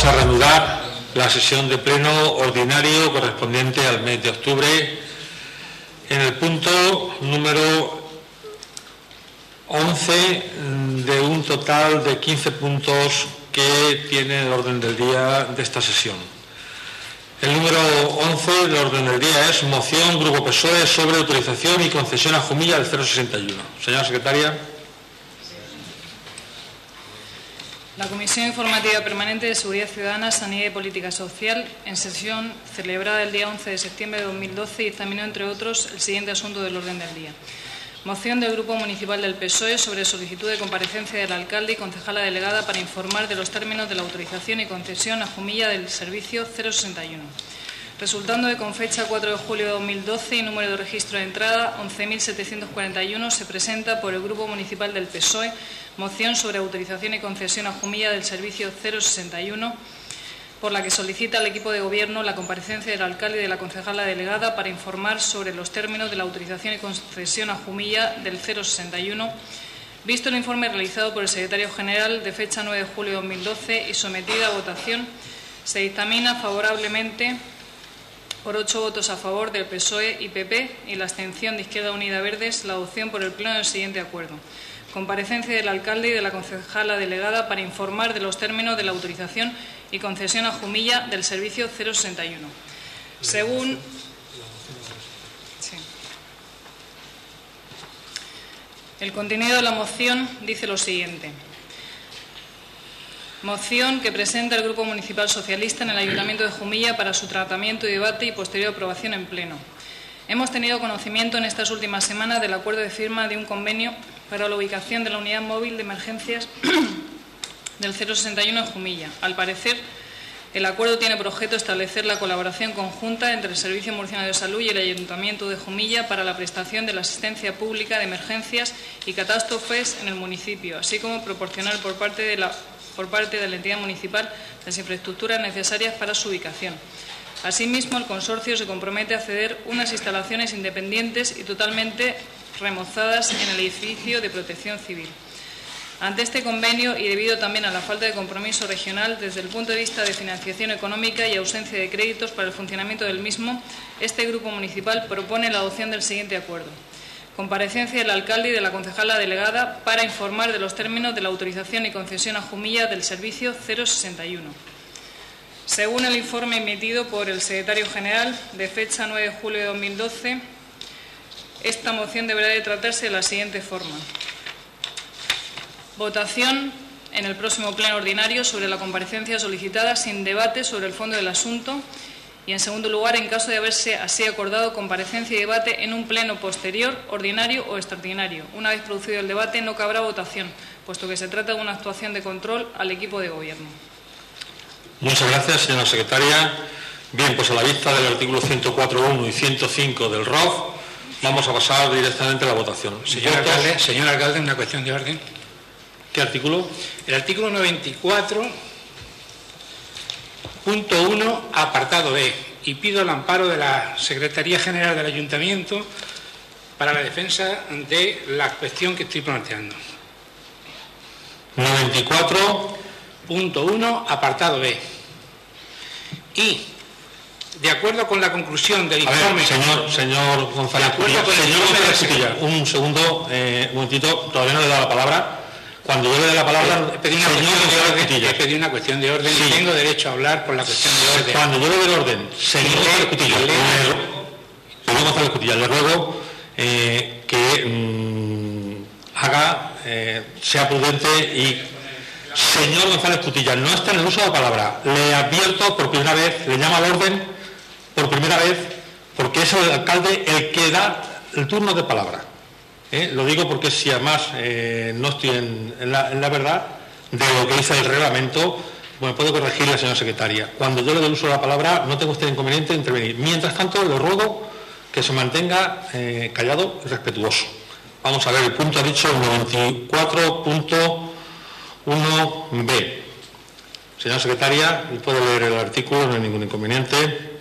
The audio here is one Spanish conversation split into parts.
Vamos a reanudar la sesión de pleno ordinario correspondiente al mes de octubre en el punto número 11 de un total de 15 puntos que tiene el orden del día de esta sesión. El número 11 del orden del día es moción Grupo PSOE sobre autorización y concesión a Jumilla del 061. Señora secretaria. La Comisión Informativa Permanente de Seguridad Ciudadana, Sanidad y Política Social, en sesión celebrada el día 11 de septiembre de 2012, examinó, entre otros, el siguiente asunto del orden del día. Moción del Grupo Municipal del PSOE sobre solicitud de comparecencia del alcalde y concejala delegada para informar de los términos de la autorización y concesión a Jumilla del servicio 061. Resultando de con fecha 4 de julio de 2012 y número de registro de entrada 11.741, se presenta por el Grupo Municipal del PSOE moción sobre autorización y concesión a Jumilla del servicio 061, por la que solicita al equipo de Gobierno la comparecencia del alcalde y de la concejala delegada para informar sobre los términos de la autorización y concesión a Jumilla del 061, visto el informe realizado por el secretario general de fecha 9 de julio de 2012 y sometido a votación, se dictamina favorablemente por 8 votos a favor del PSOE y PP y la abstención de Izquierda Unida Verdes, la adopción por el Pleno del siguiente acuerdo. Comparecencia del alcalde y de la concejala delegada para informar de los términos de la autorización y concesión a Jumilla del servicio 061. Según el contenido de la moción, dice lo siguiente. Moción que presenta el Grupo Municipal Socialista en el Ayuntamiento de Jumilla para su tratamiento y debate y posterior aprobación en pleno. Hemos tenido conocimiento en estas últimas semanas del acuerdo de firma de un convenio para la ubicación de la unidad móvil de emergencias del 061 en Jumilla. Al parecer, el acuerdo tiene por objeto establecer la colaboración conjunta entre el Servicio Murciano de Salud y el Ayuntamiento de Jumilla para la prestación de la asistencia pública de emergencias y catástrofes en el municipio, así como proporcionar por parte de la entidad municipal las infraestructuras necesarias para su ubicación. Asimismo, el consorcio se compromete a ceder unas instalaciones independientes y totalmente remozadas en el edificio de Protección Civil. Ante este convenio y debido también a la falta de compromiso regional desde el punto de vista de financiación económica y ausencia de créditos para el funcionamiento del mismo, este Grupo Municipal propone la adopción del siguiente acuerdo. Comparecencia del alcalde y de la concejala delegada para informar de los términos de la autorización y concesión a Jumilla del servicio 061. Según el informe emitido por el secretario general de fecha 9 de julio de 2012, esta moción deberá de tratarse de la siguiente forma. Votación en el próximo pleno ordinario sobre la comparecencia solicitada sin debate sobre el fondo del asunto y, en segundo lugar, en caso de haberse así acordado, comparecencia y debate en un pleno posterior, ordinario o extraordinario. Una vez producido el debate, no cabrá votación, puesto que se trata de una actuación de control al equipo de Gobierno. Muchas gracias, señora secretaria. Bien, pues a la vista del artículo 104.1 y 105 del ROF, vamos a pasar directamente a la votación. Señor alcalde, una cuestión de orden. ¿Qué artículo? El artículo 94.1, apartado B, y pido el amparo de la Secretaría General del Ayuntamiento para la defensa de la cuestión que estoy planteando. 94.1, apartado B. Y, de acuerdo con la conclusión del informe... Señor González Cutilla, un segundo, un momentito, todavía no le he dado la palabra. Cuando yo le dé la palabra, he pedido una cuestión de orden sí. Y tengo derecho a hablar por la cuestión de orden. Cuando yo le dé el orden, señor González Cutilla, le ruego que sea prudente y... Señor González Cutilla, no está en el uso de la palabra. Le advierto por primera vez, le llamo al orden por primera vez, porque es el alcalde el que da el turno de palabra. Lo digo porque si además no estoy en la verdad de lo que dice el reglamento, bueno, puedo corregir la señora secretaria. Cuando yo le doy el uso de la palabra, no tengo usted inconveniente en intervenir. Mientras tanto, le ruego que se mantenga callado y respetuoso. Vamos a ver, el punto ha dicho 94.1b. Señora secretaria, puede leer el artículo, no hay ningún inconveniente.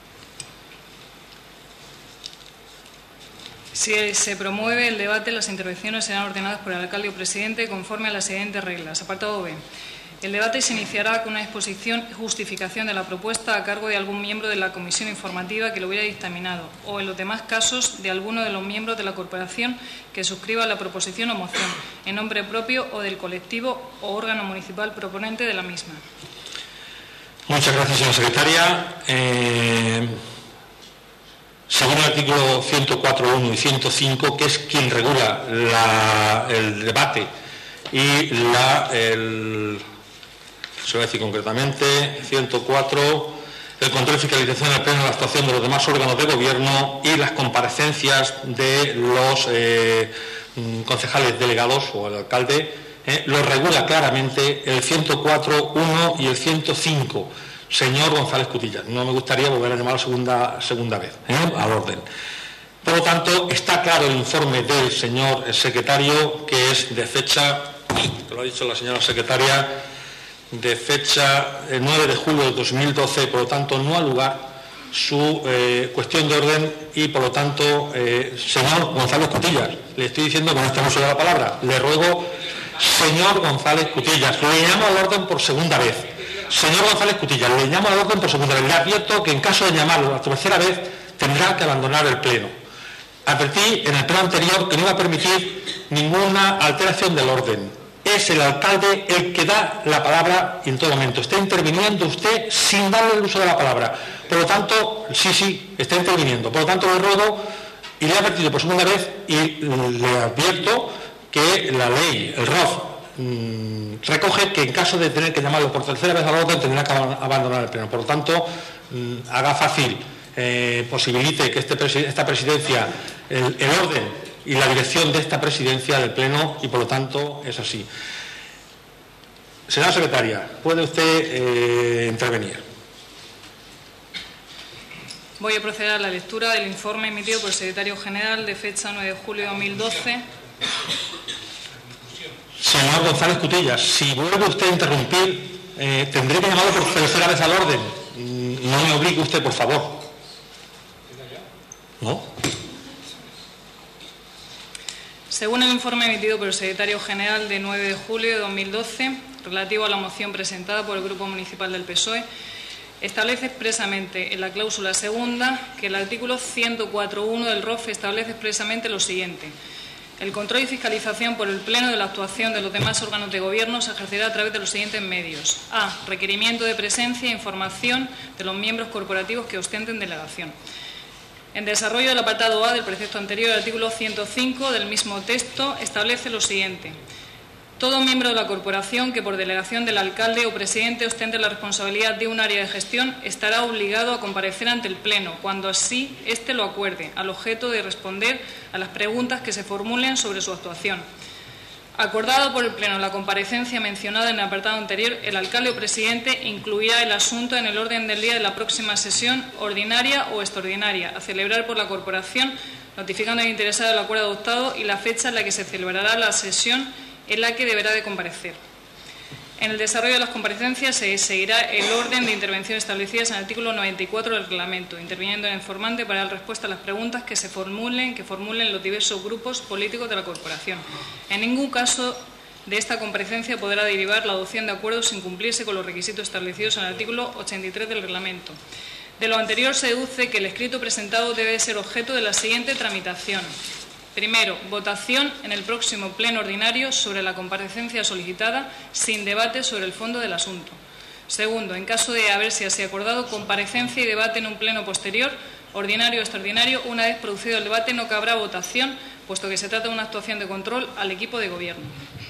Si se promueve el debate, las intervenciones serán ordenadas por el alcalde o presidente conforme a las siguientes reglas. Apartado B. El debate se iniciará con una exposición y justificación de la propuesta a cargo de algún miembro de la comisión informativa que lo hubiera dictaminado, o en los demás casos de alguno de los miembros de la corporación que suscriba la proposición o moción, en nombre propio o del colectivo o órgano municipal proponente de la misma. Muchas gracias, señora secretaria. Según el artículo 104.1 y 105, que es quien regula el debate y se va a decir concretamente, 104, el control y fiscalización del pleno de la actuación de los demás órganos de gobierno y las comparecencias de los concejales delegados o el alcalde, lo regula claramente el 104.1 y el 105. Señor González Cutillas, no me gustaría volver a llamar la segunda vez al orden. Por lo tanto, está claro el informe del señor secretario, que es de fecha, que lo ha dicho la señora secretaria, de fecha 9 de julio de 2012, por lo tanto no ha lugar su cuestión de orden y, por lo tanto, señor González Cutillas, le estoy diciendo que no está en uso de la palabra, le ruego, señor González Cutillas, le llamo al orden por segunda vez. Señor González Cutillas, le llamo al orden por segunda vez. Le advierto que en caso de llamarlo la tercera vez tendrá que abandonar el pleno. Advertí en el pleno anterior que no iba a permitir ninguna alteración del orden. Es el alcalde el que da la palabra en todo momento. Está interviniendo usted sin darle el uso de la palabra. Por lo tanto, sí, está interviniendo. Por lo tanto, le ruego y le he advertido por segunda vez y le advierto que la ley, el ROF, recoge que en caso de tener que llamarlo por tercera vez al orden tendrá que abandonar el pleno. Por lo tanto, haga fácil, posibilite que esta presidencia, el orden y la dirección de esta presidencia del pleno, y por lo tanto es así. Señora secretaria, puede usted intervenir. Voy a proceder a la lectura del informe emitido por el secretario general de fecha 9 de julio de 2012. Señor González Cutillas, si vuelve usted a interrumpir, tendré que llamarlo por tercera vez al orden. No me obligue usted, por favor. ¿No? Según el informe emitido por el secretario general de 9 de julio de 2012, relativo a la moción presentada por el Grupo Municipal del PSOE, establece expresamente en la cláusula segunda que el artículo 104.1 del ROF establece expresamente lo siguiente. El control y fiscalización por el Pleno de la actuación de los demás órganos de gobierno se ejercerá a través de los siguientes medios. A. Requerimiento de presencia e información de los miembros corporativos que ostenten delegación. En desarrollo del apartado A del precepto anterior, el artículo 105 del mismo texto establece lo siguiente. Todo miembro de la corporación que por delegación del alcalde o presidente ostente la responsabilidad de un área de gestión estará obligado a comparecer ante el Pleno, cuando así éste lo acuerde, al objeto de responder a las preguntas que se formulen sobre su actuación. Acordado por el Pleno la comparecencia mencionada en el apartado anterior, el alcalde o presidente incluirá el asunto en el orden del día de la próxima sesión ordinaria o extraordinaria a celebrar por la corporación, notificando al interesado el acuerdo adoptado y la fecha en la que se celebrará la sesión en la que deberá de comparecer. En el desarrollo de las comparecencias se seguirá el orden de intervención establecidas en el artículo 94 del reglamento, interviniendo el informante para dar respuesta a las preguntas que formulen los diversos grupos políticos de la corporación. En ningún caso de esta comparecencia podrá derivar la adopción de acuerdos sin cumplirse con los requisitos establecidos en el artículo 83 del reglamento. De lo anterior se deduce que el escrito presentado debe ser objeto de la siguiente tramitación. Primero, votación en el próximo pleno ordinario sobre la comparecencia solicitada sin debate sobre el fondo del asunto. Segundo, en caso de haberse así acordado, comparecencia y debate en un pleno posterior, ordinario o extraordinario. Una vez producido el debate no cabrá votación, puesto que se trata de una actuación de control al equipo de gobierno.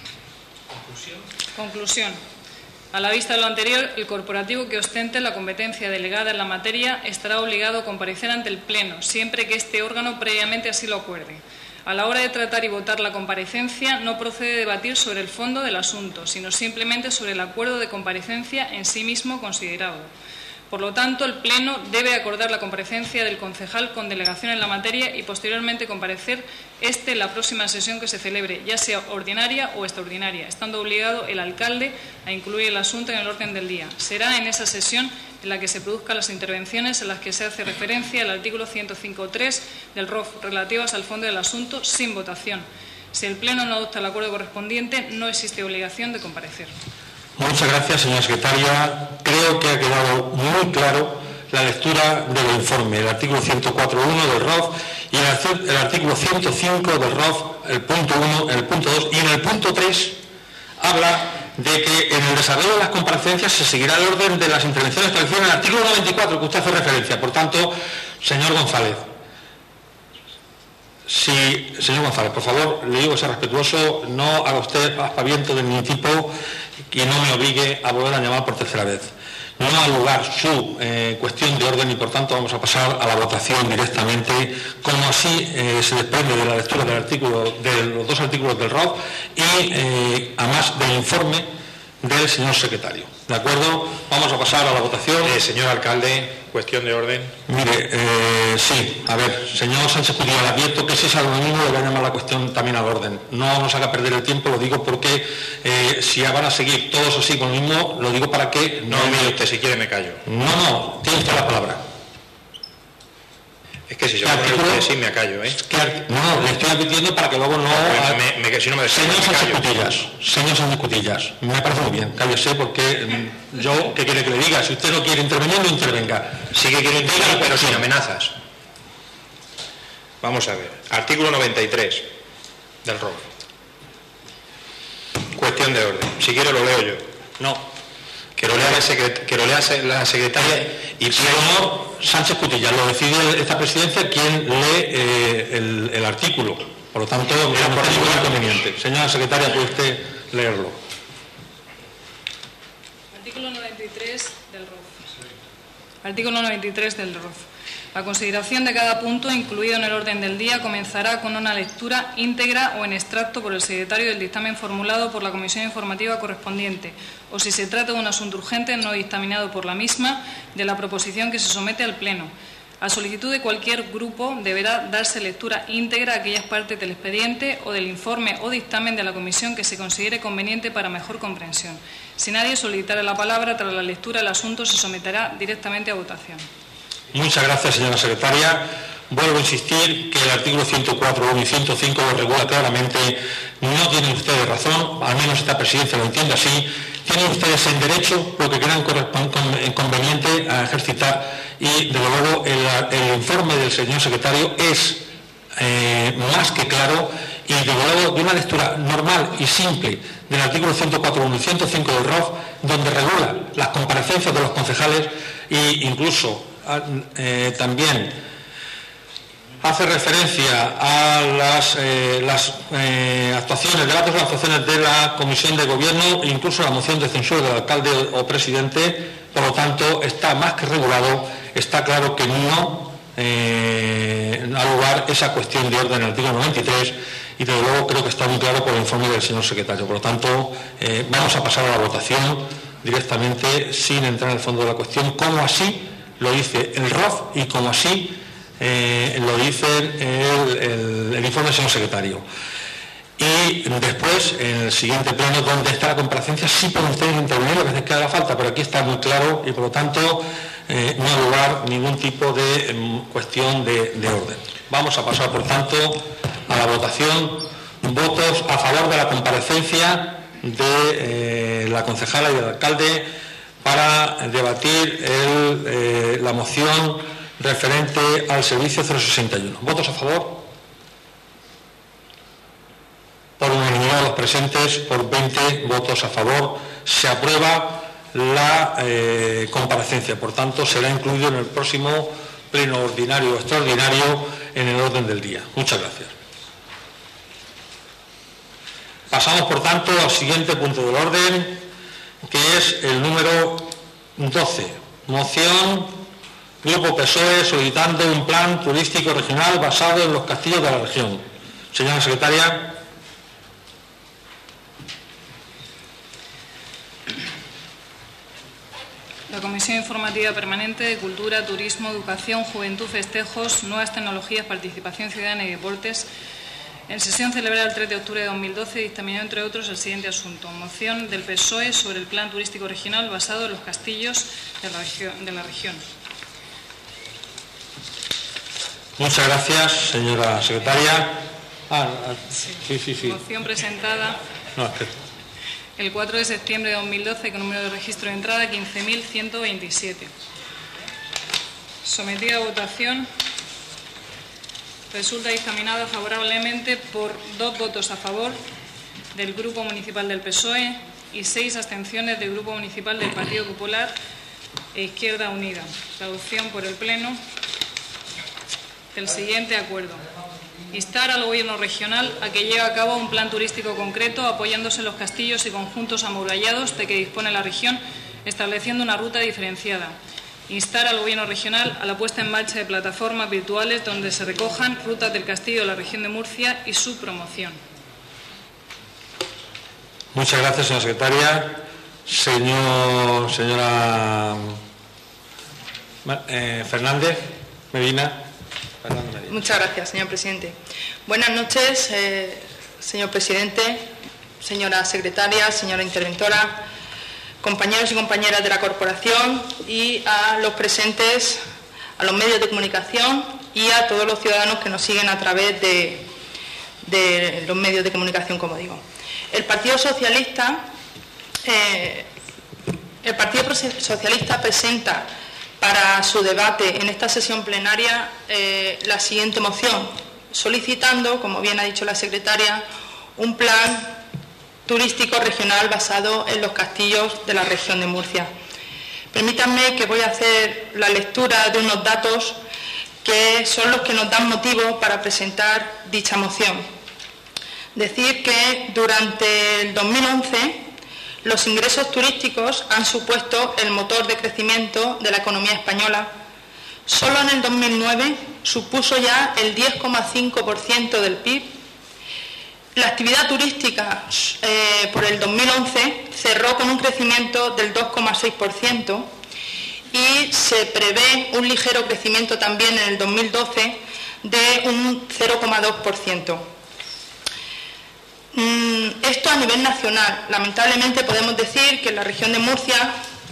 Conclusión. A la vista de lo anterior, el corporativo que ostente la competencia delegada en la materia estará obligado a comparecer ante el Pleno, siempre que este órgano previamente así lo acuerde. A la hora de tratar y votar la comparecencia, no procede debatir sobre el fondo del asunto, sino simplemente sobre el acuerdo de comparecencia en sí mismo considerado. Por lo tanto, el Pleno debe acordar la comparecencia del concejal con delegación en la materia y posteriormente comparecer en la próxima sesión que se celebre, ya sea ordinaria o extraordinaria, estando obligado el alcalde a incluir el asunto en el orden del día. Será en esa sesión en la que se produzcan las intervenciones en las que se hace referencia al artículo 105.3 del ROF relativas al fondo del asunto sin votación. Si el Pleno no adopta el acuerdo correspondiente, no existe obligación de comparecer. Muchas gracias, señora secretaria. Creo que ha quedado muy claro la lectura del informe, el artículo 104.1 del ROF y el artículo 105 del ROF, el punto 1, el punto 2, y en el punto 3 habla de que en el desarrollo de las comparecencias se seguirá el orden de las intervenciones establecidas en el artículo 94 que usted hace referencia. Por tanto, señor González, señor González, por favor, le digo que sea respetuoso, no haga usted aspaviento de ningún tipo y no me obligue a volver a llamar por tercera vez. No ha lugar su cuestión de orden y, por tanto, vamos a pasar a la votación directamente, como así se desprende de la lectura del artículo, de los dos artículos del ROF y, además, del informe del señor secretario. ¿De acuerdo? Vamos a pasar a la votación. Señor alcalde, cuestión de orden. Mire, sí, a ver, señor Sánchez Cudilla, le advierto que si es algo mismo le voy a llamar la cuestión también al orden. No nos haga perder el tiempo, lo digo porque si van a seguir todos así con lo mismo, lo digo para que... No, mire usted, si quiere me callo. No, tiene usted la palabra. Es que si se pone usted sí me callo, ¿eh? No, le estoy advirtiendo para que luego no... si no me señor Sánchez Cutillas, me parece muy bien, cállese porque yo, ¿qué quiere que le diga? Si usted no quiere intervenir, no intervenga. Sí que quiere intervenir, pero sin amenazas. Vamos a ver, artículo 93 del ROF. Cuestión de orden. Si quiere lo leo yo. No. Que lo lea la secretaria y señor Sánchez Cutillas, lo decide esta presidencia quien lee el artículo. Por lo tanto, no hay ningún inconveniente. Señora secretaria, ¿puede usted leerlo? Artículo 93 del ROF. Artículo 93 del ROF. La consideración de cada punto incluido en el orden del día comenzará con una lectura íntegra o en extracto por el secretario del dictamen formulado por la comisión informativa correspondiente, o si se trata de un asunto urgente no dictaminado por la misma, de la proposición que se somete al Pleno. A solicitud de cualquier grupo deberá darse lectura íntegra a aquellas partes del expediente o del informe o dictamen de la comisión que se considere conveniente para mejor comprensión. Si nadie solicitara la palabra, tras la lectura el asunto se someterá directamente a votación. Muchas gracias, señora secretaria. Vuelvo a insistir que el artículo 104.1 y 105 lo regula claramente. No tienen ustedes razón, al menos esta presidencia lo entiende así. Tienen ustedes en derecho lo que crean conveniente a ejercitar y, desde luego, el informe del señor secretario es más que claro y, desde luego, de una lectura normal y simple del artículo 104.1 y 105 del ROF, donde regula las comparecencias de los concejales e incluso también hace referencia a las actuaciones, debates o actuaciones de la Comisión de Gobierno e incluso la moción de censura del alcalde o presidente. Por lo tanto, está más que regulado, está claro que no ha lugar esa cuestión de orden en el artículo 93 y, desde luego, creo que está muy claro por el informe del señor secretario. Por lo tanto, vamos a pasar a la votación directamente sin entrar en el fondo de la cuestión, como así lo dice el ROF y como así lo dice el informe del señor secretario. Y después, en el siguiente pleno, donde está la comparecencia, sí pueden ustedes intervenir a veces que haga falta, pero aquí está muy claro y, por lo tanto, no ha lugar ningún tipo de cuestión de orden. Vamos a pasar, por tanto, a la votación. Votos a favor de la comparecencia de la concejala y del alcalde para debatir la moción referente al servicio 061. ¿Votos a favor? Por unanimidad de los presentes, por 20 votos a favor, se aprueba la comparecencia. Por tanto, será incluido en el próximo pleno ordinario o extraordinario en el orden del día. Muchas gracias. Pasamos, por tanto, al siguiente punto del orden, que es el número 12. Moción Grupo PSOE solicitando un plan turístico regional basado en los castillos de la región. Señora secretaria. La Comisión Informativa Permanente de Cultura, Turismo, Educación, Juventud, Festejos, Nuevas Tecnologías, Participación Ciudadana y Deportes, en sesión celebrada el 3 de octubre de 2012, dictaminó, entre otros, el siguiente asunto. Moción del PSOE sobre el plan turístico regional basado en los castillos de la región. Muchas gracias, señora secretaria. Sí. Moción presentada. No, es que... el 4 de septiembre de 2012 con número de registro de entrada 15.127. Sometida a votación, resulta dictaminada favorablemente por 2 votos a favor del Grupo Municipal del PSOE y 6 abstenciones del Grupo Municipal del Partido Popular e Izquierda Unida. La adopción por el Pleno del siguiente acuerdo. Instar al Gobierno regional a que lleve a cabo un plan turístico concreto apoyándose en los castillos y conjuntos amurallados de que dispone la región, estableciendo una ruta diferenciada. Instar al Gobierno regional a la puesta en marcha de plataformas virtuales donde se recojan rutas del castillo de la región de Murcia y su promoción. Muchas gracias, señora secretaria. Señora Fernández Medina. Muchas gracias, señor presidente. Buenas noches, señor presidente, señora secretaria, señora interventora, compañeros y compañeras de la corporación y a los presentes, a los medios de comunicación y a todos los ciudadanos que nos siguen a través de los medios de comunicación, como digo. El Partido Socialista presenta para su debate en esta sesión plenaria la siguiente moción, solicitando, como bien ha dicho la secretaria, un plan turístico regional basado en los castillos de la región de Murcia. Permítanme que voy a hacer la lectura de unos datos que son los que nos dan motivo para presentar dicha moción. Decir que durante el 2011 los ingresos turísticos han supuesto el motor de crecimiento de la economía española. Solo en el 2009 supuso ya el 10,5% del PIB. La actividad turística por el 2011 cerró con un crecimiento del 2,6% y se prevé un ligero crecimiento también en el 2012 de un 0,2%. Esto a nivel nacional. Lamentablemente podemos decir que en la región de Murcia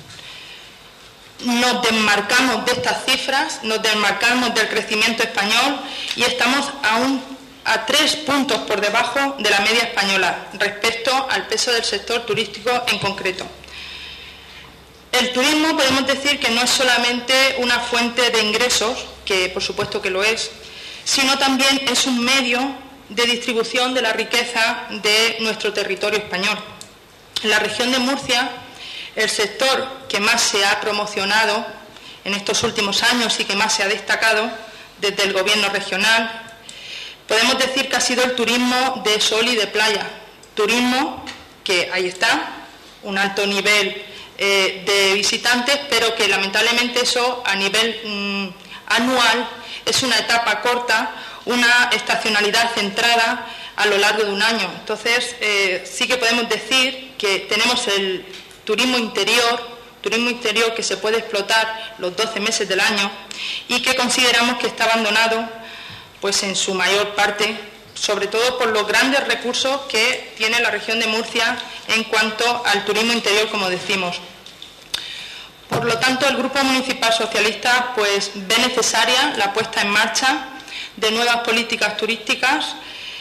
nos desmarcamos de estas cifras, nos desmarcamos del crecimiento español y estamos a 3 puntos por debajo de la media española respecto al peso del sector turístico en concreto. El turismo podemos decir que no es solamente una fuente de ingresos, que por supuesto que lo es, sino también es un medio de distribución de la riqueza de nuestro territorio español. En la región de Murcia, el sector que más se ha promocionado en estos últimos años y que más se ha destacado desde el gobierno regional, podemos decir que ha sido el turismo de sol y de playa. Turismo que ahí está, un alto nivel de visitantes, pero que lamentablemente eso a nivel anual es una etapa corta, una estacionalidad centrada a lo largo de un año. Entonces, sí que podemos decir que tenemos el turismo interior que se puede explotar los 12 meses del año y que consideramos que está abandonado, pues en su mayor parte, sobre todo por los grandes recursos que tiene la región de Murcia en cuanto al turismo interior, como decimos. Por lo tanto, el Grupo Municipal Socialista pues ve necesaria la puesta en marcha de nuevas políticas turísticas,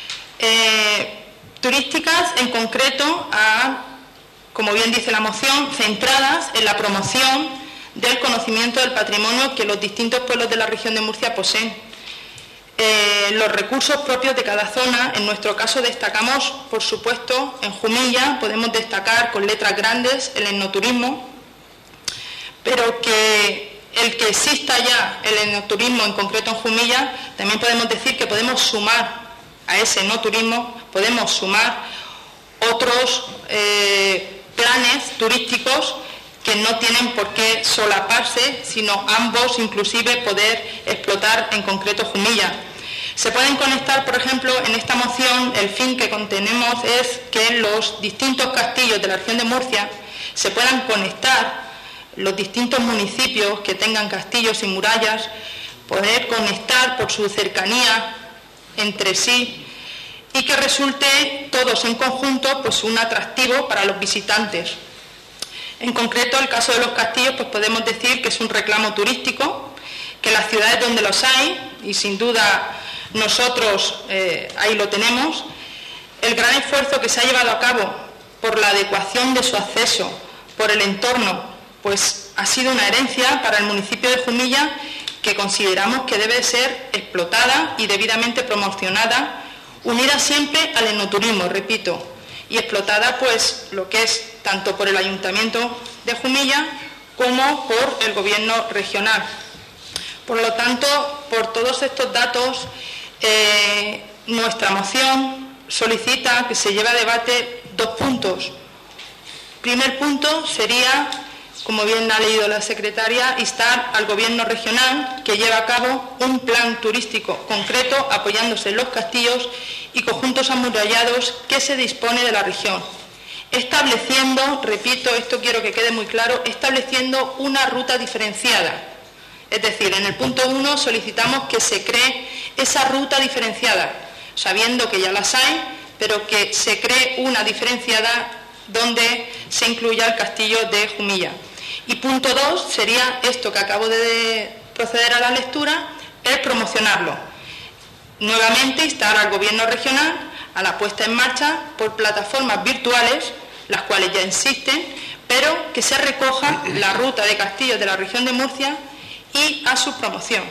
en concreto, como bien dice la moción, centradas en la promoción del conocimiento del patrimonio que los distintos pueblos de la región de Murcia poseen. Los recursos propios de cada zona, en nuestro caso destacamos, por supuesto, en Jumilla podemos destacar con letras grandes el etnoturismo, pero que el que exista ya el enoturismo, en concreto en Jumilla, también podemos decir que podemos sumar a ese enoturismo, podemos sumar otros planes turísticos que no tienen por qué solaparse, sino ambos inclusive poder explotar en concreto Jumilla. Se pueden conectar, por ejemplo, en esta moción, el fin que contenemos es que en los distintos castillos de la región de Murcia se puedan conectar los distintos municipios que tengan castillos y murallas, poder conectar por su cercanía entre sí y que resulte todos en conjunto pues un atractivo para los visitantes. En concreto, el caso de los castillos, pues podemos decir que es un reclamo turístico, que las ciudades donde los hay, y sin duda nosotros ahí lo tenemos, el gran esfuerzo que se ha llevado a cabo por la adecuación de su acceso, por el entorno, pues ha sido una herencia para el municipio de Jumilla que consideramos que debe ser explotada y debidamente promocionada, unida siempre al enoturismo, repito, y explotada pues lo que es tanto por el Ayuntamiento de Jumilla como por el Gobierno regional. Por lo tanto, por todos estos datos, nuestra moción solicita que se lleve a debate 2 puntos. Primer punto sería, como bien ha leído la secretaria, instar al Gobierno regional que lleve a cabo un plan turístico concreto apoyándose en los castillos y conjuntos amurallados que se dispone de la región, estableciendo, repito, esto quiero que quede muy claro, estableciendo una ruta diferenciada. Es decir, en el punto 1 solicitamos que se cree esa ruta diferenciada, sabiendo que ya las hay, pero que se cree una diferenciada donde se incluya el castillo de Jumilla. Y punto 2 sería esto que acabo de proceder a la lectura, el promocionarlo. Nuevamente instar al Gobierno regional a la puesta en marcha por plataformas virtuales, las cuales ya existen, pero que se recoja la ruta de castillos de la región de Murcia y a su promoción.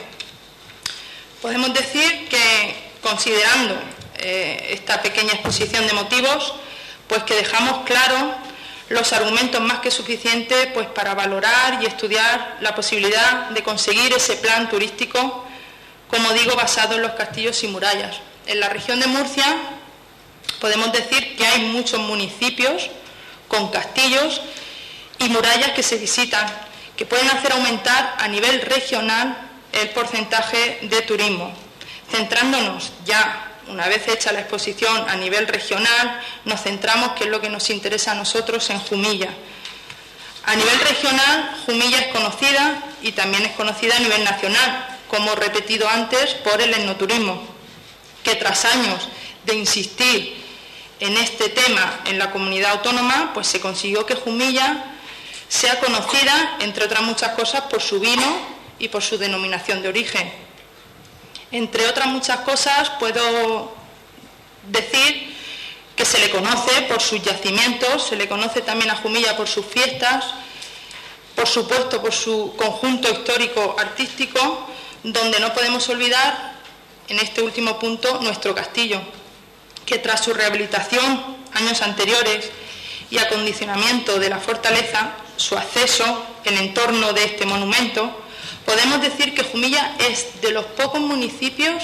Podemos decir que, considerando esta pequeña exposición de motivos, pues que dejamos claro los argumentos más que suficientes pues para valorar y estudiar la posibilidad de conseguir ese plan turístico, como digo, basado en los castillos y murallas. En la región de Murcia podemos decir que hay muchos municipios con castillos y murallas que se visitan, que pueden hacer aumentar a nivel regional el porcentaje de turismo. Centrándonos ya, una vez hecha la exposición a nivel regional, nos centramos, que es lo que nos interesa a nosotros, en Jumilla. A nivel regional, Jumilla es conocida y también es conocida a nivel nacional, como repetido antes, por el enoturismo, que tras años de insistir en este tema en la comunidad autónoma, pues se consiguió que Jumilla sea conocida, entre otras muchas cosas, por su vino y por su denominación de origen. Entre otras muchas cosas, puedo decir que se le conoce por sus yacimientos, se le conoce también a Jumilla por sus fiestas, por supuesto por su conjunto histórico-artístico, donde no podemos olvidar, en este último punto, nuestro castillo, que tras su rehabilitación años anteriores y acondicionamiento de la fortaleza, su acceso, el entorno de este monumento, podemos decir que Jumilla es de los pocos municipios,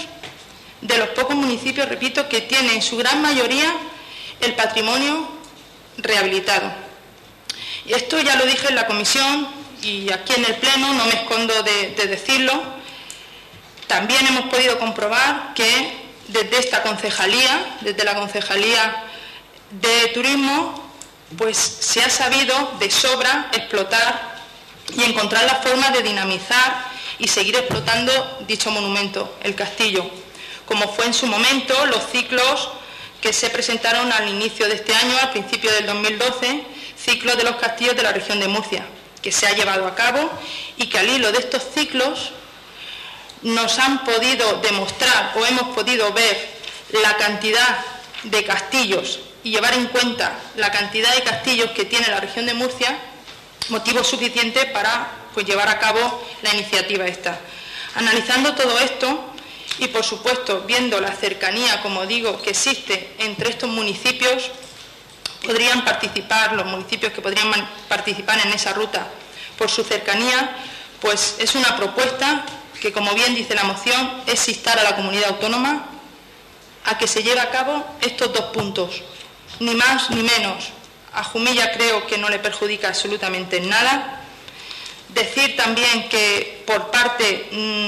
repito, que tiene en su gran mayoría el patrimonio rehabilitado. Y esto ya lo dije en la comisión y aquí en el pleno, no me escondo de decirlo. También hemos podido comprobar que desde esta concejalía, desde la Concejalía de Turismo, pues se ha sabido de sobra explotar y encontrar la forma de dinamizar y seguir explotando dicho monumento, el castillo, como fue en su momento los ciclos que se presentaron al inicio de este año, al principio del 2012, ciclo de los castillos de la región de Murcia, que se ha llevado a cabo y que al hilo de estos ciclos nos han podido demostrar o hemos podido ver la cantidad de castillos y llevar en cuenta la cantidad de castillos que tiene la región de Murcia, motivo suficiente para pues, llevar a cabo la iniciativa esta. Analizando todo esto y, por supuesto, viendo la cercanía, como digo, que existe entre estos municipios, podrían participar, los municipios que podrían participar en esa ruta por su cercanía, pues es una propuesta que, como bien dice la moción, es instar a la comunidad autónoma a que se lleve a cabo estos 2 puntos, ni más ni menos. A Jumilla creo que no le perjudica absolutamente en nada. Decir también que por parte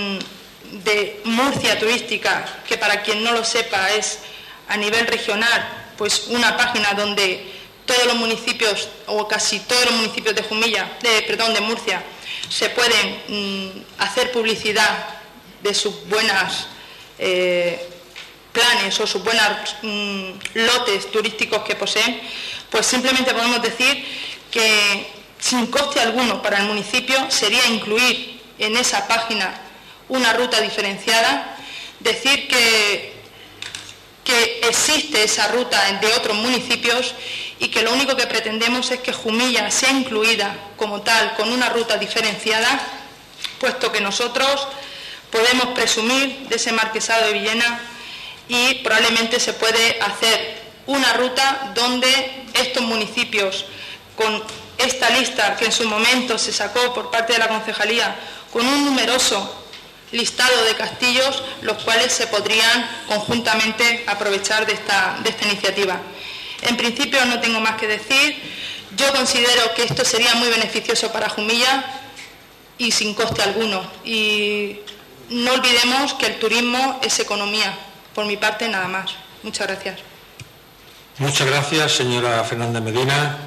de Murcia Turística, que para quien no lo sepa es a nivel regional, pues una página donde todos los municipios o casi todos los municipios de de Murcia se pueden hacer publicidad de sus buenas planes o sus buenos lotes turísticos que poseen, pues simplemente podemos decir que sin coste alguno para el municipio sería incluir en esa página una ruta diferenciada, decir que existe esa ruta de otros municipios y que lo único que pretendemos es que Jumilla sea incluida como tal con una ruta diferenciada, puesto que nosotros podemos presumir de ese marquesado de Villena y probablemente se puede hacer una ruta donde estos municipios, con esta lista que en su momento se sacó por parte de la concejalía, con un numeroso listado de castillos, los cuales se podrían conjuntamente aprovechar de esta iniciativa. En principio no tengo más que decir. Yo considero que esto sería muy beneficioso para Jumilla y sin coste alguno. Y no olvidemos que el turismo es economía. Por mi parte, nada más. Muchas gracias. Muchas gracias, señora Fernández Medina.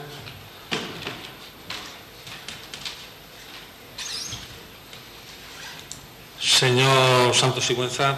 Señor Santos Sigüenza.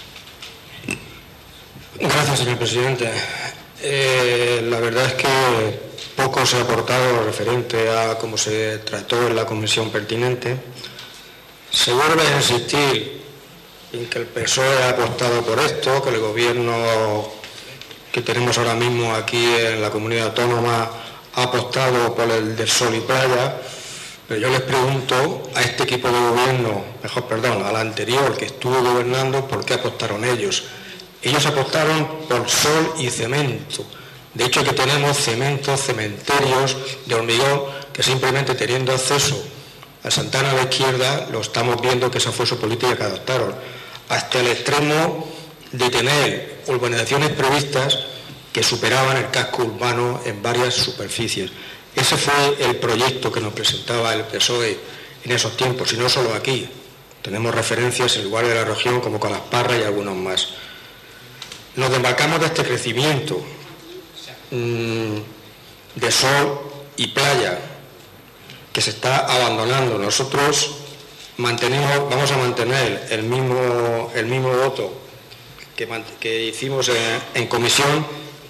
Gracias, señor presidente. La verdad es que poco se ha aportado referente a cómo se trató en la comisión pertinente. Se vuelve a insistir en que el PSOE ha apostado por esto, que el gobierno que tenemos ahora mismo aquí en la comunidad autónoma ha apostado por el del sol y playa. Pero yo les pregunto a este equipo de gobierno, al anterior que estuvo gobernando, ¿por qué apostaron ellos? Ellos apostaron por sol y cemento. De hecho, que tenemos cementerios de hormigón que simplemente teniendo acceso a Santana a la izquierda, lo estamos viendo que esa fue su política que adoptaron, hasta el extremo de tener urbanizaciones previstas que superaban el casco urbano en varias superficies. Ese fue el proyecto que nos presentaba el PSOE en esos tiempos, y no solo aquí. Tenemos referencias en lugares de la región como Calasparra y algunos más. Nos desmarcamos de este crecimiento de sol y playa que se está abandonando. Nosotros vamos a mantener el mismo voto que hicimos en comisión,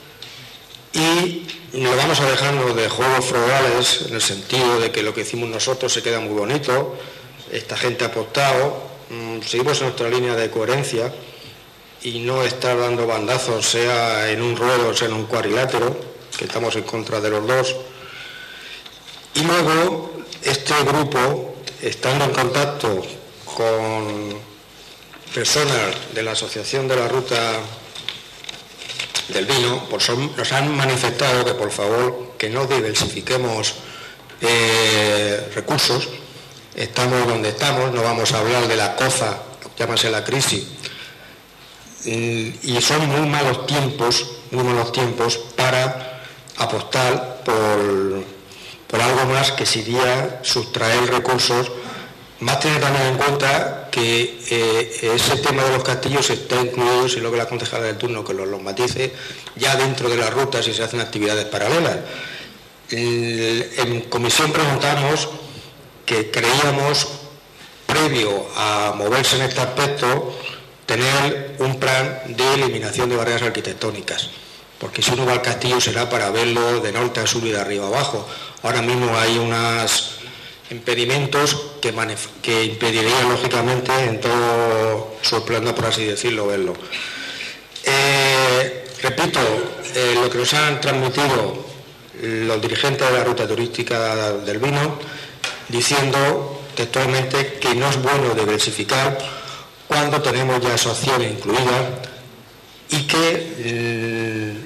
y nos vamos a dejarnos de juegos frugales en el sentido de que lo que hicimos nosotros se queda muy bonito, esta gente ha apostado, seguimos en nuestra línea de coherencia y no estar dando bandazos, sea en un ruedo, sea en un cuadrilátero, que estamos en contra de los dos. Y luego, este grupo, estando en contacto con personas de la Asociación de la Ruta del Vino, pues nos han manifestado que por favor que no diversifiquemos recursos. Estamos donde estamos, no vamos a hablar de la coza, llámase la crisis, y son muy malos tiempos para apostar por algo más que sería sustraer recursos, más tener también en cuenta que ese tema de los castillos está incluido, si lo que la concejala del turno que los matice, ya dentro de las rutas y se hacen actividades paralelas. En comisión preguntamos que creíamos, previo a moverse en este aspecto, tener un plan de eliminación de barreras arquitectónicas, porque si uno va al castillo será para verlo de norte a sur y de arriba a abajo. Ahora mismo hay unos impedimentos que impedirían lógicamente en todo su esplendor, por así decirlo, verlo. Repito, lo que nos han transmitido los dirigentes de la ruta turística del vino, diciendo textualmente que no es bueno diversificar cuando tenemos ya esa opción incluida y que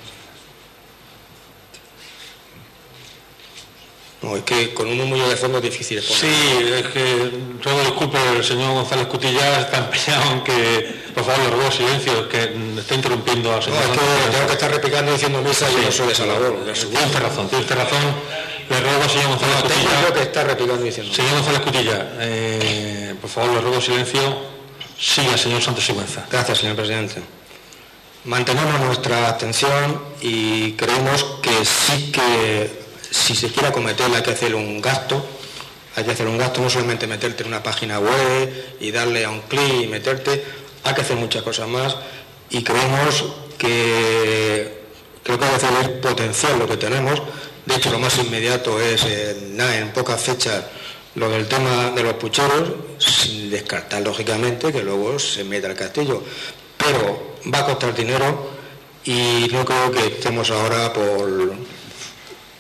no, es que con un murmullo de fondo es difícil poner. Sí, es que ruego disculpas, el señor González Cutilla está empeñado en que, por favor, le ruego silencio, que está interrumpiendo al señor. No, es que tengo que estar replicando diciendo misa y yo no soy de esa labor. Tiene usted razón. Le ruego al señor González Cutilla. Tengo que estar replicando diciendo. Señor González Cutilla, por favor, le ruego silencio. Siga, señor Santos Sigüenza. Gracias, señor presidente. Mantenemos nuestra atención y creemos que sí que si se quiere acometer hay que hacer un gasto, no solamente meterte en una página web y darle a un clic y meterte, hay que hacer muchas cosas más y creemos que lo que hay que hacer es potenciar lo que tenemos. De hecho, lo más inmediato es en pocas fechas lo del tema de los pucheros, sin descartar lógicamente que luego se meta el castillo, pero va a costar dinero y no creo que estemos ahora por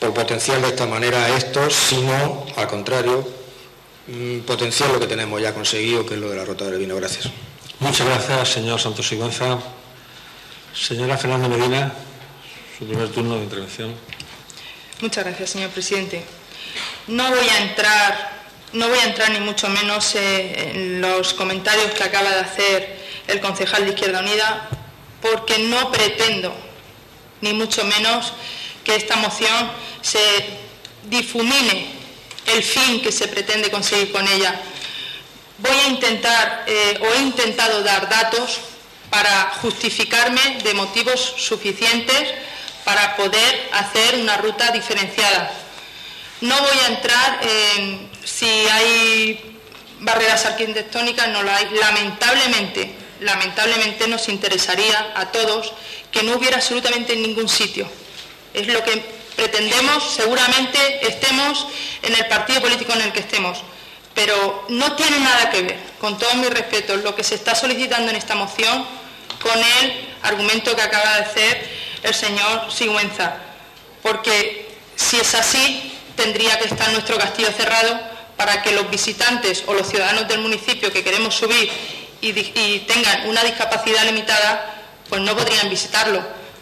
por potenciar de esta manera esto, sino, al contrario, potenciar lo que tenemos ya conseguido, que es lo de la ruta del vino. Gracias. Muchas gracias, señor Santos Sigüenza. Señora Fernández Medina, su primer turno de intervención. Muchas gracias, señor presidente. No voy a entrar ni mucho menos en los comentarios que acaba de hacer el concejal de Izquierda Unida, porque no pretendo, ni mucho menos, que esta moción se difumine el fin que se pretende conseguir con ella. Voy a intentar, o he intentado dar datos para justificarme de motivos suficientes para poder hacer una ruta diferenciada. No voy a entrar en si hay barreras arquitectónicas, no las hay. Lamentablemente nos interesaría a todos que no hubiera absolutamente en ningún sitio. Es lo que pretendemos, seguramente estemos en el partido político en el que estemos, pero no tiene nada que ver, con todo mi respeto, lo que se está solicitando en esta moción con el argumento que acaba de hacer el señor Sigüenza, porque si es así, tendría que estar nuestro castillo cerrado para que los visitantes o los ciudadanos del municipio que queremos subir y tengan una discapacidad limitada, pues no podrían visitarlo.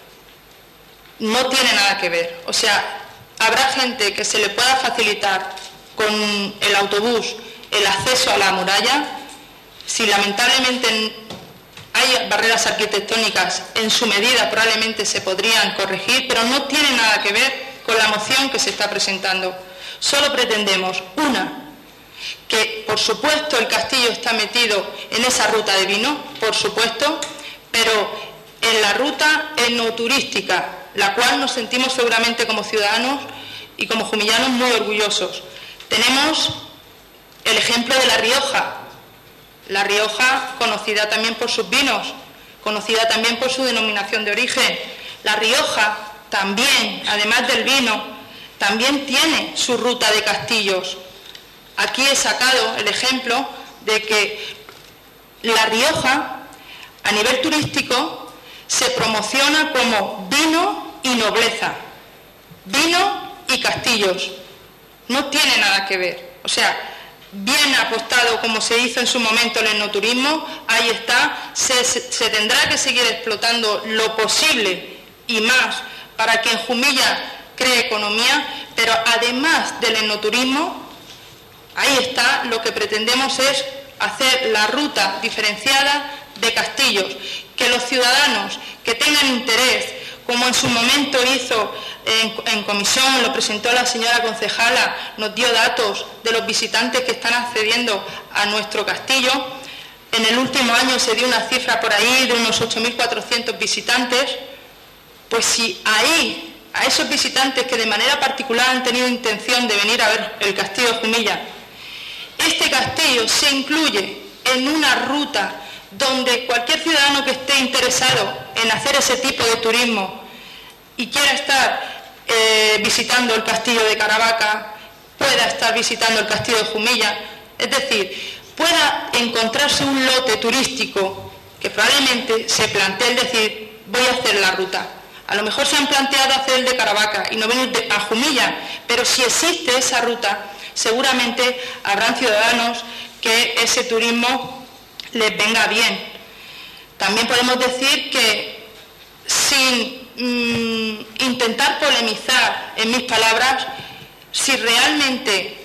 No tiene nada que ver. O sea, habrá gente que se le pueda facilitar con el autobús el acceso a la muralla. Si lamentablemente hay barreras arquitectónicas, en su medida probablemente se podrían corregir, pero no tiene nada que ver con la moción que se está presentando. Solo pretendemos, que por supuesto el castillo está metido en esa ruta de vino, por supuesto, pero en la ruta enoturística, la cual nos sentimos seguramente como ciudadanos y como jumillanos muy orgullosos. Tenemos el ejemplo de La Rioja conocida también por sus vinos, conocida también por su denominación de origen. La Rioja también, además del vino, también tiene su ruta de castillos. Aquí he sacado el ejemplo de que La Rioja, a nivel turístico, se promociona como vino y nobleza, vino y castillos. No tiene nada que ver. O sea, bien apostado como se hizo en su momento el enoturismo, ahí está, se tendrá que seguir explotando lo posible y más para que en Jumilla cree economía, pero además del enoturismo, ahí está, lo que pretendemos es hacer la ruta diferenciada de castillos, que los ciudadanos que tengan interés, como en su momento hizo en comisión, lo presentó la señora concejala, nos dio datos de los visitantes que están accediendo a nuestro castillo. En el último año se dio una cifra por ahí de unos 8.400 visitantes. Pues si ahí, a esos visitantes que de manera particular han tenido intención de venir a ver el castillo de Jumilla, este castillo se incluye en una ruta donde cualquier ciudadano que esté interesado en hacer ese tipo de turismo y quiera estar visitando el castillo de Caravaca, pueda estar visitando el castillo de Jumilla, es decir, pueda encontrarse un lote turístico que probablemente se plantee el decir, voy a hacer la ruta. A lo mejor se han planteado hacer el de Caravaca y no venir a Jumilla, pero si existe esa ruta, seguramente habrán ciudadanos que ese turismo les venga bien. También podemos decir que, sin intentar polemizar en mis palabras, si realmente,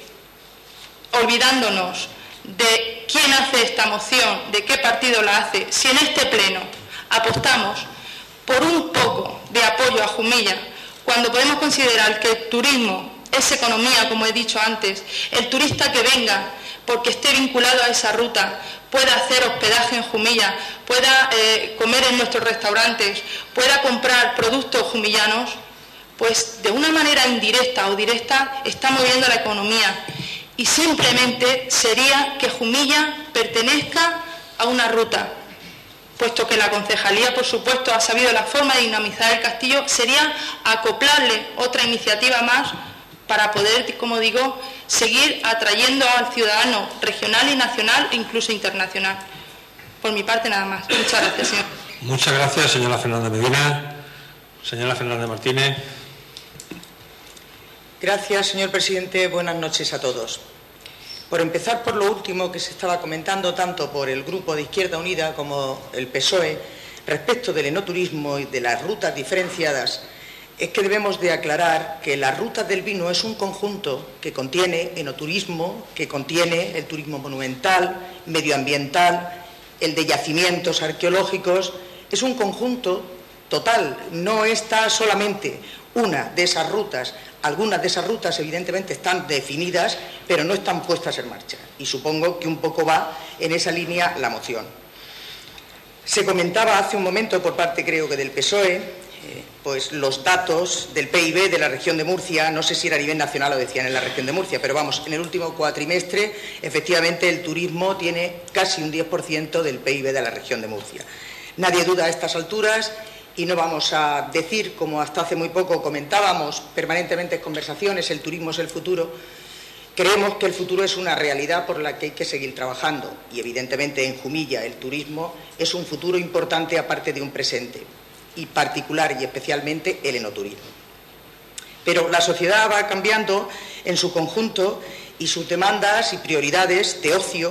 olvidándonos de quién hace esta moción, de qué partido la hace, si en este pleno apostamos por un poco de apoyo a Jumilla, cuando podemos considerar que el turismo es economía, como he dicho antes, el turista que venga porque esté vinculado a esa ruta pueda hacer hospedaje en Jumilla, pueda comer en nuestros restaurantes, pueda comprar productos jumillanos, pues de una manera indirecta o directa está moviendo la economía. Y simplemente sería que Jumilla pertenezca a una ruta, puesto que la concejalía, por supuesto, ha sabido la forma de dinamizar el castillo, sería acoplarle otra iniciativa más para poder, como digo, seguir atrayendo al ciudadano regional y nacional e incluso internacional. Por mi parte, nada más. Muchas gracias, señor. Muchas gracias, señora Fernández Medina. Señora Fernández Martínez. Gracias, señor presidente. Buenas noches a todos. Por empezar por lo último que se estaba comentando tanto por el Grupo de Izquierda Unida como el PSOE respecto del enoturismo y de las rutas diferenciadas, es que debemos de aclarar que las rutas del vino es un conjunto que contiene enoturismo, que contiene el turismo monumental, medioambiental, el de yacimientos arqueológicos. Es un conjunto total, no está solamente una de esas rutas. Algunas de esas rutas evidentemente están definidas, pero no están puestas en marcha, y supongo que un poco va en esa línea la moción. Se comentaba hace un momento por parte, creo que del PSOE, pues los datos del PIB de la región de Murcia, no sé si era a nivel nacional o decían en la región de Murcia, pero vamos, en el último cuatrimestre, efectivamente el turismo tiene casi un 10% del PIB de la región de Murcia. Nadie duda a estas alturas, y no vamos a decir, como hasta hace muy poco comentábamos permanentemente en conversaciones, el turismo es el futuro. Creemos que el futuro es una realidad por la que hay que seguir trabajando, y evidentemente en Jumilla el turismo es un futuro importante aparte de un presente, y particular y especialmente el enoturismo. Pero la sociedad va cambiando en su conjunto y sus demandas y prioridades de ocio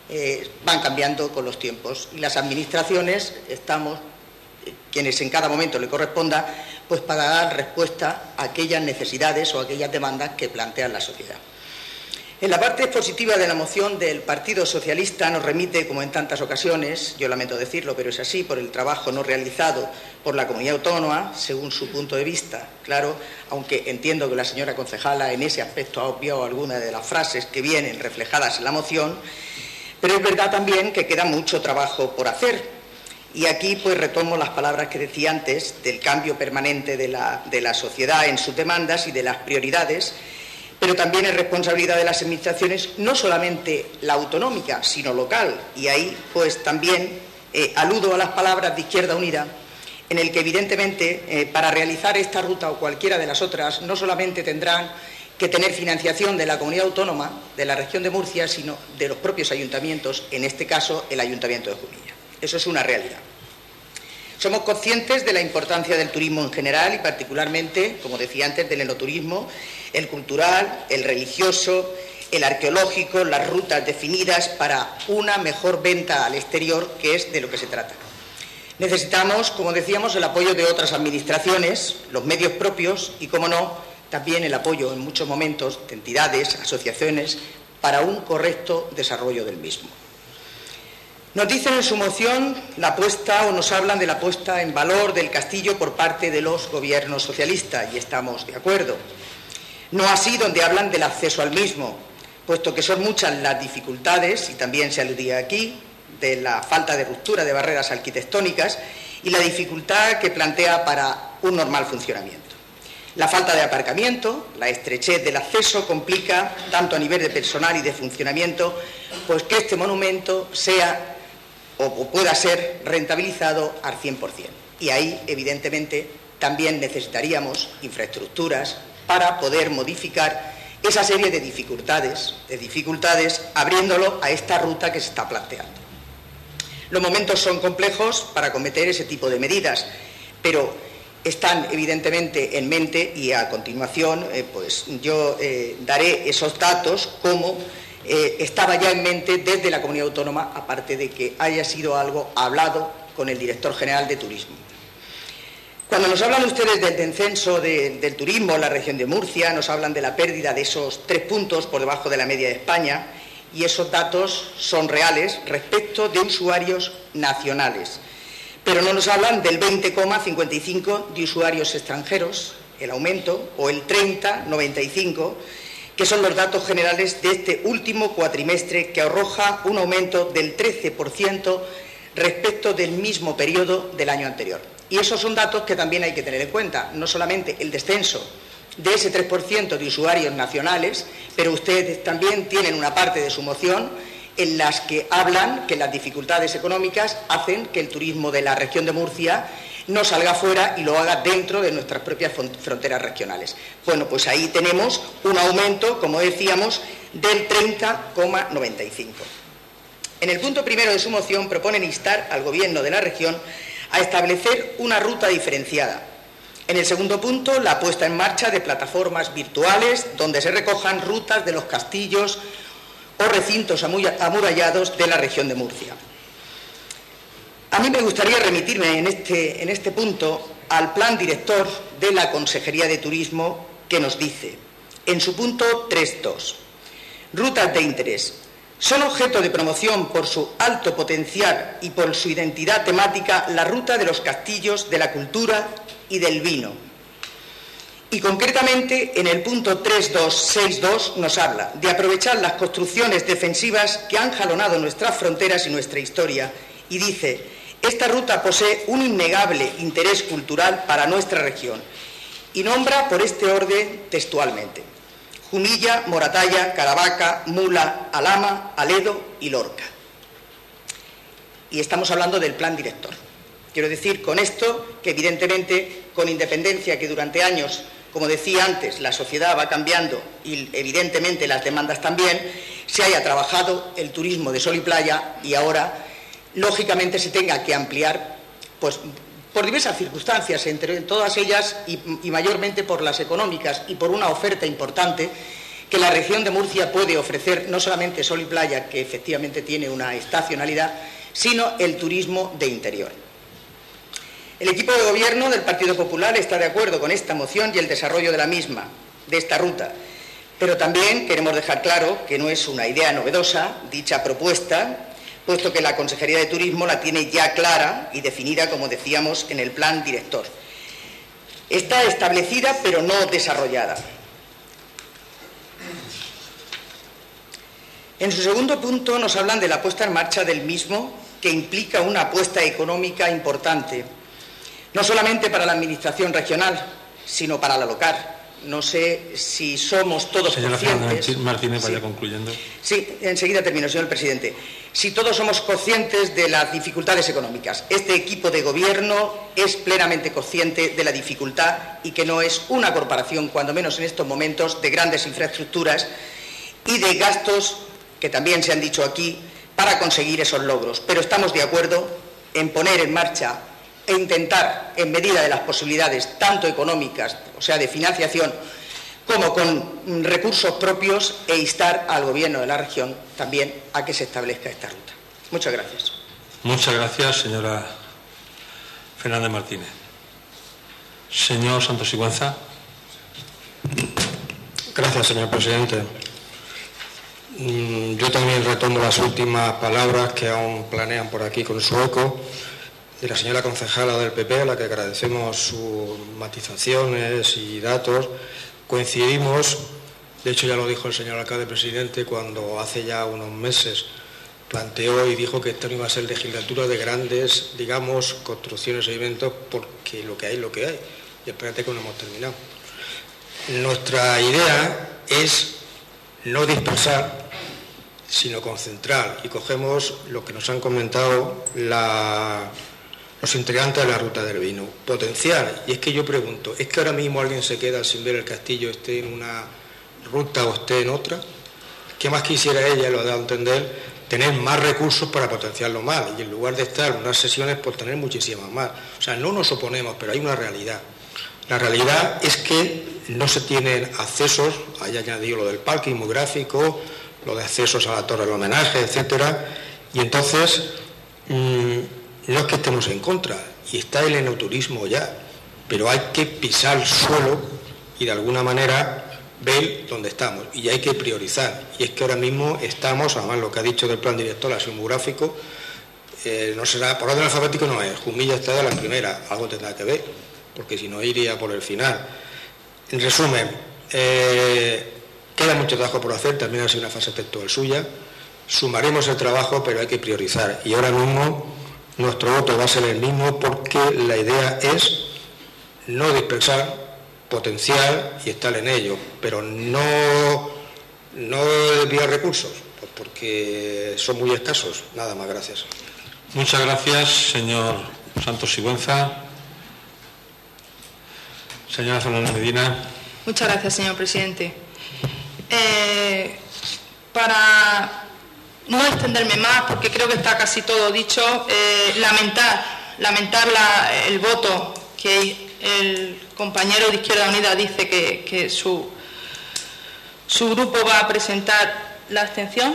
van cambiando con los tiempos, y las administraciones estamos, quienes en cada momento le corresponda, pues para dar respuesta a aquellas necesidades o a aquellas demandas que plantea la sociedad. En la parte expositiva de la moción del Partido Socialista nos remite, como en tantas ocasiones, yo lamento decirlo, pero es así, por el trabajo no realizado por la comunidad autónoma, según su punto de vista. Claro, aunque entiendo que la señora concejala en ese aspecto ha obviado algunas de las frases que vienen reflejadas en la moción, pero es verdad también que queda mucho trabajo por hacer. Y aquí pues retomo las palabras que decía antes del cambio permanente de la sociedad en sus demandas y de las prioridades, pero también es responsabilidad de las administraciones, no solamente la autonómica, sino local. Y ahí pues también aludo a las palabras de Izquierda Unida, en el que evidentemente para realizar esta ruta o cualquiera de las otras no solamente tendrán que tener financiación de la comunidad autónoma, de la región de Murcia, sino de los propios ayuntamientos, en este caso el Ayuntamiento de Jumilla. Eso es una realidad. Somos conscientes de la importancia del turismo en general y particularmente, como decía antes, del enoturismo, el cultural, el religioso, el arqueológico, las rutas definidas para una mejor venta al exterior, que es de lo que se trata. Necesitamos, como decíamos, el apoyo de otras administraciones, los medios propios y, como no, también el apoyo en muchos momentos de entidades, asociaciones, para un correcto desarrollo del mismo. Nos dicen en su moción la puesta, o nos hablan de la puesta en valor del castillo por parte de los gobiernos socialistas, y estamos de acuerdo. No así donde hablan del acceso al mismo, puesto que son muchas las dificultades, y también se aludía aquí, de la falta de ruptura de barreras arquitectónicas y la dificultad que plantea para un normal funcionamiento. La falta de aparcamiento, la estrechez del acceso complica, tanto a nivel de personal y de funcionamiento, pues que este monumento sea o pueda ser rentabilizado al 100%. Y ahí, evidentemente, también necesitaríamos infraestructuras para poder modificar esa serie de dificultades, abriéndolo a esta ruta que se está planteando. Los momentos son complejos para acometer ese tipo de medidas, pero están evidentemente en mente, y a continuación pues yo daré esos datos como estaba ya en mente desde la comunidad autónoma, aparte de que haya sido algo hablado con el director general de turismo. Cuando nos hablan ustedes del descenso del turismo en la región de Murcia, nos hablan de la pérdida de esos 3 puntos por debajo de la media de España, y esos datos son reales respecto de usuarios nacionales. Pero no nos hablan del 20,55 de usuarios extranjeros, el aumento, o el 30,95, que son los datos generales de este último cuatrimestre, que arroja un aumento del 13% respecto del mismo periodo del año anterior. Y esos son datos que también hay que tener en cuenta, no solamente el descenso de ese 3% de usuarios nacionales, pero ustedes también tienen una parte de su moción en las que hablan que las dificultades económicas hacen que el turismo de la región de Murcia no salga fuera y lo haga dentro de nuestras propias fronteras regionales. Bueno, pues ahí tenemos un aumento, como decíamos, del 30,95. En el punto primero de su moción proponen instar al Gobierno de la región a establecer una ruta diferenciada, En el segundo punto, la puesta en marcha de plataformas virtuales donde se recojan rutas de los castillos o recintos amurallados de la región de Murcia. A mí me gustaría remitirme en este punto al plan director de la Consejería de Turismo, que nos dice, en su punto 3.2, rutas de interés. Son objeto de promoción por su alto potencial y por su identidad temática la ruta de los castillos, de la cultura y del vino. Y concretamente en el punto 3.2.6.2 nos habla de aprovechar las construcciones defensivas que han jalonado nuestras fronteras y nuestra historia y dice, esta ruta posee un innegable interés cultural para nuestra región y nombra por este orden textualmente Jumilla, Moratalla, Caravaca, Mula, Alhama, Aledo y Lorca. Y estamos hablando del plan director. Quiero decir con esto que evidentemente, con independencia que durante años, como decía antes, la sociedad va cambiando y evidentemente las demandas también, se haya trabajado el turismo de sol y playa y ahora, lógicamente, se tenga que ampliar, pues por diversas circunstancias, entre todas ellas y mayormente por las económicas y por una oferta importante que la región de Murcia puede ofrecer, no solamente sol y playa, que efectivamente tiene una estacionalidad, sino el turismo de interior. El equipo de gobierno del Partido Popular está de acuerdo con esta moción y el desarrollo de la misma, de esta ruta, pero también queremos dejar claro que no es una idea novedosa dicha propuesta, puesto que la Consejería de Turismo la tiene ya clara y definida, como decíamos, en el plan director. Está establecida, pero no desarrollada. En su segundo punto nos hablan de la puesta en marcha del mismo, que implica una apuesta económica importante, no solamente para la Administración regional, sino para la local. No sé si somos todos conscientes... Señora Martínez, vaya concluyendo. Sí, enseguida termino, señor presidente. Si todos somos conscientes de las dificultades económicas. Este equipo de gobierno es plenamente consciente de la dificultad y que no es una corporación, cuando menos en estos momentos, de grandes infraestructuras y de gastos, que también se han dicho aquí, para conseguir esos logros. Pero estamos de acuerdo en poner en marcha e intentar, en medida de las posibilidades, tanto económicas, o sea, de financiación, como con recursos propios, e instar al Gobierno de la región también a que se establezca esta ruta. Muchas gracias. Muchas gracias, señora Fernández Martínez. Señor Santos Sigüenza. Gracias, señor presidente. Yo también retomo las últimas palabras que aún planean por aquí con su eco, de la señora concejala del PP, a la que agradecemos sus matizaciones y datos. Coincidimos, de hecho ya lo dijo el señor alcalde presidente cuando hace ya unos meses planteó y dijo que esta no iba a ser legislatura de grandes, digamos, construcciones e eventos, porque lo que hay es lo que hay. Y espérate que no hemos terminado. Nuestra idea es no dispersar, sino concentrar, y cogemos lo que nos han comentado los integrantes de la ruta del vino, potenciar. Y es que yo pregunto, ¿es que ahora mismo alguien se queda sin ver el castillo, esté en una ruta o esté en otra? ¿Qué más quisiera ella, lo ha dado a entender, tener más recursos para potenciarlo más? Y en lugar de estar en unas sesiones, por tener muchísimas más. O sea, no nos oponemos, pero hay una realidad. La realidad es que no se tienen accesos, hay añadido lo del parking muy gráfico, lo de accesos a la torre del homenaje, etcétera, y entonces no es que estemos en contra, y está el enoturismo ya, pero hay que pisar suelo y de alguna manera ver dónde estamos, y hay que priorizar. Y es que ahora mismo estamos, además lo que ha dicho del plan director, así muy gráfico, no será, por orden alfabético no es, Jumilla está de la primera, algo tendrá que ver, porque si no iría por el final. En resumen, queda mucho trabajo por hacer, también ha sido una fase textual suya, sumaremos el trabajo, pero hay que priorizar, y ahora mismo nuestro voto va a ser el mismo, porque la idea es no dispersar, potenciar y estar en ello, pero no desviar recursos, pues porque son muy escasos. Nada más, gracias. Muchas gracias, señor Santos Sigüenza. Señora Fernández Medina. Muchas gracias, señor presidente. Para no extenderme más, porque creo que está casi todo dicho, lamentar el voto que el compañero de Izquierda Unida dice que su grupo va a presentar la abstención.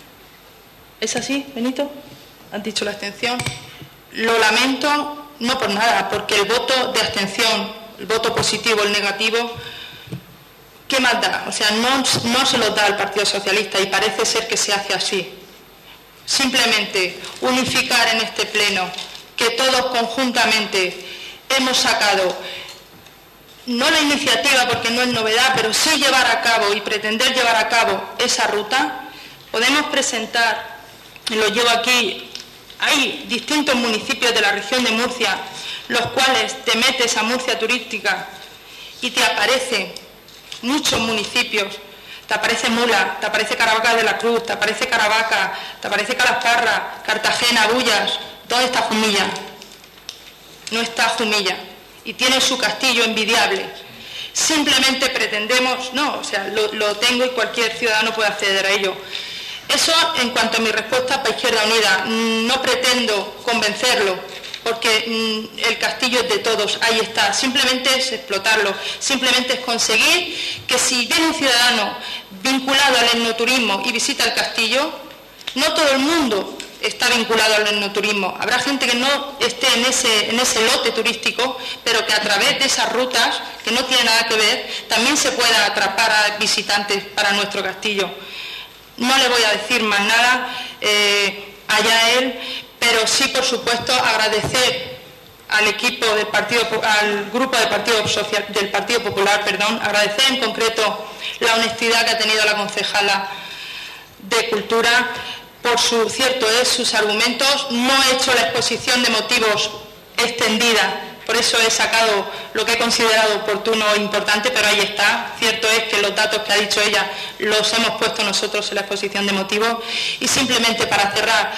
¿Es así, Benito? ¿Han dicho la abstención? Lo lamento, no por nada, porque el voto de abstención, el voto positivo, el negativo, ¿qué más da? O sea, no se los da al Partido Socialista y parece ser que se hace así. Simplemente unificar en este pleno que todos conjuntamente hemos sacado, no la iniciativa porque no es novedad, pero sí llevar a cabo y pretender llevar a cabo esa ruta. Podemos presentar, lo llevo aquí, hay distintos municipios de la región de Murcia, los cuales te metes a Murcia turística y te aparecen muchos municipios. Te aparece Mula, te aparece Caravaca de la Cruz, te aparece Caravaca, te aparece Calasparra, Cartagena, Bullas. ¿Dónde está Jumilla? No está Jumilla. Y tiene su castillo envidiable. Simplemente pretendemos, no, o sea, lo tengo y cualquier ciudadano puede acceder a ello. Eso en cuanto a mi respuesta para Izquierda Unida. No pretendo convencerlo, porque el castillo es de todos, ahí está. Simplemente es explotarlo, simplemente es conseguir que si viene un ciudadano vinculado al etnoturismo y visita el castillo, no todo el mundo está vinculado al etnoturismo. Habrá gente que no esté en ese lote turístico, pero que a través de esas rutas, que no tienen nada que ver, también se pueda atrapar a visitantes para nuestro castillo. No le voy a decir más nada, allá él, pero sí, por supuesto, agradecer al equipo del partido, al grupo del Partido Popular, agradecer en concreto la honestidad que ha tenido la concejala de Cultura, por sus argumentos. No he hecho la exposición de motivos extendida, por eso he sacado lo que he considerado oportuno e importante, pero ahí está. Cierto es que los datos que ha dicho ella los hemos puesto nosotros en la exposición de motivos. Y simplemente para cerrar,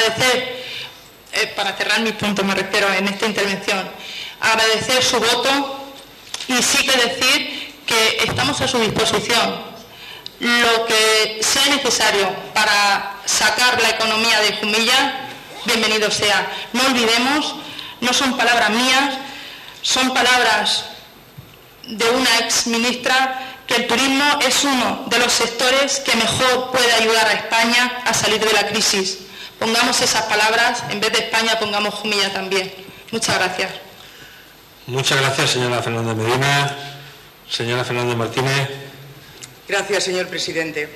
para cerrar mis puntos me refiero en esta intervención, agradecer su voto y sí que decir que estamos a su disposición. Lo que sea necesario para sacar la economía de Jumilla, bienvenido sea. No olvidemos, no son palabras mías, son palabras de una ex ministra, que el turismo es uno de los sectores que mejor puede ayudar a España a salir de la crisis. Pongamos esas palabras, en vez de España pongamos Jumilla también. Muchas gracias. Muchas gracias, señora Fernández Medina. Señora Fernández Martínez. Gracias, señor presidente.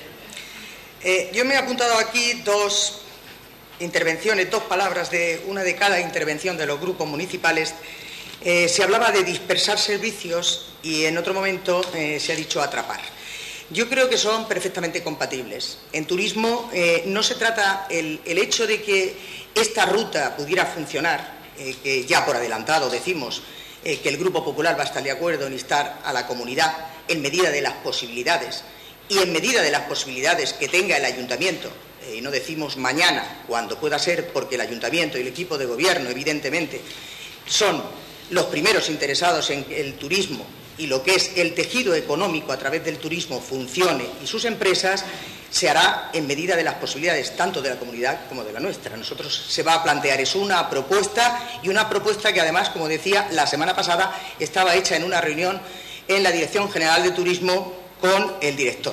Yo me he apuntado aquí dos intervenciones, dos palabras, una de cada intervención de los grupos municipales. Se hablaba de dispersar servicios y en otro momento se ha dicho atrapar. Yo creo que son perfectamente compatibles. En turismo no se trata el hecho de que esta ruta pudiera funcionar, que ya por adelantado decimos que el Grupo Popular va a estar de acuerdo en instar a la comunidad en medida de las posibilidades y en medida de las posibilidades que tenga el ayuntamiento. Y no decimos mañana, cuando pueda ser, porque el ayuntamiento y el equipo de gobierno, evidentemente, son los primeros interesados en que el turismo y lo que es el tejido económico a través del turismo funcione y sus empresas, se hará en medida de las posibilidades tanto de la comunidad como de la nuestra. Nosotros se va a plantear, es una propuesta, y una propuesta que además, como decía, la semana pasada estaba hecha en una reunión en la Dirección General de Turismo con el director.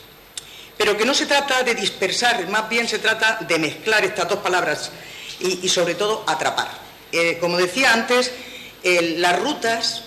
Pero que no se trata de dispersar, más bien se trata de mezclar estas dos palabras y sobre todo atrapar. Como decía antes, las rutas,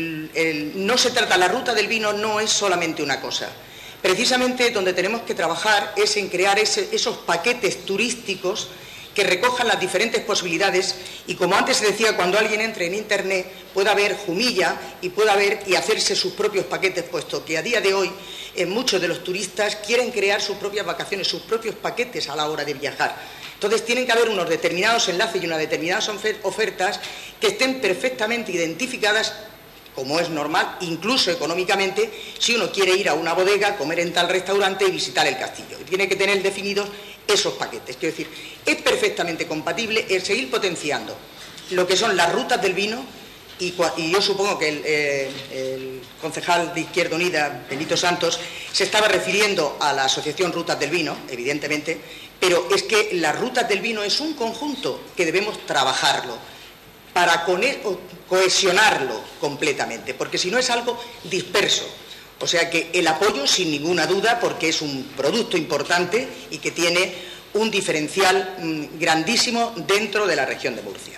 no se trata, la ruta del vino no es solamente una cosa. Precisamente donde tenemos que trabajar es en crear esos paquetes turísticos que recojan las diferentes posibilidades y, como antes se decía, cuando alguien entre en Internet pueda ver Jumilla y pueda ver y hacerse sus propios paquetes, puesto que a día de hoy muchos de los turistas quieren crear sus propias vacaciones, sus propios paquetes a la hora de viajar. Entonces tienen que haber unos determinados enlaces y unas determinadas ofertas que estén perfectamente identificadas, como es normal, incluso económicamente, si uno quiere ir a una bodega, comer en tal restaurante y visitar el castillo. Tiene que tener definidos esos paquetes. Quiero decir, es perfectamente compatible el seguir potenciando lo que son las rutas del vino y yo supongo que el concejal de Izquierda Unida, Benito Santos, se estaba refiriendo a la asociación Rutas del Vino, evidentemente, pero es que las rutas del vino es un conjunto que debemos trabajarlo. para cohesionarlo completamente, porque si no es algo disperso. O sea que el apoyo, sin ninguna duda, porque es un producto importante y que tiene un diferencial grandísimo dentro de la región de Murcia.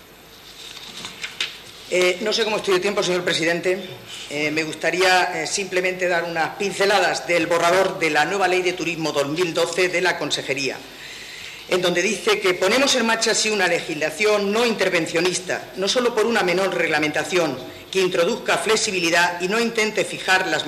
No sé cómo estoy de tiempo, señor presidente. Me gustaría simplemente dar unas pinceladas del borrador de la nueva Ley de Turismo 2012 de la Consejería, en donde dice que ponemos en marcha así una legislación no intervencionista, no solo por una menor reglamentación que introduzca flexibilidad y no intente fijar las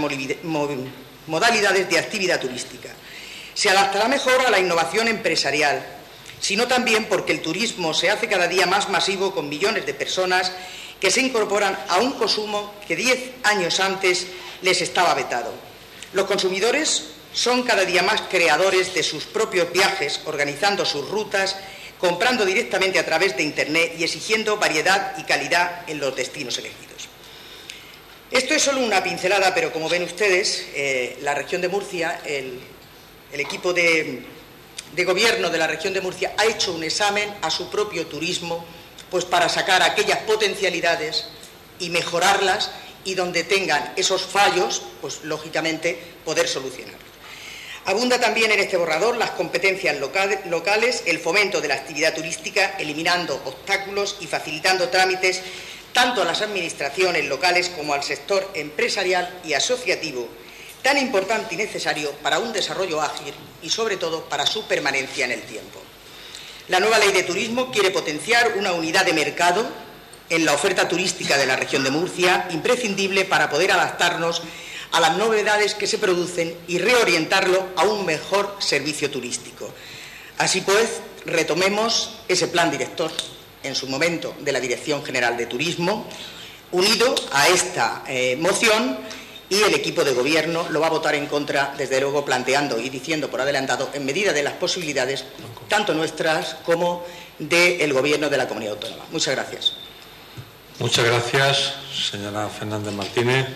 modalidades de actividad turística. Se adaptará mejor a la innovación empresarial, sino también porque el turismo se hace cada día más masivo, con millones de personas que se incorporan a un consumo que 10 años antes les estaba vetado. Los consumidores son cada día más creadores de sus propios viajes, organizando sus rutas, comprando directamente a través de Internet y exigiendo variedad y calidad en los destinos elegidos. Esto es solo una pincelada, pero como ven ustedes, la región de Murcia, el equipo de gobierno de la región de Murcia ha hecho un examen a su propio turismo, pues para sacar aquellas potencialidades y mejorarlas, y donde tengan esos fallos, pues lógicamente poder solucionarlos. Abunda también en este borrador las competencias locales, el fomento de la actividad turística, eliminando obstáculos y facilitando trámites tanto a las administraciones locales como al sector empresarial y asociativo, tan importante y necesario para un desarrollo ágil y, sobre todo, para su permanencia en el tiempo. La nueva Ley de Turismo quiere potenciar una unidad de mercado en la oferta turística de la región de Murcia, imprescindible para poder adaptarnos a las novedades que se producen y reorientarlo a un mejor servicio turístico. Así pues, retomemos ese plan director en su momento de la Dirección General de Turismo, unido a esta moción, y el equipo de gobierno lo va a votar en contra, desde luego planteando y diciendo por adelantado, en medida de las posibilidades, tanto nuestras como del gobierno de la comunidad autónoma. Muchas gracias. Muchas gracias, señora Fernández Martínez.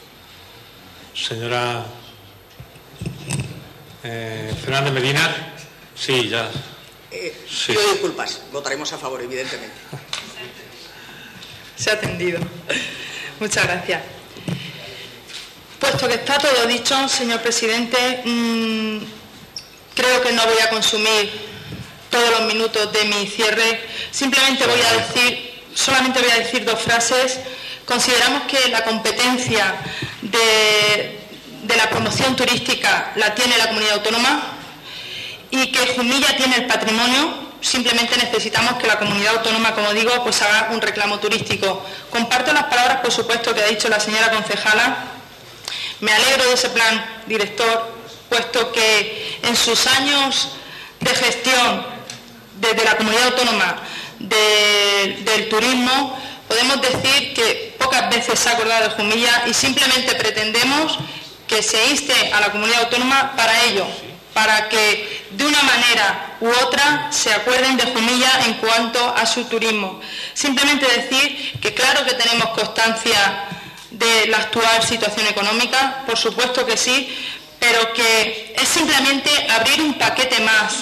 Señora Fernández Medina. Sí, ya. Sí. Pido disculpas, votaremos a favor, evidentemente. Se ha atendido. Muchas gracias. Puesto que está todo dicho, señor presidente, creo que no voy a consumir todos los minutos de mi cierre. Simplemente solamente voy a decir dos frases. Consideramos que la competencia de la promoción turística la tiene la comunidad autónoma y que Jumilla tiene el patrimonio. Simplemente necesitamos que la comunidad autónoma, como digo, pues haga un reclamo turístico. Comparto las palabras, por supuesto, que ha dicho la señora concejala. Me alegro de ese plan director, puesto que en sus años de gestión desde la comunidad autónoma del turismo, podemos decir que pocas veces se ha acordado de Jumilla, y simplemente pretendemos que se inste a la comunidad autónoma para ello, para que de una manera u otra se acuerden de Jumilla en cuanto a su turismo. Simplemente decir que claro que tenemos constancia de la actual situación económica, por supuesto que sí, pero que es simplemente abrir un paquete más.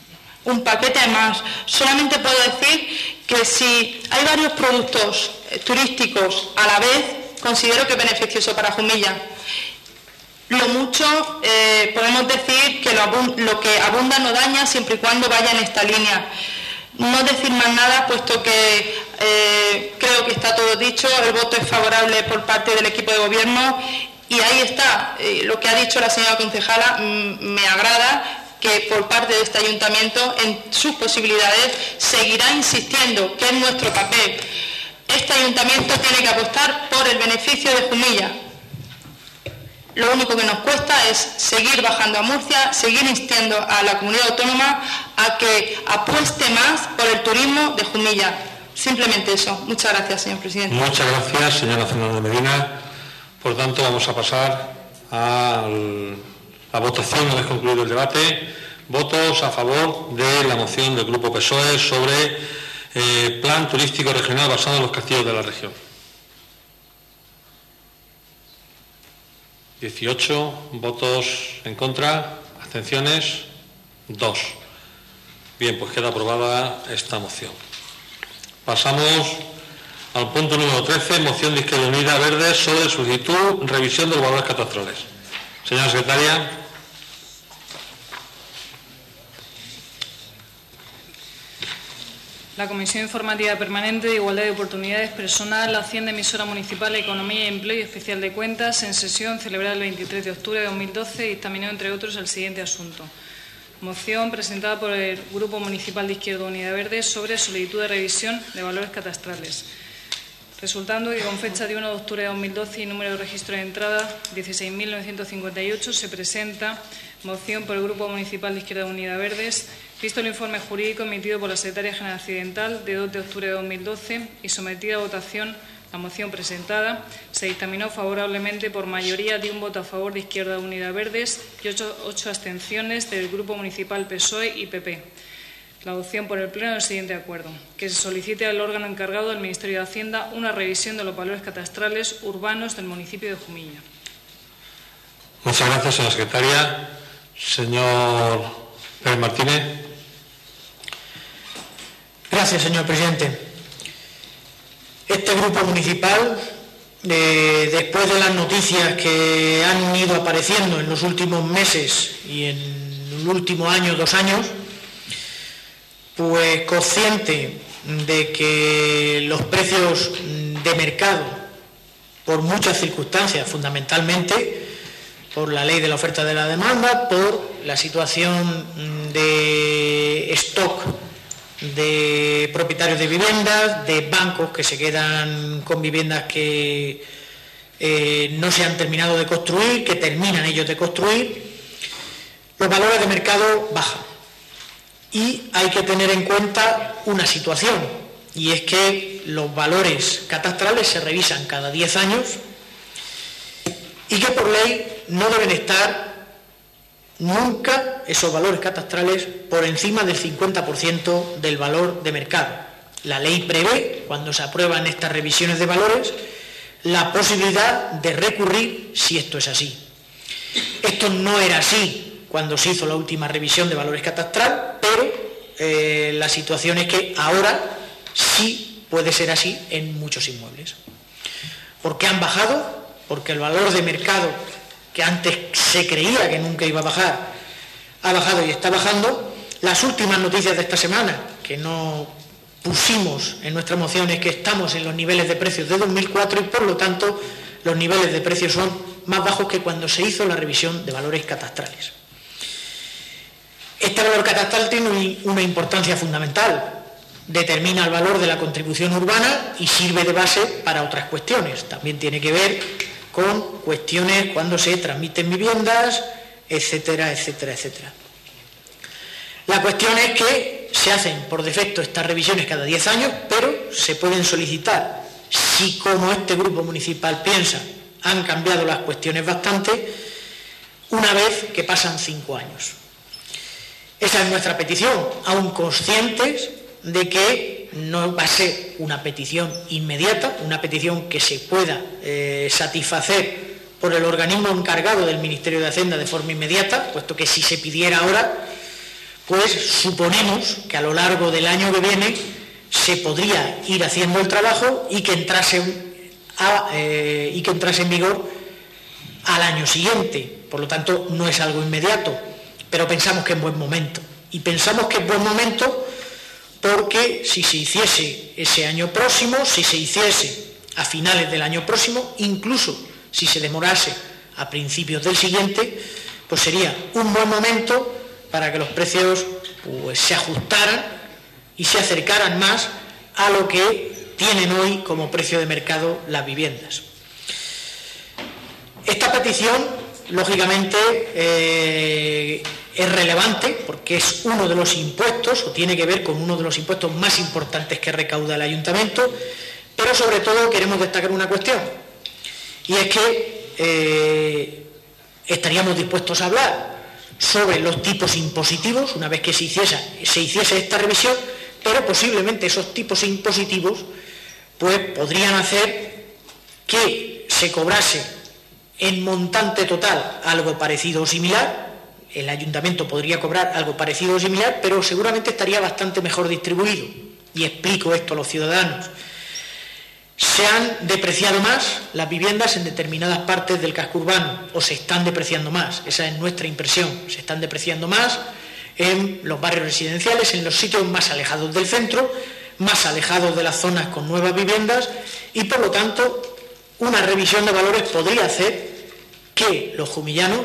Solamente puedo decir que si hay varios productos turísticos a la vez, considero que es beneficioso para Jumilla. Lo mucho podemos decir que lo que abunda no daña, siempre y cuando vaya en esta línea. No decir más nada, puesto que creo que está todo dicho. El voto es favorable por parte del equipo de gobierno, y ahí está lo que ha dicho la señora concejala. Me agrada que por parte de este ayuntamiento, en sus posibilidades, seguirá insistiendo que es nuestro papel. Este ayuntamiento tiene que apostar por el beneficio de Jumilla. Lo único que nos cuesta es seguir bajando a Murcia, seguir instando a la comunidad autónoma a que apueste más por el turismo de Jumilla. Simplemente eso. Muchas gracias, señor presidente. Muchas gracias, señora Fernández Medina. Por tanto, vamos a pasar a la votación. Una vez concluido el debate, votos a favor de la moción del Grupo PSOE sobre Plan Turístico Regional basado en los castillos de la región. 18 votos en contra, abstenciones 2. Bien, pues queda aprobada esta moción. Pasamos al punto número 13, moción de Izquierda Unida Verde sobre solicitud, revisión de los valores catastrales. Señora secretaria. La Comisión Informativa Permanente de Igualdad de Oportunidades Personal, Hacienda, Emisora Municipal, Economía y Empleo y Especial de Cuentas, en sesión celebrada el 23 de octubre de 2012, dictaminó, entre otros, el siguiente asunto. Moción presentada por el Grupo Municipal de Izquierda Unida Verde sobre solicitud de revisión de valores catastrales. Resultando que con fecha de 1 de octubre de 2012 y número de registro de entrada 16.958 se presenta moción por el Grupo Municipal de Izquierda Unida Verdes, visto el informe jurídico emitido por la Secretaria General Accidental de 2 de octubre de 2012 y sometida a votación la moción presentada, se dictaminó favorablemente por mayoría de un voto a favor de Izquierda Unida Verdes y 8 abstenciones del Grupo Municipal PSOE y PP. La adopción por el Pleno del siguiente acuerdo: que se solicite al órgano encargado del Ministerio de Hacienda una revisión de los valores catastrales urbanos del municipio de Jumilla. Muchas gracias, señora secretaria. Señor Pérez Martínez. Gracias, señor presidente. Este grupo municipal, después de las noticias que han ido apareciendo en los últimos meses y en el último año, 2 años, pues consciente de que los precios de mercado, por muchas circunstancias, fundamentalmente por la ley de la oferta y de la demanda, por la situación de stock de propietarios de viviendas, de bancos que se quedan con viviendas que no se han terminado de construir, que terminan ellos de construir, los valores de mercado bajan. Y hay que tener en cuenta una situación, y es que los valores catastrales se revisan cada 10 años y que por ley no deben estar nunca esos valores catastrales por encima del 50% del valor de mercado. La ley prevé, cuando se aprueban estas revisiones de valores, la posibilidad de recurrir si esto es así. Esto no era así cuando se hizo la última revisión de valores catastral, pero la situación es que ahora sí puede ser así en muchos inmuebles. ¿Por qué han bajado? Porque el valor de mercado, que antes se creía que nunca iba a bajar, ha bajado y está bajando. Las últimas noticias de esta semana, que no pusimos en nuestra moción, es que estamos en los niveles de precios de 2004 y por lo tanto los niveles de precios son más bajos que cuando se hizo la revisión de valores catastrales. Este valor catastral tiene una importancia fundamental. Determina el valor de la contribución urbana y sirve de base para otras cuestiones. También tiene que ver con cuestiones cuando se transmiten viviendas, etcétera, etcétera, etcétera. La cuestión es que se hacen por defecto estas revisiones cada 10 años, pero se pueden solicitar, si como este grupo municipal piensa, han cambiado las cuestiones bastante, una vez que pasan 5 años. Esa es nuestra petición, aún conscientes de que no va a ser una petición inmediata, una petición que se pueda satisfacer por el organismo encargado del Ministerio de Hacienda de forma inmediata, puesto que si se pidiera ahora, pues suponemos que a lo largo del año que viene se podría ir haciendo el trabajo y que entrase en vigor al año siguiente. Por lo tanto, no es algo inmediato, pero pensamos que es buen momento. Y pensamos que es buen momento porque si se hiciese ese año próximo, si se hiciese a finales del año próximo, incluso si se demorase a principios del siguiente, pues sería un buen momento para que los precios pues se ajustaran y se acercaran más a lo que tienen hoy como precio de mercado las viviendas. Esta petición, lógicamente, es relevante porque es uno de los impuestos, o tiene que ver con uno de los impuestos más importantes que recauda el ayuntamiento, pero sobre todo queremos destacar una cuestión, y es que estaríamos dispuestos a hablar sobre los tipos impositivos una vez que se hiciese esta revisión, pero posiblemente esos tipos impositivos pues podrían hacer que se cobrase en montante total algo parecido o similar. El ayuntamiento podría cobrar algo parecido o similar, pero seguramente estaría bastante mejor distribuido. Y explico esto a los ciudadanos. Se han depreciado más las viviendas en determinadas partes del casco urbano, o se están depreciando más, esa es nuestra impresión, se están depreciando más en los barrios residenciales, en los sitios más alejados del centro, más alejados de las zonas con nuevas viviendas, y por lo tanto una revisión de valores podría hacer que los jumillanos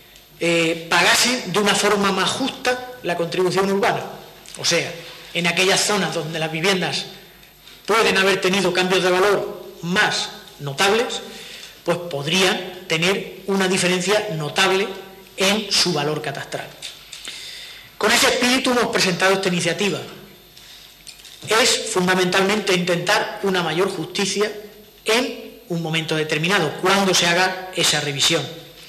pagasen de una forma más justa la contribución urbana. O sea, en aquellas zonas donde las viviendas pueden haber tenido cambios de valor más notables, pues podrían tener una diferencia notable en su valor catastral. Con ese espíritu hemos presentado esta iniciativa. Es fundamentalmente intentar una mayor justicia en un momento determinado, cuando se haga esa revisión.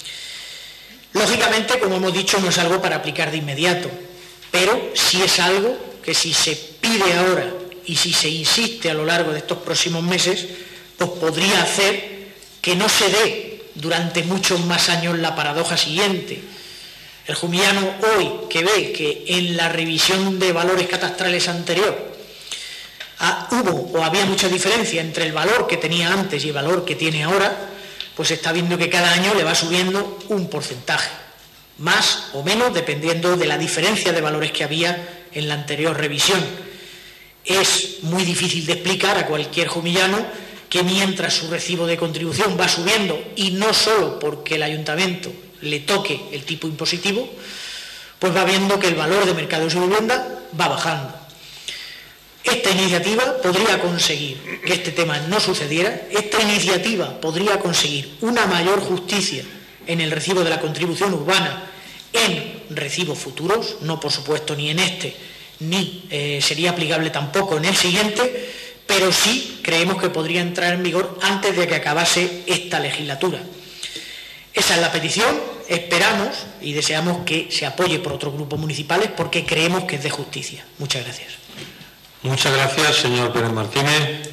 Lógicamente, como hemos dicho, no es algo para aplicar de inmediato, pero sí es algo que si se pide ahora y si se insiste a lo largo de estos próximos meses, pues podría hacer que no se dé durante muchos más años la paradoja siguiente. El jumillano hoy, que ve que en la revisión de valores catastrales anterior hubo o había mucha diferencia entre el valor que tenía antes y el valor que tiene ahora, pues está viendo que cada año le va subiendo un porcentaje, más o menos dependiendo de la diferencia de valores que había en la anterior revisión. Es muy difícil de explicar a cualquier jumillano que mientras su recibo de contribución va subiendo, y no solo porque el ayuntamiento le toque el tipo impositivo, pues va viendo que el valor de mercado de su vivienda va bajando. Esta iniciativa podría conseguir que este tema no sucediera. Esta iniciativa podría conseguir una mayor justicia en el recibo de la contribución urbana en recibos futuros, no por supuesto ni en este, ni sería aplicable tampoco en el siguiente, pero sí creemos que podría entrar en vigor antes de que acabase esta legislatura. Esa es la petición. Esperamos y deseamos que se apoye por otros grupos municipales porque creemos que es de justicia. Muchas gracias. Muchas gracias, señor Pérez Martínez.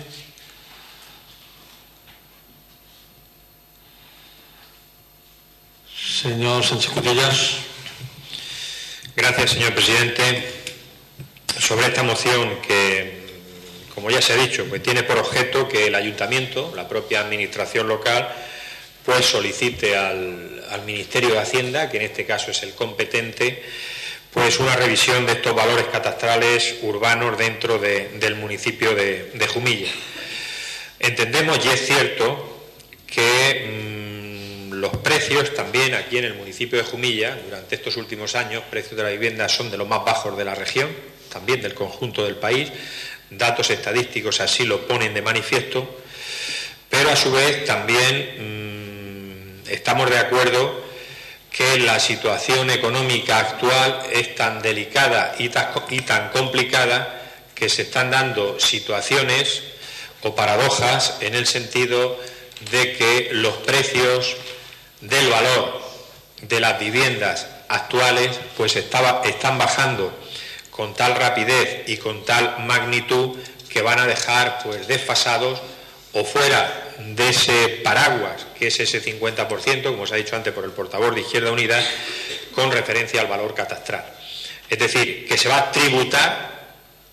Señor Sánchez Cutillas. Gracias, señor presidente. Sobre esta moción que, como ya se ha dicho, pues tiene por objeto que el ayuntamiento, la propia administración local, pues solicite al Ministerio de Hacienda, que en este caso es el competente, pues una revisión de estos valores catastrales urbanos dentro del municipio de Jumilla. Entendemos, y es cierto, que los precios también aquí en el municipio de Jumilla, durante estos últimos años, precios de la vivienda son de los más bajos de la región, también del conjunto del país. Datos estadísticos así lo ponen de manifiesto, pero a su vez también estamos de acuerdo que la situación económica actual es tan delicada y tan complicada que se están dando situaciones o paradojas en el sentido de que los precios del valor de las viviendas actuales pues están bajando con tal rapidez y con tal magnitud que van a dejar pues desfasados o fuera de ese paraguas que es ese 50%, como se ha dicho antes por el portavoz de Izquierda Unida, con referencia al valor catastral. Es decir, que se va a tributar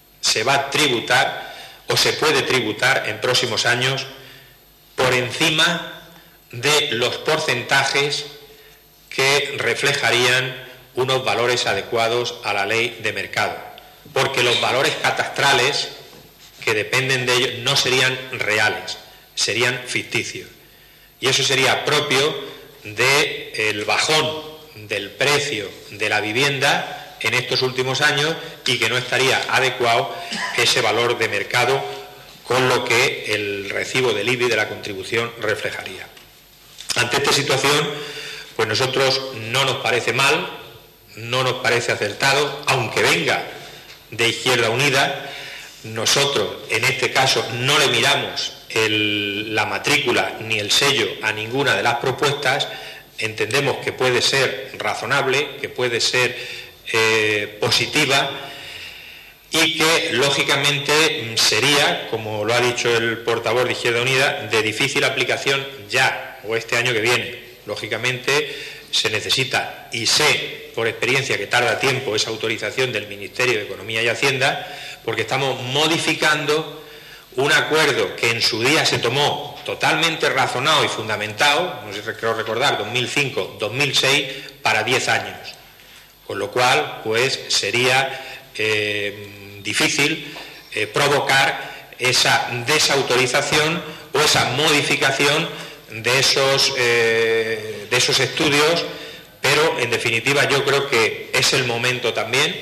o se puede tributar en próximos años por encima de los porcentajes que reflejarían unos valores adecuados a la ley de mercado, porque los valores catastrales que dependen de ellos no serían reales, serían ficticios. Y eso sería propio del bajón del precio de la vivienda en estos últimos años y que no estaría adecuado ese valor de mercado con lo que el recibo del IBI de la contribución reflejaría. Ante esta situación, pues nosotros no nos parece mal, no nos parece acertado, aunque venga de Izquierda Unida. Nosotros, en este caso, no le miramos la matrícula ni el sello a ninguna de las propuestas. Entendemos que puede ser razonable, que puede ser positiva y que, lógicamente, sería, como lo ha dicho el portavoz de Izquierda Unida, de difícil aplicación ya o este año que viene. Lógicamente, se necesita, y sé por experiencia que tarda tiempo, esa autorización del Ministerio de Economía y Hacienda, porque estamos modificando un acuerdo que en su día se tomó totalmente razonado y fundamentado, no sé si creo recordar, 2005-2006, para 10 años. Con lo cual, pues sería difícil provocar esa desautorización o esa modificación de esos estudios, pero en definitiva yo creo que es el momento también,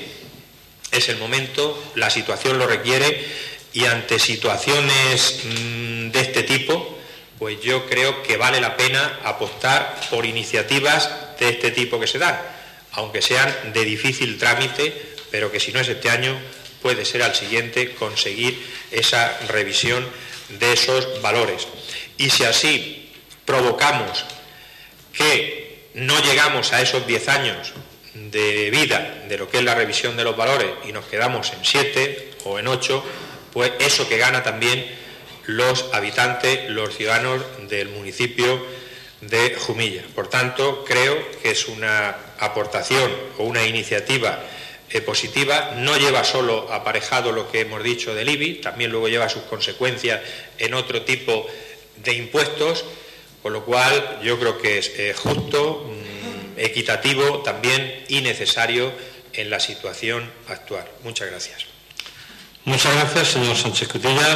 la situación lo requiere, y ante situaciones de este tipo, pues yo creo que vale la pena apostar por iniciativas de este tipo que se dan, aunque sean de difícil trámite, pero que si no es este año, puede ser al siguiente conseguir esa revisión de esos valores. Y si así provocamos que no llegamos a esos 10 años de vida de lo que es la revisión de los valores y nos quedamos en 7 o en 8, pues eso que gana también los habitantes, los ciudadanos del municipio de Jumilla. Por tanto, creo que es una aportación o una iniciativa positiva. No lleva solo aparejado lo que hemos dicho del IBI, también luego lleva sus consecuencias en otro tipo de impuestos, con lo cual yo creo que es justo, equitativo también y necesario en la situación actual. Muchas gracias. Muchas gracias, señor Sánchez Cutillas.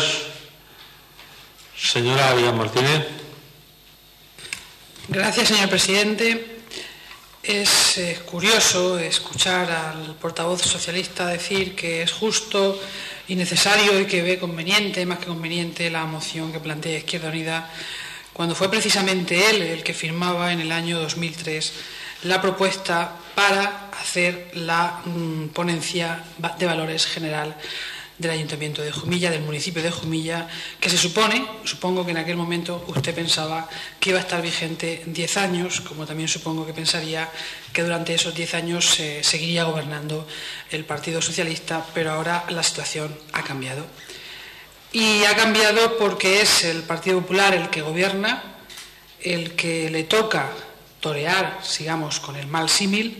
Señora Díaz Martínez. Gracias, señor presidente. Es curioso escuchar al portavoz socialista decir que es justo y necesario y que ve conveniente, más que conveniente, la moción que plantea Izquierda Unida, cuando fue precisamente él el que firmaba en el año 2003 la propuesta para hacer la ponencia de valores general del Ayuntamiento de Jumilla, del municipio de Jumilla, que supongo que en aquel momento usted pensaba que iba a estar vigente 10 años, como también supongo que pensaría que durante esos 10 años seguiría gobernando el Partido Socialista, pero ahora la situación ha cambiado. Y ha cambiado porque es el Partido Popular el que gobierna, el que le toca torear, sigamos con el mal símil,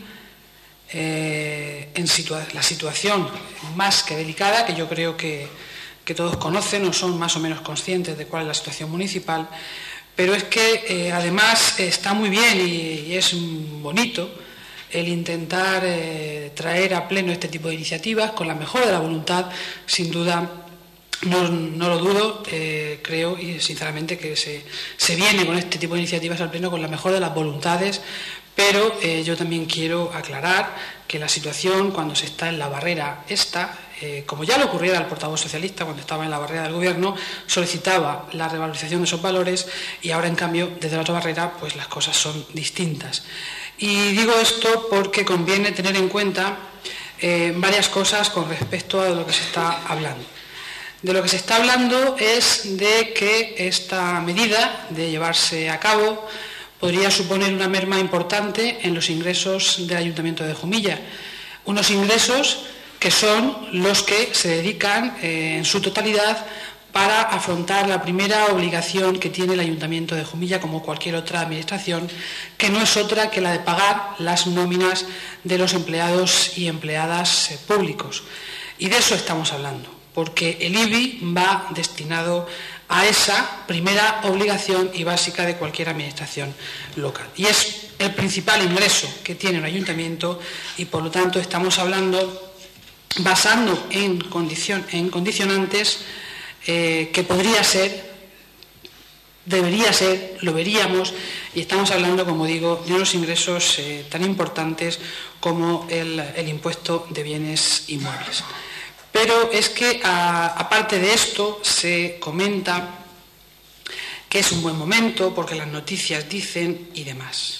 la situación más que delicada, que yo creo que todos conocen o son más o menos conscientes de cuál es la situación municipal, pero es que además está muy bien y es bonito el intentar traer a pleno este tipo de iniciativas con la mejor de la voluntad, sin duda. No lo dudo, creo y sinceramente que se viene con este tipo de iniciativas al pleno con la mejor de las voluntades, pero yo también quiero aclarar que la situación cuando se está en la barrera como ya le ocurriera al portavoz socialista cuando estaba en la barrera del gobierno, solicitaba la revalorización de esos valores y ahora en cambio desde la otra barrera pues las cosas son distintas. Y digo esto porque conviene tener en cuenta varias cosas con respecto a lo que se está hablando. De lo que se está hablando es de que esta medida de llevarse a cabo podría suponer una merma importante en los ingresos del Ayuntamiento de Jumilla. Unos ingresos que son los que se dedican en su totalidad para afrontar la primera obligación que tiene el Ayuntamiento de Jumilla, como cualquier otra administración, que no es otra que la de pagar las nóminas de los empleados y empleadas públicos. Y de eso estamos hablando, porque el IBI va destinado a esa primera obligación y básica de cualquier administración local. Y es el principal ingreso que tiene un ayuntamiento y, por lo tanto, estamos hablando basando en condicionantes que podría ser, debería ser, lo veríamos, y estamos hablando, como digo, de unos ingresos tan importantes como el impuesto de bienes inmuebles. Pero es que, aparte de esto, se comenta que es un buen momento porque las noticias dicen y demás.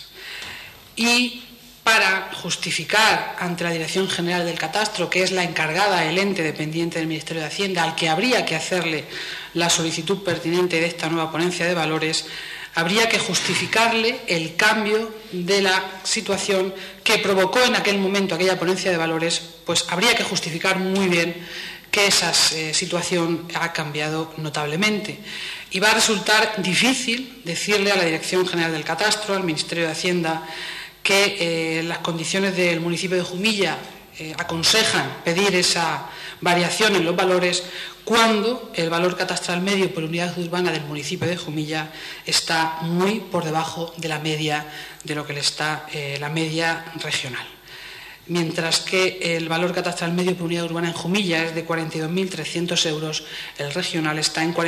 Y para justificar ante la Dirección General del Catastro, que es la encargada, el ente dependiente del Ministerio de Hacienda, al que habría que hacerle la solicitud pertinente de esta nueva ponencia de valores, habría que justificarle el cambio de la situación que provocó en aquel momento aquella ponencia de valores, pues habría que justificar muy bien que esa situación ha cambiado notablemente. Y va a resultar difícil decirle a la Dirección General del Catastro, al Ministerio de Hacienda, que las condiciones del municipio de Jumilla aconsejan pedir esa variación en los valores cuando el valor catastral medio por unidad urbana del municipio de Jumilla está muy por debajo de la media de lo que le está la media regional. Mientras que el valor catastral medio por unidad urbana en Jumilla es de 42.300 euros, el regional está en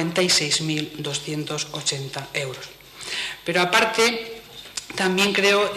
46.280 euros. Pero aparte, también creo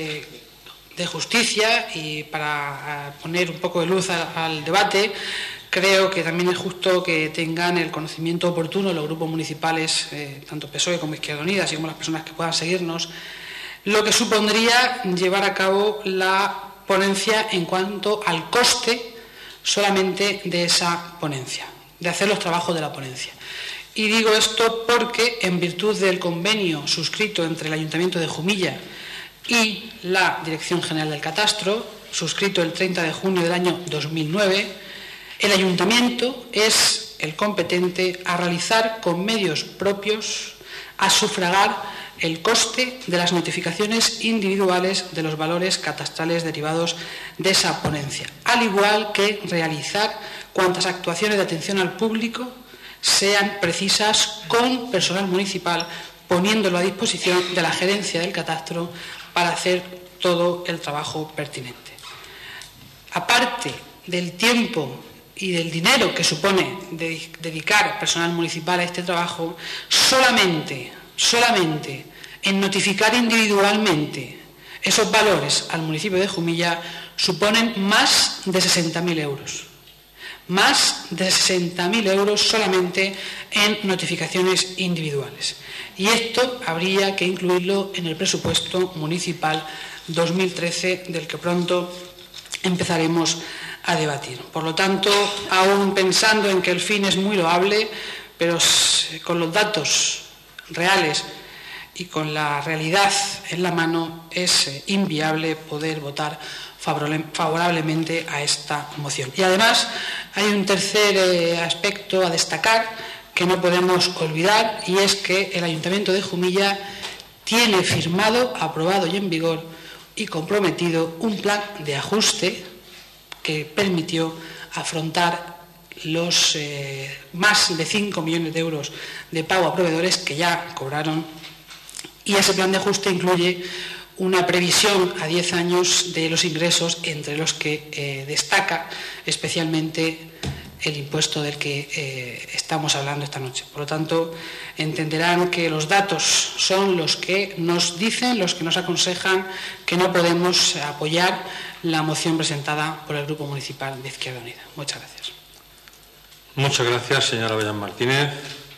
de justicia, y para poner un poco de luz al debate, creo que también es justo que tengan el conocimiento oportuno los grupos municipales, tanto PSOE como Izquierda Unida, así como las personas que puedan seguirnos, lo que supondría llevar a cabo la ponencia en cuanto al coste solamente de esa ponencia, de hacer los trabajos de la ponencia. Y digo esto porque, en virtud del convenio suscrito entre el Ayuntamiento de Jumilla y la Dirección General del Catastro, suscrito el 30 de junio del año 2009, el Ayuntamiento es el competente a realizar con medios propios, a sufragar el coste de las notificaciones individuales de los valores catastrales derivados de esa ponencia, al igual que realizar cuantas actuaciones de atención al público sean precisas con personal municipal, poniéndolo a disposición de la gerencia del catastro para hacer todo el trabajo pertinente. Aparte del tiempo y del dinero que supone dedicar personal municipal a este trabajo, solamente en notificar individualmente esos valores al municipio de Jumilla suponen más de 60.000 euros. Más de 60.000 euros solamente en notificaciones individuales. Y esto habría que incluirlo en el presupuesto municipal 2013, del que pronto empezaremos a debatir. Por lo tanto, aún pensando en que el fin es muy loable, pero con los datos reales y con la realidad en la mano es inviable poder votar favorablemente a esta moción. Y además hay un tercer aspecto a destacar que no podemos olvidar, y es que el Ayuntamiento de Jumilla tiene firmado, aprobado y en vigor y comprometido un plan de ajuste que permitió afrontar los más de 5 millones de euros de pago a proveedores que ya cobraron, y ese plan de ajuste incluye una previsión a 10 años de los ingresos, entre los que destaca especialmente el impuesto del que estamos hablando esta noche. Por lo tanto, entenderán que los datos son los que nos dicen, los que nos aconsejan que no podemos apoyar la moción presentada por el Grupo Municipal de Izquierda Unida. Muchas gracias. Muchas gracias, señora Avellán Martínez.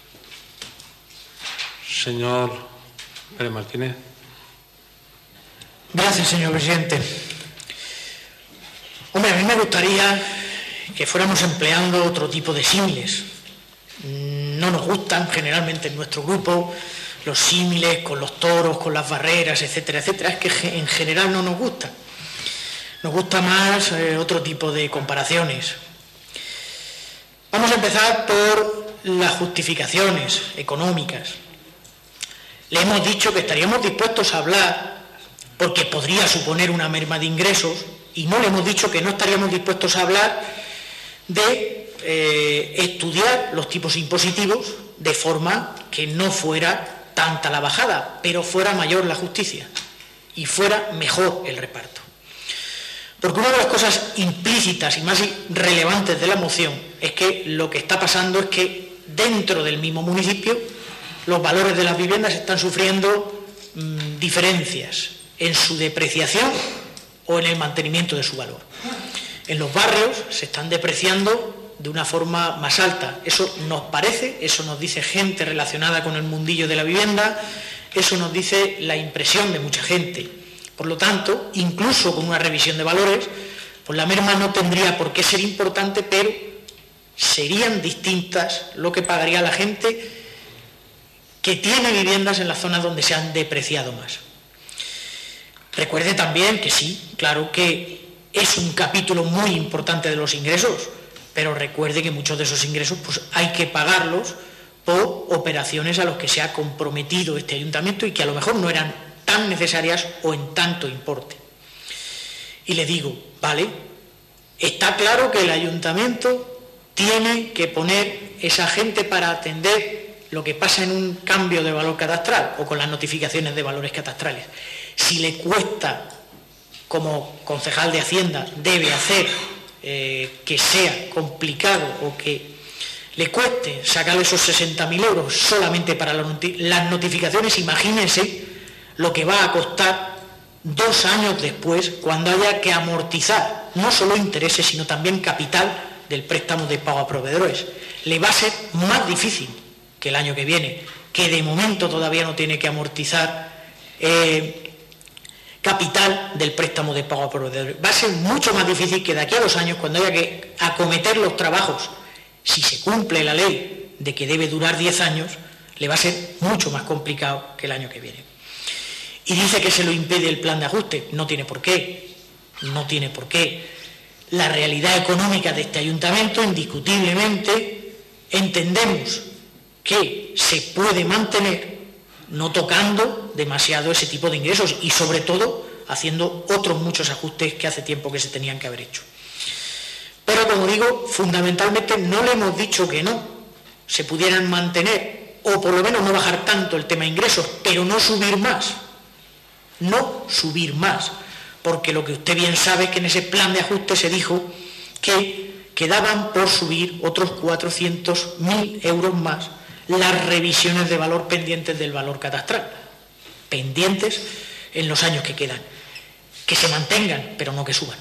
Señor Pérez Martínez. Gracias, señor presidente. Hombre, a mí me gustaría que fuéramos empleando otro tipo de símiles. No nos gustan generalmente en nuestro grupo los símiles con los toros, con las barreras, etcétera, etcétera. Es que en general no nos gustan. Nos gusta más otro tipo de comparaciones. Vamos a empezar por las justificaciones económicas. Le hemos dicho que estaríamos dispuestos a hablar porque podría suponer una merma de ingresos, y no le hemos dicho que no estaríamos dispuestos a hablar de estudiar los tipos impositivos de forma que no fuera tanta la bajada, pero fuera mayor la justicia y fuera mejor el reparto. Porque una de las cosas implícitas y más relevantes de la moción es que lo que está pasando es que dentro del mismo municipio los valores de las viviendas están sufriendo diferencias en su depreciación o en el mantenimiento de su valor. En los barrios se están depreciando de una forma más alta. Eso nos parece, eso nos dice gente relacionada con el mundillo de la vivienda, eso nos dice la impresión de mucha gente. Por lo tanto, incluso con una revisión de valores, pues la merma no tendría por qué ser importante, pero serían distintas lo que pagaría la gente que tiene viviendas en las zonas donde se han depreciado más. Recuerde también que sí, claro que es un capítulo muy importante de los ingresos, pero recuerde que muchos de esos ingresos pues hay que pagarlos por operaciones a los que se ha comprometido este ayuntamiento y que a lo mejor no eran tan necesarias o en tanto importe. Y le digo, vale, está claro que el ayuntamiento tiene que poner esa gente para atender lo que pasa en un cambio de valor catastral o con las notificaciones de valores catastrales. Si le cuesta, como concejal de Hacienda, debe hacer que sea complicado o que le cueste sacar esos 60.000 euros solamente para las notificaciones, imagínense lo que va a costar 2 años después, cuando haya que amortizar no solo intereses, sino también capital del préstamo de pago a proveedores. Le va a ser más difícil que el año que viene, que de momento todavía no tiene que amortizar capital del préstamo de pago a proveedores. Va a ser mucho más difícil que de aquí a 2 años, cuando haya que acometer los trabajos, si se cumple la ley de que debe durar 10 años, le va a ser mucho más complicado que el año que viene. Y dice que se lo impide el plan de ajuste. No tiene por qué. No tiene por qué. La realidad económica de este ayuntamiento, indiscutiblemente, entendemos que se puede mantener no tocando demasiado ese tipo de ingresos y, sobre todo, haciendo otros muchos ajustes que hace tiempo que se tenían que haber hecho. Pero, como digo, fundamentalmente no le hemos dicho que no se pudieran mantener, o por lo menos no bajar tanto el tema de ingresos, pero no subir más. No subir más, porque lo que usted bien sabe es que en ese plan de ajuste se dijo que quedaban por subir otros 400.000 euros más las revisiones de valor pendientes del valor catastral, pendientes en los años que quedan, que se mantengan, pero no que suban.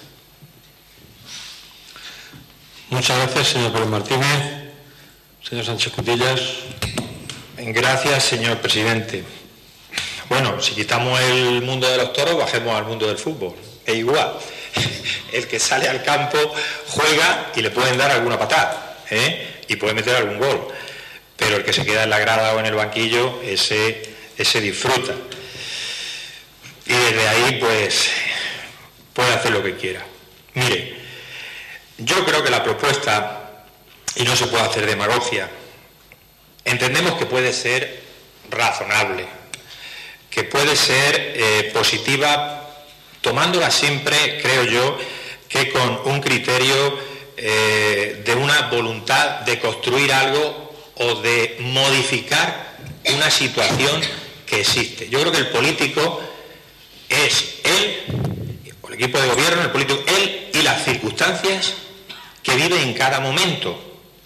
Muchas gracias, señor Pérez Martínez. Señor Sánchez Cutillas. Gracias, señor presidente. Bueno, si quitamos el mundo de los toros, bajemos al mundo del fútbol. Es igual. El que sale al campo juega y le pueden dar alguna patada, y puede meter algún gol. Pero el que se queda en la grada o en el banquillo, ese disfruta. Y desde ahí, pues, puede hacer lo que quiera. Mire, yo creo que la propuesta, y no se puede hacer demagogia, entendemos que puede ser razonable, que puede ser positiva, tomándola siempre, creo yo, que con un criterio de una voluntad de construir algo o de modificar una situación que existe. Yo creo que el político es él, o el equipo de gobierno, el político, él y las circunstancias que vive en cada momento.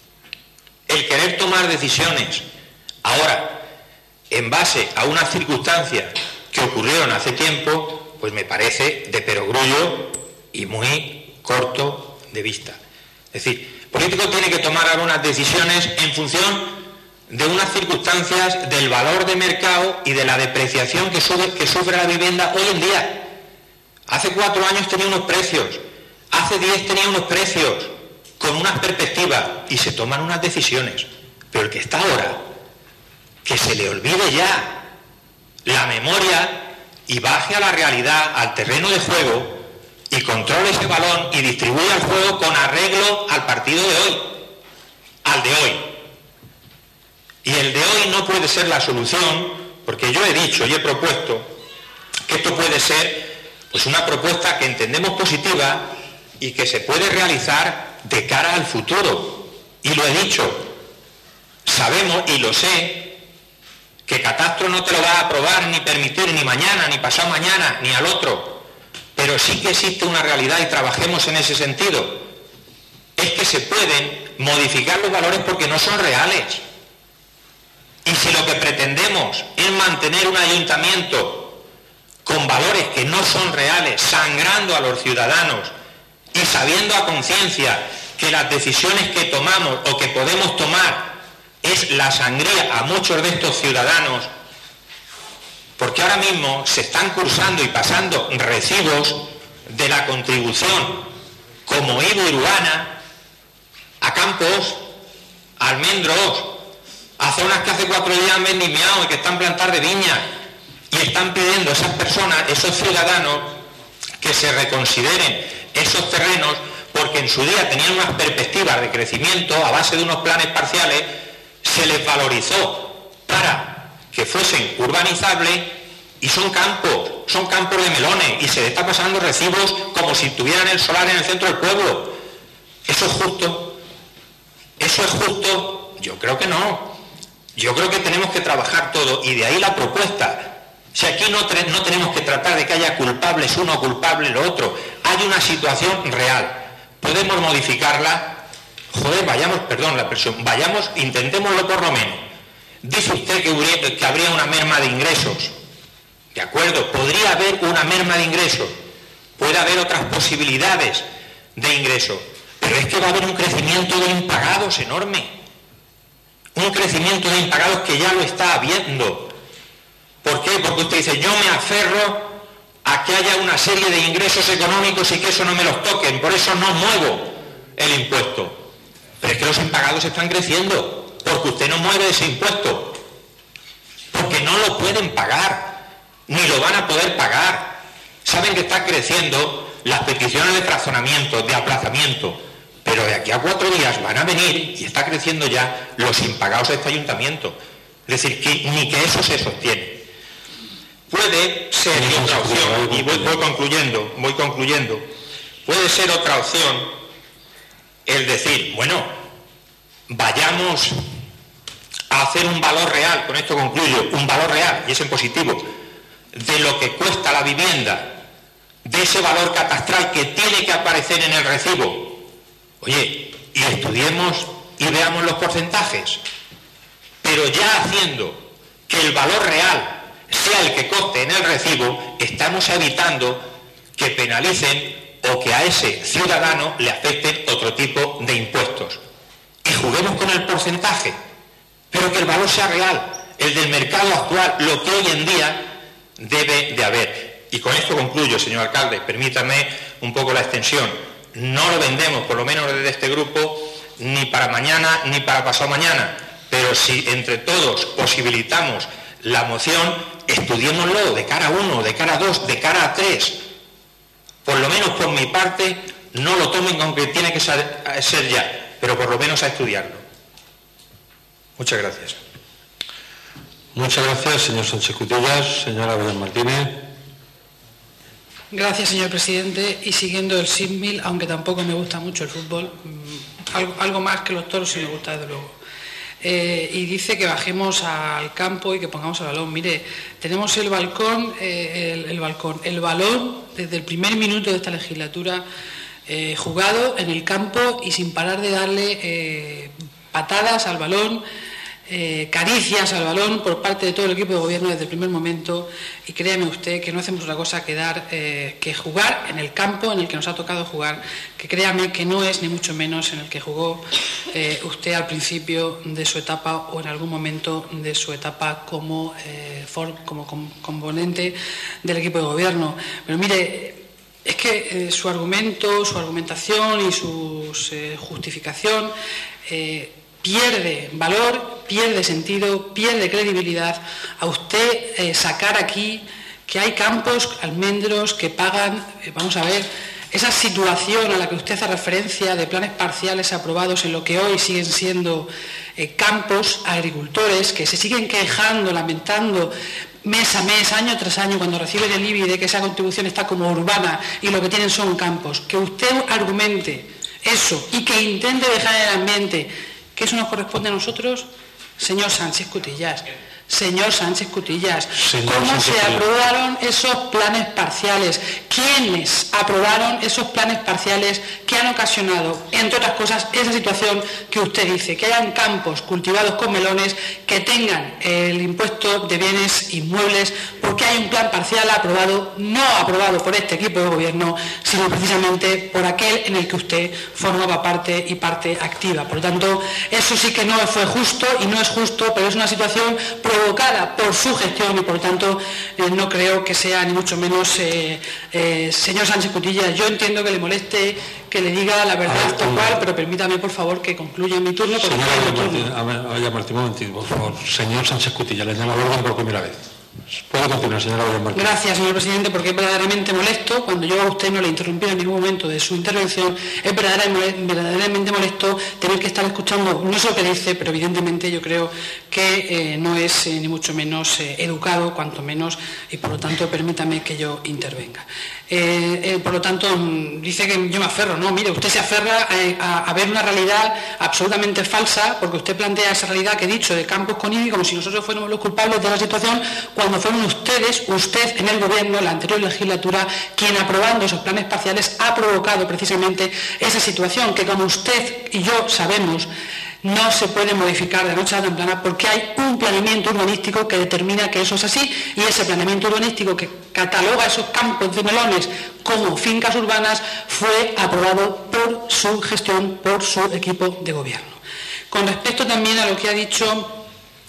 El querer tomar decisiones ahora en base a unas circunstancias que ocurrieron hace tiempo, pues me parece de perogrullo y muy corto de vista. Es decir, el político tiene que tomar algunas decisiones en función de unas circunstancias del valor de mercado y de la depreciación que sufre la vivienda hoy en día. Hace 4 años tenía unos precios, hace 10 tenía unos precios, con unas perspectivas, y se toman unas decisiones. Pero el que está ahora, que se le olvide ya la memoria y baje a la realidad, al terreno de juego, y controle ese balón y distribuya el juego con arreglo al partido de hoy, al de hoy. Y el de hoy no puede ser la solución, porque yo he dicho y he propuesto que esto puede ser pues una propuesta que entendemos positiva y que se puede realizar de cara al futuro. Y lo he dicho, sabemos y lo sé, que Catastro no te lo va a aprobar ni permitir ni mañana, ni pasado mañana, ni al otro. Pero sí que existe una realidad y trabajemos en ese sentido. Es que se pueden modificar los valores porque no son reales. Y si lo que pretendemos es mantener un ayuntamiento con valores que no son reales, sangrando a los ciudadanos y sabiendo a conciencia que las decisiones que tomamos o que podemos tomar es la sangría a muchos de estos ciudadanos, porque ahora mismo se están cursando y pasando recibos de la contribución como IVA urbana a campos, a almendros, a zonas que hace 4 días han vendimiado y que están plantar de viña, y están pidiendo a esas personas, esos ciudadanos, que se reconsideren esos terrenos porque en su día tenían unas perspectivas de crecimiento a base de unos planes parciales, se les valorizó para que fuesen urbanizables y son campos de melones y se les está pasando recibos como si tuvieran el solar en el centro del pueblo. ¿Eso es justo? ¿Eso es justo? Yo creo que no. Yo creo que tenemos que trabajar todo, y de ahí la propuesta. Si aquí no tenemos que tratar de que haya culpables uno, culpable lo otro. Hay una situación real. Podemos modificarla. Joder, vayamos, perdón la expresión, vayamos, intentémoslo por lo menos. Dice usted que habría una merma de ingresos. De acuerdo, podría haber una merma de ingresos. Puede haber otras posibilidades de ingresos. Pero es que va a haber un crecimiento de impagados enorme. Un crecimiento de impagados que ya lo está habiendo. ¿Por qué? Porque usted dice, yo me aferro a que haya una serie de ingresos económicos y que eso no me los toquen, por eso no muevo el impuesto. Pero es que los impagados están creciendo, porque usted no mueve ese impuesto, porque no lo pueden pagar, ni lo van a poder pagar. Saben que están creciendo las peticiones de fraccionamiento, de aplazamiento, pero de aquí a 4 días van a venir, y está creciendo ya, los impagados de este ayuntamiento. Es decir, que ni que eso se sostiene. Puede ser otra opción, y voy concluyendo, puede ser otra opción el decir, bueno, vayamos a hacer un valor real, con esto concluyo, un valor real, y es en positivo, de lo que cuesta la vivienda, de ese valor catastral que tiene que aparecer en el recibo. Oye, y estudiemos y veamos los porcentajes, pero ya haciendo que el valor real sea el que coste en el recibo, estamos evitando que penalicen o que a ese ciudadano le afecten otro tipo de impuestos. Y juguemos con el porcentaje, pero que el valor sea real, el del mercado actual, lo que hoy en día debe de haber. Y con esto concluyo, señor alcalde, permítame un poco la extensión. No lo vendemos, por lo menos desde este grupo, ni para mañana ni para pasado mañana, pero si entre todos posibilitamos la moción, estudiémoslo de cara a 1, de cara a 2, de cara a 3. Por lo menos por mi parte, no lo tomen aunque tiene que ser ya, pero por lo menos a estudiarlo. Muchas gracias. Muchas gracias, señor Sánchez Cutillas. Señora Belén Martínez. Gracias, señor presidente. Y siguiendo el símil, aunque tampoco me gusta mucho el fútbol, algo más que los toros sí me gusta, desde luego. Y dice que bajemos al campo y que pongamos el balón. Mire, tenemos el balón desde el primer minuto de esta legislatura jugado en el campo y sin parar de darle patadas al balón, caricias al balón por parte de todo el equipo de gobierno desde el primer momento, y créame usted que no hacemos otra cosa que jugar en el campo en el que nos ha tocado jugar, que créame que no es ni mucho menos en el que jugó usted al principio de su etapa o en algún momento de su etapa como componente del equipo de gobierno. Pero mire, es que su argumentación y su justificación pierde valor, pierde sentido, pierde credibilidad a usted sacar aquí que hay campos almendros que pagan, vamos a ver, esa situación a la que usted hace referencia de planes parciales aprobados en lo que hoy siguen siendo campos, agricultores que se siguen quejando, lamentando mes a mes, año tras año, cuando reciben el IBI de que esa contribución está como urbana y lo que tienen son campos. Que usted argumente eso y que intente dejar en el ambiente que eso nos corresponde a nosotros, señor Sánchez Cutillas. Señor Sánchez Cutillas, ¿cómo se aprobaron esos planes parciales? ¿Quiénes aprobaron esos planes parciales que han ocasionado, entre otras cosas, esa situación que usted dice? Que hayan campos cultivados con melones que tengan el impuesto de bienes inmuebles, porque hay un plan parcial aprobado, no aprobado por este equipo de gobierno, sino precisamente por aquel en el que usted formaba parte y parte activa. Por lo tanto, eso sí que no fue justo y no es justo, pero es una situación provocada por su gestión y por lo tanto no creo que sea ni mucho menos señor Sánchez Cutillas. Yo entiendo que le moleste que le diga la verdad tal cual, pero permítame por favor que concluya mi turno. Señora Martín, por favor. Señor Sánchez Cutillas, le llamo a orden por primera vez. Puede continuar, señora Gómez Martínez. Gracias, señor presidente, porque es verdaderamente molesto, cuando yo a usted no le interrumpí en ningún momento de su intervención, es verdaderamente molesto tener que estar escuchando, no sé lo que dice, pero evidentemente yo creo que no es ni mucho menos educado, cuanto menos, y por lo tanto permítame que yo intervenga. Por lo tanto, dice que yo me aferro. No, mire, usted se aferra a ver una realidad absolutamente falsa, porque usted plantea esa realidad que he dicho de Campos con IBI como si nosotros fuéramos los culpables de la situación, cuando fueron usted en el gobierno, en la anterior legislatura, quien aprobando esos planes parciales ha provocado precisamente esa situación que, como usted y yo sabemos, no se puede modificar de la noche a la temprana, porque hay un planeamiento urbanístico que determina que eso es así, y ese planeamiento urbanístico que cataloga esos campos de melones como fincas urbanas fue aprobado por su gestión, por su equipo de gobierno. Con respecto también a lo que ha dicho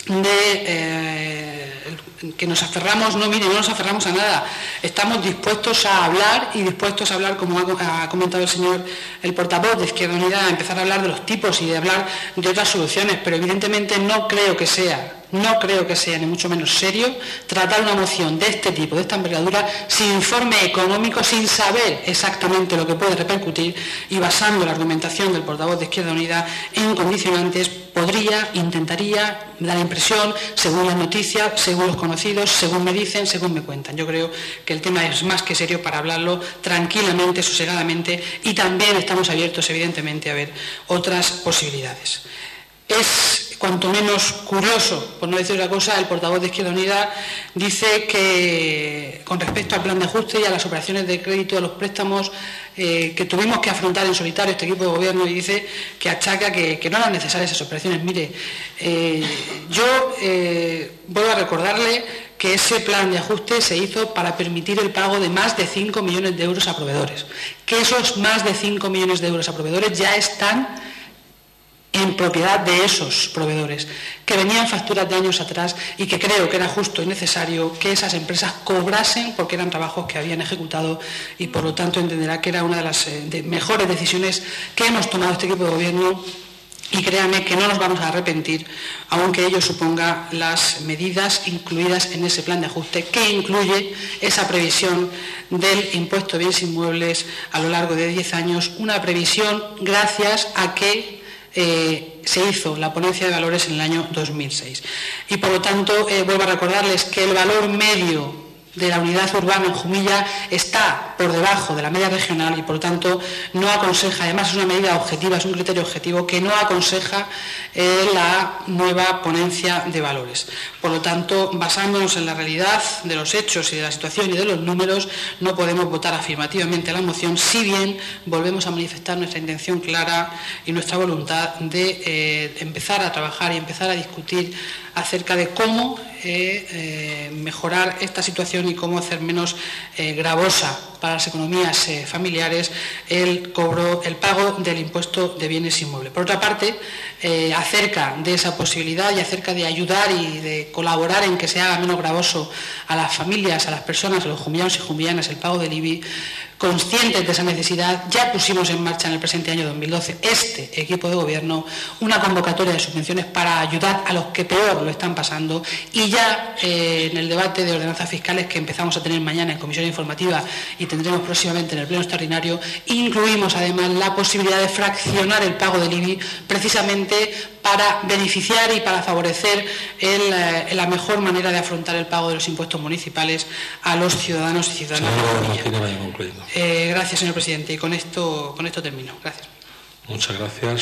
de que nos aferramos, no, mire, no nos aferramos a nada, estamos dispuestos a hablar y dispuestos a hablar, como ha comentado el portavoz de Izquierda Unida, a empezar a hablar de los tipos y de hablar de otras soluciones, pero evidentemente no creo que sea ni mucho menos serio tratar una moción de este tipo, de esta envergadura, sin informe económico, sin saber exactamente lo que puede repercutir, y basando la argumentación del portavoz de Izquierda Unida en condicionantes, intentaría dar la impresión, según las noticias, según los conocidos, según me dicen, según me cuentan. Yo creo que el tema es más que serio para hablarlo tranquilamente, sosegadamente, y también estamos abiertos, evidentemente, a ver otras posibilidades. Es cuanto menos curioso, por no decir otra cosa, el portavoz de Izquierda Unida dice que, con respecto al plan de ajuste y a las operaciones de crédito de los préstamos que tuvimos que afrontar en solitario este equipo de gobierno, y dice que achaca que no eran necesarias esas operaciones. Mire, yo vuelvo a recordarle que ese plan de ajuste se hizo para permitir el pago de más de 5 millones de euros a proveedores, que esos más de 5 millones de euros a proveedores ya están en propiedad de esos proveedores, que venían facturas de años atrás, y que creo que era justo y necesario que esas empresas cobrasen, porque eran trabajos que habían ejecutado, y por lo tanto entenderá que era una de las mejores decisiones que hemos tomado este equipo de gobierno, y créanme que no nos vamos a arrepentir, aunque ello suponga las medidas incluidas en ese plan de ajuste, que incluye esa previsión del impuesto de bienes inmuebles a lo largo de 10 años, una previsión gracias a que se hizo la ponencia de valores en el año 2006. Y por lo tanto, vuelvo a recordarles que el valor medio de la unidad urbana en Jumilla está por debajo de la media regional, y por lo tanto no aconseja, además es una medida objetiva, es un criterio objetivo que no aconseja la nueva ponencia de valores. Por lo tanto, basándonos en la realidad de los hechos y de la situación y de los números, no podemos votar afirmativamente la moción, si bien volvemos a manifestar nuestra intención clara y nuestra voluntad de empezar a trabajar y empezar a discutir acerca de cómo mejorar esta situación y cómo hacer menos gravosa para las economías familiares el pago del impuesto de bienes inmuebles. Por otra parte, acerca de esa posibilidad y acerca de ayudar y de colaborar en que se haga menos gravoso a las familias, a las personas, a los jumillanos y jumillanas el pago del IBI, conscientes de esa necesidad, ya pusimos en marcha en el presente año 2012 este equipo de gobierno una convocatoria de subvenciones para ayudar a los que peor lo están pasando, y ya en el debate de ordenanzas fiscales que empezamos a tener mañana en comisión informativa y tendremos próximamente en el pleno extraordinario, incluimos además la posibilidad de fraccionar el pago del IBI, precisamente para beneficiar y para favorecer la mejor manera de afrontar el pago de los impuestos municipales a los ciudadanos y ciudadanas. Gracias, señor presidente, y con esto termino. Gracias. Muchas gracias.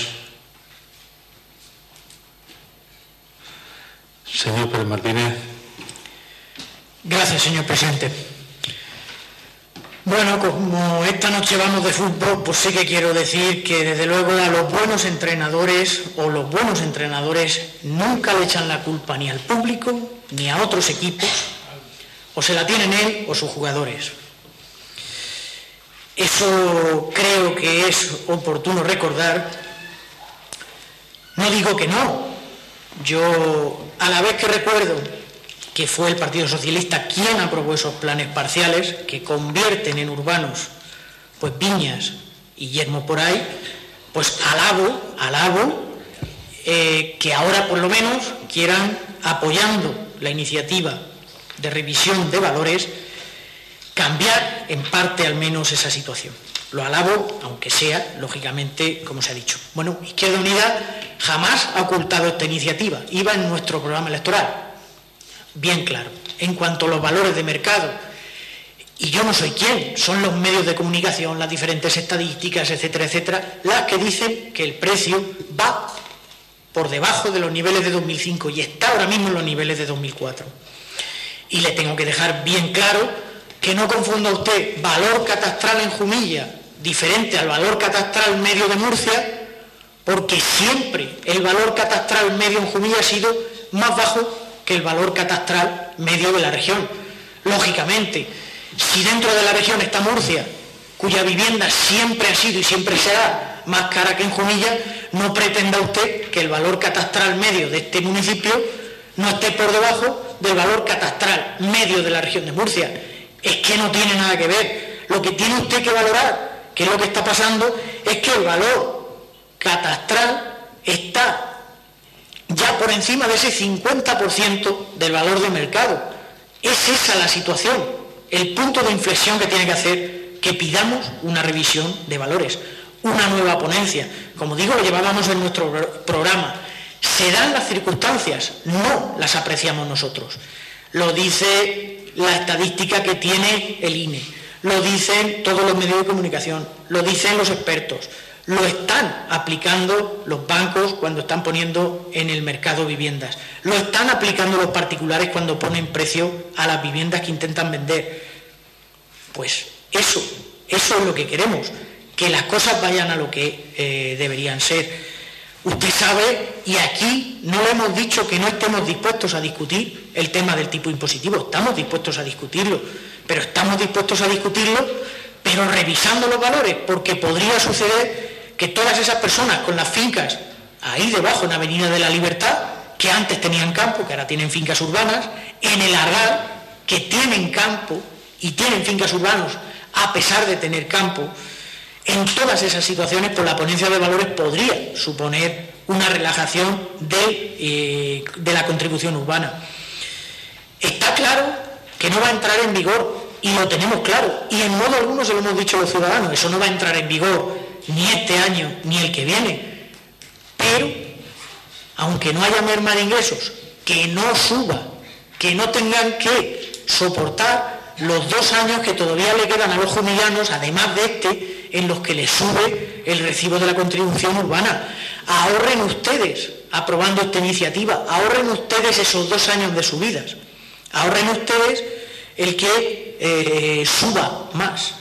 Señor Pérez Martínez. Gracias, señor presidente. Bueno, como esta noche vamos de fútbol, pues sí que quiero decir que desde luego a los buenos entrenadores nunca le echan la culpa ni al público ni a otros equipos, o se la tienen él o sus jugadores. Eso creo que es oportuno recordar. No digo que no. Yo, a la vez que recuerdo que fue el Partido Socialista quien aprobó esos planes parciales que convierten en urbanos pues Viñas y Yermo por ahí, pues alabo que ahora por lo menos quieran, apoyando la iniciativa de revisión de valores, cambiar en parte al menos esa situación. Lo alabo, aunque sea, lógicamente, como se ha dicho. Bueno, Izquierda Unida jamás ha ocultado esta iniciativa, iba en nuestro programa electoral, bien claro. En cuanto a los valores de mercado, y yo no soy quien, son los medios de comunicación, las diferentes estadísticas, etcétera, etcétera, las que dicen que el precio va por debajo de los niveles de 2005 y está ahora mismo en los niveles de 2004. Y le tengo que dejar bien claro que no confunda usted valor catastral en Jumilla diferente al valor catastral medio de Murcia, porque siempre el valor catastral medio en Jumilla ha sido más bajo que el valor catastral medio de la región. Lógicamente, si dentro de la región está Murcia, cuya vivienda siempre ha sido y siempre será más cara que en Jumilla, no pretenda usted que el valor catastral medio de este municipio no esté por debajo del valor catastral medio de la región de Murcia. Es que no tiene nada que ver. Lo que tiene usted que valorar, que es lo que está pasando, es que el valor catastral está ya por encima de ese 50% del valor de mercado. Es esa la situación, el punto de inflexión que tiene que hacer que pidamos una revisión de valores, una nueva ponencia. Como digo, lo llevábamos en nuestro programa. Se dan las circunstancias, no las apreciamos nosotros. Lo dice la estadística que tiene el INE, lo dicen todos los medios de comunicación, lo dicen los expertos, lo están aplicando los bancos cuando están poniendo en el mercado viviendas, lo están aplicando los particulares cuando ponen precio a las viviendas que intentan vender. Pues eso es lo que queremos, que las cosas vayan a lo que deberían ser. Usted sabe, y aquí no le hemos dicho que no estemos dispuestos a discutir el tema del tipo impositivo, estamos dispuestos a discutirlo, pero estamos dispuestos a discutirlo, pero revisando los valores, porque podría suceder que todas esas personas con las fincas ahí debajo en Avenida de la Libertad, que antes tenían campo, que ahora tienen fincas urbanas, en el Argal, que tienen campo y tienen fincas urbanas a pesar de tener campo, en todas esas situaciones, pues la ponencia de valores podría suponer una relajación de la contribución urbana. Está claro que no va a entrar en vigor, y lo tenemos claro, y en modo alguno se lo hemos dicho a los ciudadanos, eso no va a entrar en vigor ni este año ni el que viene, pero aunque no haya merma de ingresos, que no suba, que no tengan que soportar los 2 años que todavía le quedan a los jumillanos, además de en los que les sube el recibo de la contribución urbana. Ahorren ustedes, aprobando esta iniciativa, ahorren ustedes esos 2 años de subidas, ahorren ustedes el que suba más.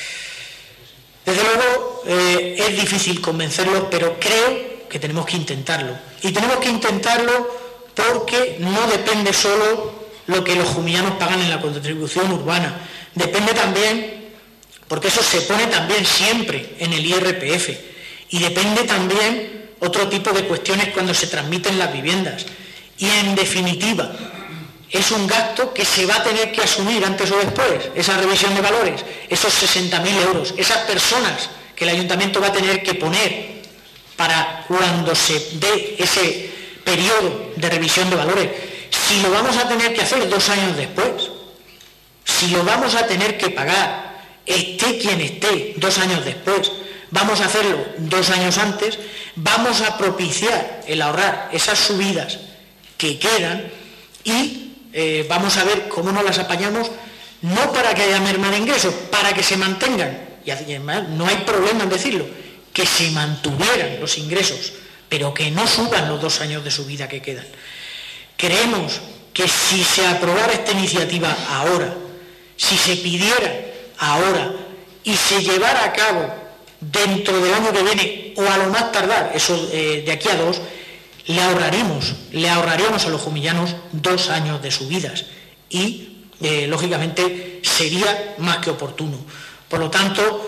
Desde luego es difícil convencerlos, pero creo que tenemos que intentarlo. Y tenemos que intentarlo porque no depende solo lo que los jumillanos pagan en la contribución urbana, depende también, porque eso se pone también siempre en el IRPF, y depende también otro tipo de cuestiones cuando se transmiten las viviendas. Y en definitiva, es un gasto que se va a tener que asumir antes o después, esa revisión de valores, esos 60.000 euros, esas personas que el ayuntamiento va a tener que poner para cuando se dé ese periodo de revisión de valores. Si lo vamos a tener que hacer 2 años después, si lo vamos a tener que pagar, esté quien esté 2 años después, vamos a hacerlo 2 años antes, vamos a propiciar el ahorrar esas subidas que quedan y vamos a ver cómo nos las apañamos, no para que haya merma de ingresos, para que se mantengan, y además no hay problema en decirlo, que se mantuvieran los ingresos, pero que no suban los 2 años de subida que quedan. Creemos que si se aprobara esta iniciativa ahora, si se pidiera ahora y se llevara a cabo dentro del año que viene o a lo más tardar, eso de aquí a 2, le ahorraríamos a los jumillanos 2 años de subidas y, lógicamente, sería más que oportuno. Por lo tanto,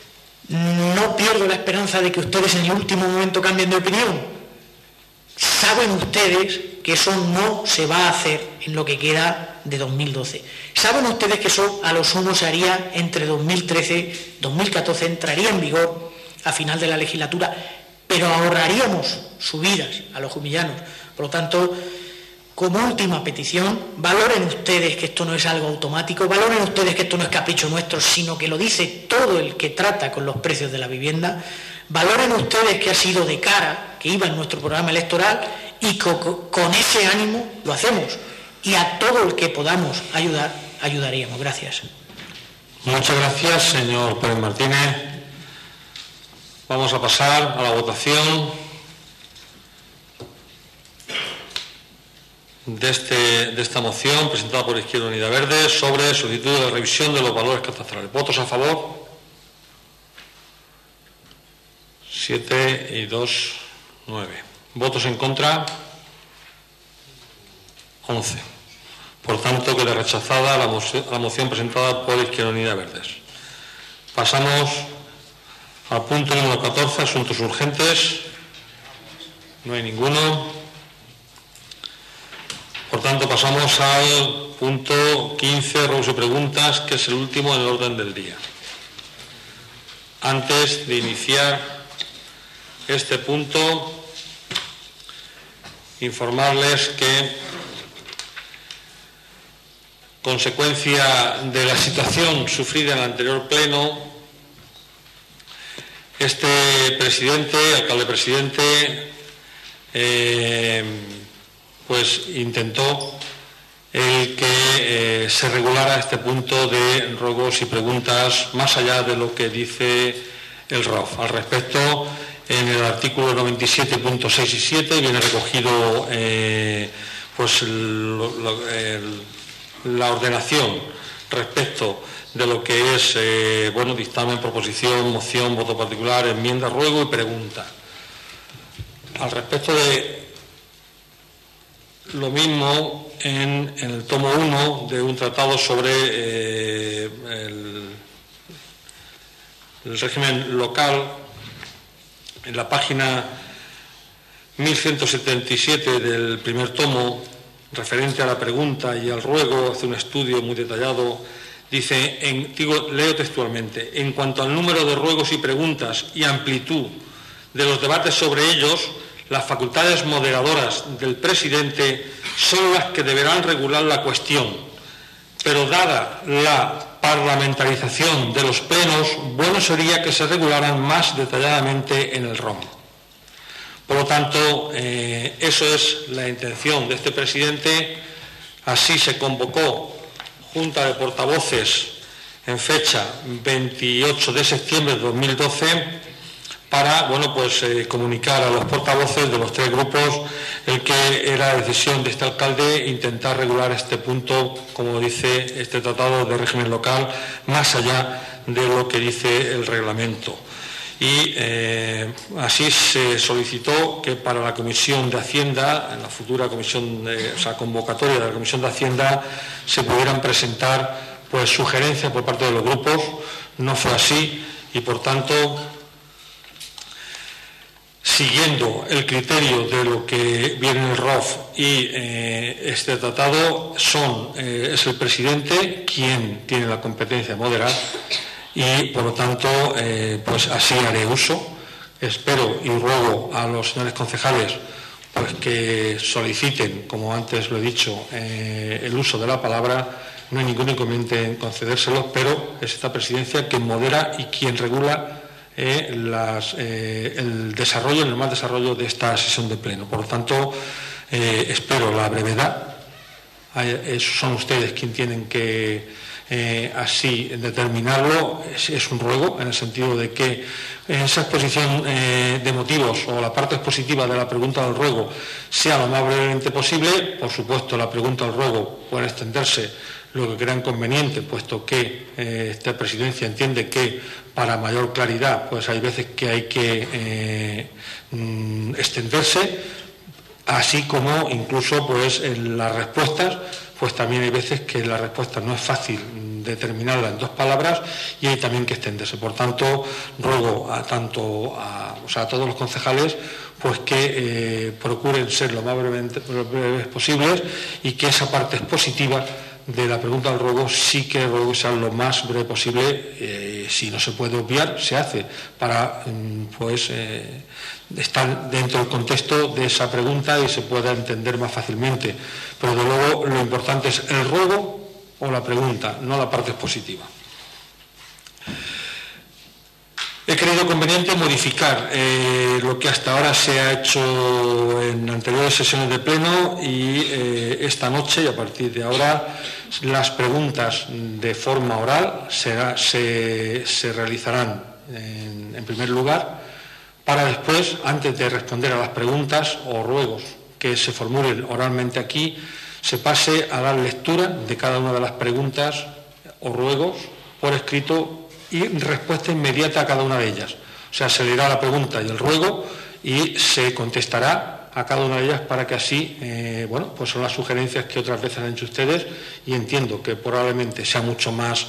no pierdo la esperanza de que ustedes en el último momento cambien de opinión. Saben ustedes que eso no se va a hacer en lo que queda de 2012. Saben ustedes que eso a lo sumo se haría entre 2013 y 2014, entraría en vigor a final de la legislatura, pero ahorraríamos subidas a los jumillanos. Por lo tanto, como última petición, valoren ustedes que esto no es algo automático, valoren ustedes que esto no es capricho nuestro, sino que lo dice todo el que trata con los precios de la vivienda, valoren ustedes que ha sido de cara, que iba en nuestro programa electoral y con ese ánimo lo hacemos. Y a todo el que podamos ayudar, ayudaríamos. Gracias. Muchas gracias, señor Pérez Martínez. Vamos a pasar a la votación de esta moción presentada por Izquierda Unida Verde sobre solicitud de revisión de los valores catastrales. ¿Votos a favor? 7 y 2, 9. ¿Votos en contra? 11. Por tanto, queda rechazada la moción presentada por Izquierda Unida Verdes. Pasamos al punto número 14, asuntos urgentes. No hay ninguno. Por tanto, pasamos al punto 15, ruegos y preguntas, que es el último en el orden del día. Antes de iniciar este punto, informarles que, consecuencia de la situación sufrida en el anterior pleno, este alcalde presidente, pues intentó el que se regulara este punto de ruegos y preguntas más allá de lo que dice el ROF. Al respecto, en el artículo 97.6 y 7 viene recogido pues la ordenación respecto de lo que es dictamen, proposición, moción, voto particular, enmienda, ruego y pregunta. Al respecto de lo mismo, en el tomo 1 de un tratado sobre el régimen local, en la página 1177 del primer tomo, referente a la pregunta y al ruego, hace un estudio muy detallado. Dice, leo textualmente: en cuanto al número de ruegos y preguntas y amplitud de los debates sobre ellos, las facultades moderadoras del presidente son las que deberán regular la cuestión, pero dada la parlamentarización de los plenos, bueno sería que se regularan más detalladamente en el ROM. Por lo tanto, eso es la intención de este presidente. Así se convocó Junta de Portavoces en fecha 28 de septiembre de 2012 para comunicar a los portavoces de los tres grupos el que era la decisión de este alcalde intentar regular este punto, como dice este tratado de régimen local, más allá de lo que dice el reglamento. Y así se solicitó que para la Comisión de Hacienda, en la futura convocatoria de la Comisión de Hacienda, se pudieran presentar sugerencias por parte de los grupos. No fue así y, por tanto, siguiendo el criterio de lo que viene en el ROF y este tratado, es el presidente quien tiene la competencia de moderar y, por lo tanto, así haré uso. Espero y ruego a los señores concejales que soliciten, como antes lo he dicho, el uso de la palabra. No hay ningún inconveniente en concedérselos, pero es esta presidencia quien modera y quien regula el normal desarrollo de esta sesión de pleno. Por lo tanto, espero la brevedad. Son ustedes quienes tienen que así determinarlo. Es un ruego en el sentido de que en esa exposición de motivos o la parte expositiva de la pregunta del ruego sea lo más brevemente posible. Por supuesto, la pregunta del ruego puede extenderse lo que crean conveniente, puesto que esta presidencia entiende que para mayor claridad hay veces que hay que extenderse, así como incluso en las respuestas, también hay veces que la respuesta no es fácil determinarla en dos palabras y hay también que extenderse. Por tanto, ruego a todos los concejales que procuren ser lo más breves posibles y que esa parte expositiva de la pregunta al ruego sí que ruego que sea lo más breve posible. Si no se puede obviar, se hace para estar dentro del contexto de esa pregunta y se pueda entender más fácilmente. Pero de luego lo importante es el ruego o la pregunta, no la parte expositiva. He creído conveniente modificar lo que hasta ahora se ha hecho en anteriores sesiones de pleno y esta noche, y a partir de ahora, las preguntas de forma oral se realizarán en primer lugar, para después, antes de responder a las preguntas o ruegos que se formulen oralmente aquí, se pase a dar lectura de cada una de las preguntas o ruegos por escrito y respuesta inmediata a cada una de ellas. O sea, se leerá la pregunta y el ruego y se contestará a cada una de ellas para que así, pues son las sugerencias que otras veces han hecho ustedes y entiendo que probablemente sea mucho más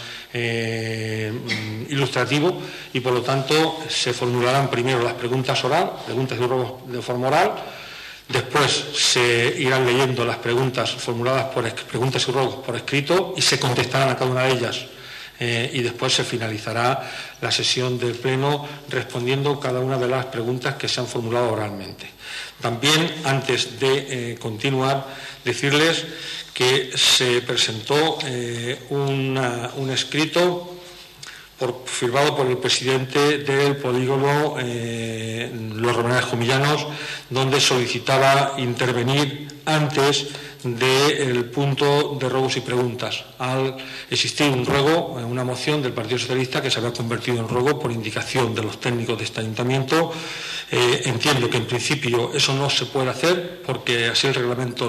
ilustrativo y por lo tanto se formularán primero las preguntas y ruegos de forma oral. Después se irán leyendo las preguntas formuladas preguntas y ruegos por escrito y se contestarán a cada una de ellas. Y después se finalizará la sesión del Pleno respondiendo cada una de las preguntas que se han formulado oralmente. También, antes de continuar, decirles que se presentó un escrito firmado por el presidente del polígono Los Romerales Jumillanos, donde solicitaba intervenir antes del punto de ruegos y preguntas, al existir un ruego, una moción del Partido Socialista que se había convertido en ruego por indicación de los técnicos de este ayuntamiento. Entiendo que en principio eso no se puede hacer porque así el reglamento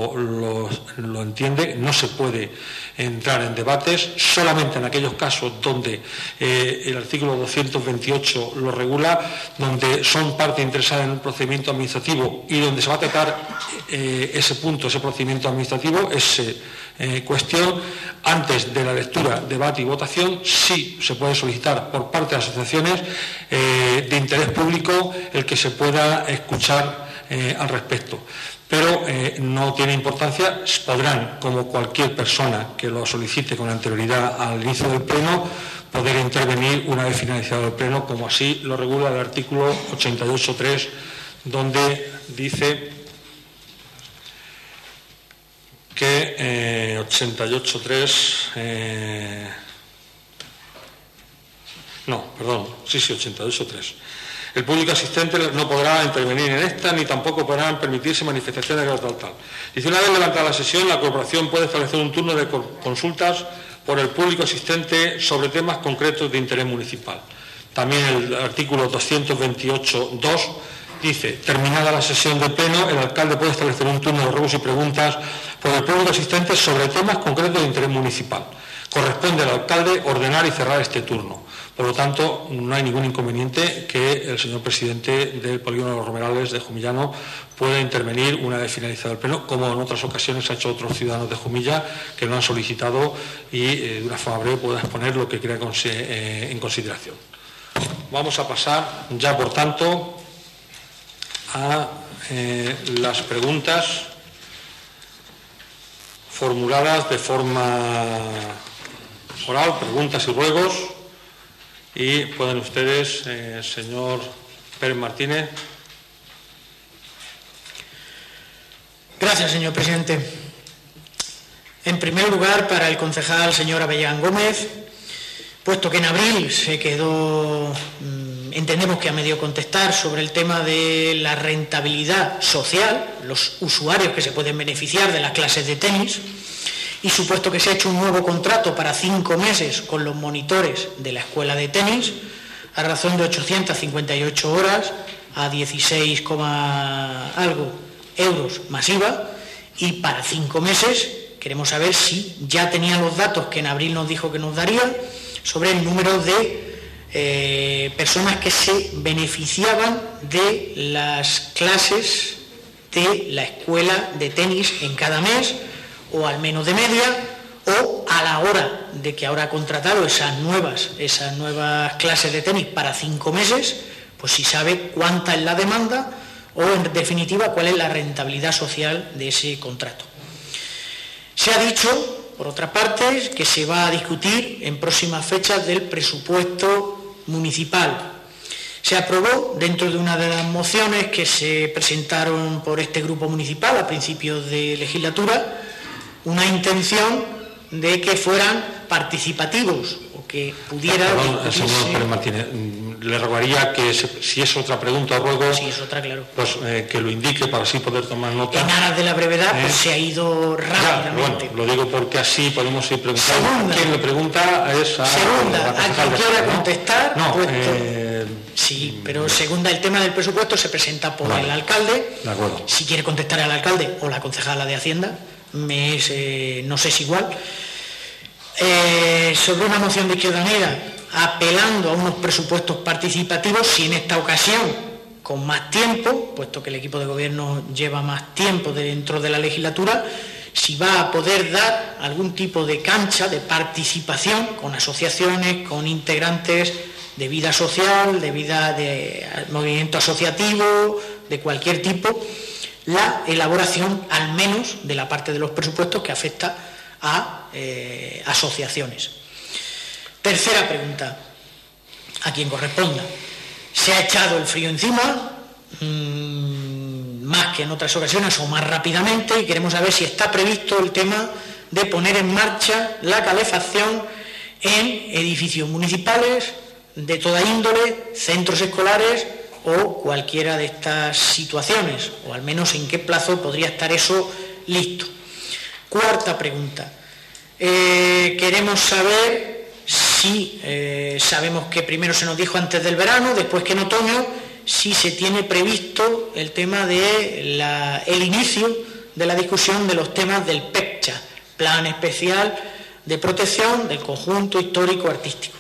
lo entiende, no se puede entrar en debates, solamente en aquellos casos donde el artículo 228 lo regula, donde son parte interesada en un procedimiento administrativo y donde se va a tratar ese procedimiento administrativo, esa cuestión, antes de la lectura, debate y votación, sí se puede solicitar por parte de las asociaciones de interés público el que se pueda escuchar al respecto. Pero no tiene importancia, podrán, como cualquier persona que lo solicite con anterioridad al inicio del Pleno, poder intervenir una vez finalizado el Pleno, como así lo regula el artículo 88.3, donde dice que 88.3... 88.3. El público asistente no podrá intervenir en esta, ni tampoco podrán permitirse manifestaciones de tal. Dice, una vez levantada la sesión, la corporación puede establecer un turno de consultas por el público asistente sobre temas concretos de interés municipal. También el artículo 228.2 dice, terminada la sesión de pleno, el alcalde puede establecer un turno de ruegos y preguntas por el público asistente sobre temas concretos de interés municipal. Corresponde al alcalde ordenar y cerrar este turno. Por lo tanto, no hay ningún inconveniente que el señor presidente del polígono de Los Romerales de Jumillano pueda intervenir una vez finalizado el pleno, como en otras ocasiones ha hecho otros ciudadanos de Jumilla que lo han solicitado y de una forma breve pueda exponer lo que crea en consideración. Vamos a pasar ya, por tanto, a las preguntas formuladas de forma oral, preguntas y ruegos. Y pueden ustedes, señor Pérez Martínez. Gracias, señor presidente. En primer lugar, para el concejal señor Avellán Gómez, puesto que en abril se quedó, entendemos que a medio contestar sobre el tema de la rentabilidad social, los usuarios que se pueden beneficiar de las clases de tenis, y supuesto que se ha hecho un nuevo contrato para 5 meses con los monitores de la escuela de tenis, a razón de 858 horas, a 16, algo euros más IVA, y para 5 meses queremos saber si ya tenían los datos que en abril nos dijo que nos daría sobre el número de personas que se beneficiaban de las clases de la escuela de tenis en cada mes, o al menos de media, o a la hora de que ahora ha contratado esas nuevas clases de tenis para 5 meses, pues si sabe cuánta es la demanda o, en definitiva, cuál es la rentabilidad social de ese contrato. Se ha dicho por otra parte, que se va a discutir en próximas fechas del presupuesto municipal. Se aprobó, dentro de una de las mociones que se presentaron por este grupo municipal a principios de legislatura, una intención de que fueran participativos o que pudiera... Perdón, señor Pérez Martínez, le rogaría que si es otra pregunta o ruego, sí, es otra, claro, pues, que lo indique para así poder tomar nota. En aras de la brevedad, pues se ha ido rápidamente. Bueno, lo digo porque así podemos ir preguntando. Segunda. Quien le pregunta es a... Segunda, a quien quiera contestar. No, sí, pero segunda, el tema del presupuesto se presenta por el alcalde. De acuerdo. Si quiere contestar al alcalde o la concejala de Hacienda, no sé si igual. Sobre una moción de Izquierda Unida, apelando a unos presupuestos participativos, si en esta ocasión con más tiempo, puesto que el equipo de gobierno lleva más tiempo dentro de la legislatura, si va a poder dar algún tipo de cancha de participación con asociaciones, con integrantes de vida social, de vida de movimiento asociativo, de cualquier tipo, la elaboración al menos de la parte de los presupuestos que afecta a asociaciones. Tercera pregunta, a quien corresponda. Se ha echado el frío encima, más que en otras ocasiones o más rápidamente, y queremos saber si está previsto el tema de poner en marcha la calefacción en edificios municipales de toda índole, centros escolares o cualquiera de estas situaciones, o al menos en qué plazo podría estar eso listo. Cuarta pregunta. Queremos saber si, sabemos que primero se nos dijo antes del verano, después que en otoño, si se tiene previsto el tema de el inicio de la discusión de los temas del PECCHA, Plan Especial de Protección del Conjunto Histórico Artístico.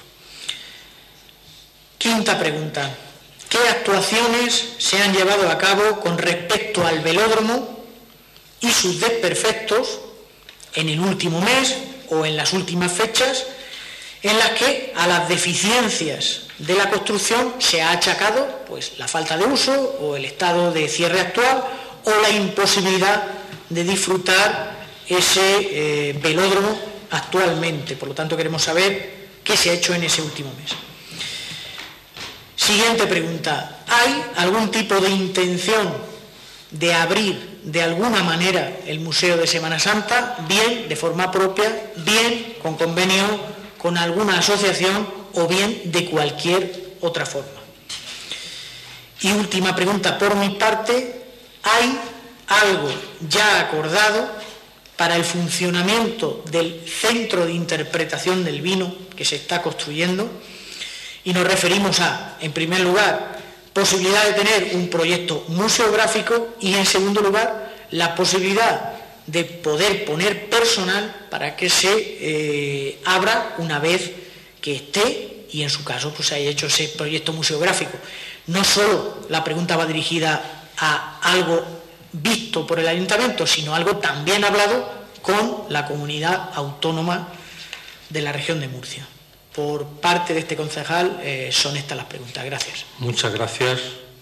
Quinta pregunta. ¿Qué actuaciones se han llevado a cabo con respecto al velódromo y sus desperfectos en el último mes o en las últimas fechas en las que a las deficiencias de la construcción se ha achacado pues la falta de uso o el estado de cierre actual o la imposibilidad de disfrutar ese velódromo actualmente? Por lo tanto, queremos saber qué se ha hecho en ese último mes. Siguiente pregunta. ¿Hay algún tipo de intención de abrir de alguna manera el Museo de Semana Santa, bien de forma propia, bien con convenio con alguna asociación o bien de cualquier otra forma? Y última pregunta por mi parte. ¿Hay algo ya acordado para el funcionamiento del centro de interpretación del vino que se está construyendo? Y nos referimos a, en primer lugar, posibilidad de tener un proyecto museográfico y, en segundo lugar, la posibilidad de poder poner personal para que se abra una vez que esté y, en su caso, pues se haya hecho ese proyecto museográfico. No solo la pregunta va dirigida a algo visto por el ayuntamiento, sino algo también hablado con la comunidad autónoma de la región de Murcia. Por parte de este concejal son estas las preguntas. Gracias. Muchas gracias.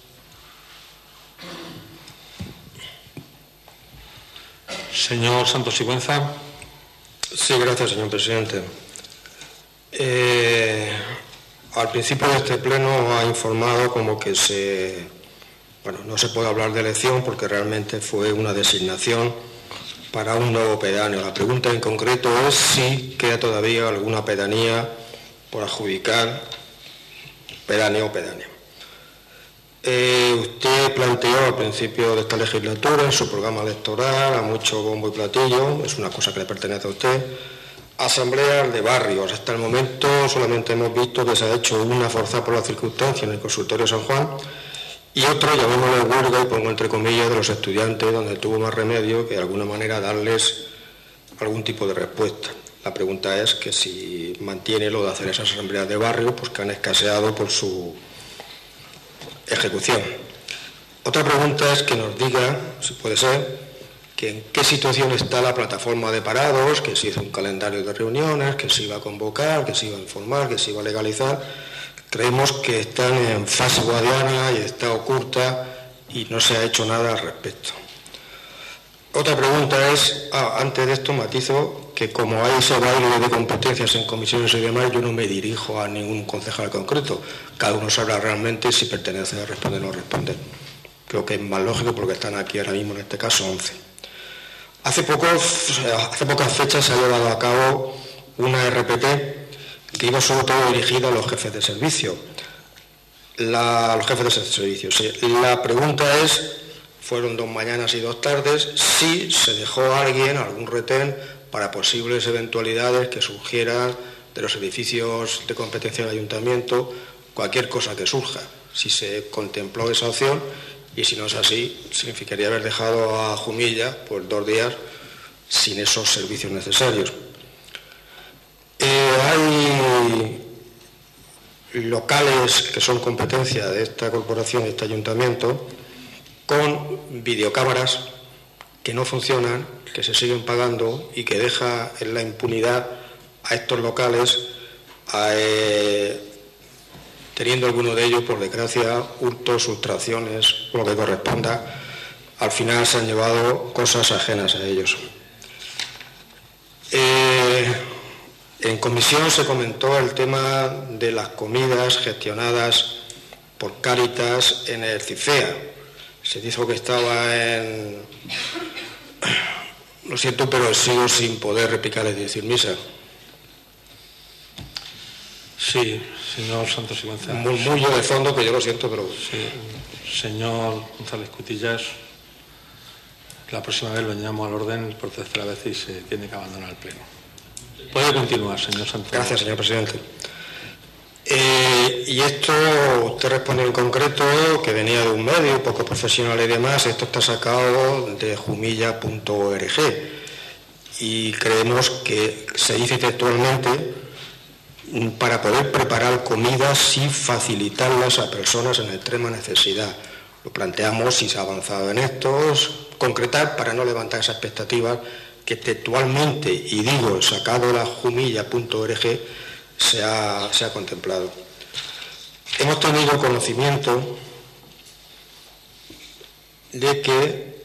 Señor Santos Sigüenza. Sí, gracias, señor presidente. Al principio de este pleno ha informado como que no se puede hablar de elección porque realmente fue una designación para un nuevo pedáneo. La pregunta en concreto es si queda todavía alguna pedanía por adjudicar, pedáneo o pedáneo. Usted planteó al principio de esta legislatura, en su programa electoral, a mucho bombo y platillo, es una cosa que le pertenece a usted, asambleas de barrios. Hasta el momento solamente hemos visto que se ha hecho una forzada por la circunstancia en el consultorio San Juan y otro, llamémosle huelga, y pongo entre comillas, de los estudiantes, donde tuvo más remedio que de alguna manera darles algún tipo de respuesta. La pregunta es que si mantiene lo de hacer esas asambleas de barrio, pues que han escaseado por su ejecución. Otra pregunta es que nos diga, si puede ser, que en qué situación está la plataforma de parados, que si hizo un calendario de reuniones, que se iba a convocar, que se iba a informar, que se iba a legalizar. Creemos que están en fase guadiana y está oculta y no se ha hecho nada al respecto. Otra pregunta es, antes de esto matizo que como hay ese baile de competencias en comisiones y demás, yo no me dirijo a ningún concejal concreto. Cada uno sabrá realmente si pertenece a responder o no responder. Creo que es más lógico porque están aquí ahora mismo, en este caso, 11. Hace pocas fechas se ha llevado a cabo una RPT que iba sobre todo dirigida a los jefes de servicio. Los jefes de servicio, sí. La pregunta es, fueron 2 mañanas y 2 tardes, si se dejó a alguien algún retén para posibles eventualidades que surgieran de los edificios de competencia del ayuntamiento, cualquier cosa que surja, si se contempló esa opción, y si no es así, significaría haber dejado a Jumilla por 2 días sin esos servicios necesarios. Hay locales que son competencia de esta corporación, de este ayuntamiento, con videocámaras que no funcionan, que se siguen pagando y que deja en la impunidad a estos locales, teniendo alguno de ellos, por desgracia, hurtos, sustracciones, o lo que corresponda. Al final se han llevado cosas ajenas a ellos. En comisión se comentó el tema de las comidas gestionadas por Cáritas en el CIFEA. Se dijo que estaba en... Lo siento, pero sigo sin poder replicar y decir misa. Sí, señor Santos y González. Un murmullo de fondo que yo lo siento, pero... Sí, señor González Cutillas, la próxima vez lo añadimos al orden por 3ª vez y se tiene que abandonar el pleno. Puede continuar, señor Santos. Gracias, señor presidente. Y esto, usted responde en concreto que venía de un medio poco profesional y demás. Esto está sacado de jumilla.org y creemos que se dice textualmente para poder preparar comidas y facilitarlas a personas en extrema necesidad. Lo planteamos si se ha avanzado en esto, concretar para no levantar esa expectativa que textualmente, y digo, sacado de la jumilla.org, se ha contemplado. Hemos tenido conocimiento de que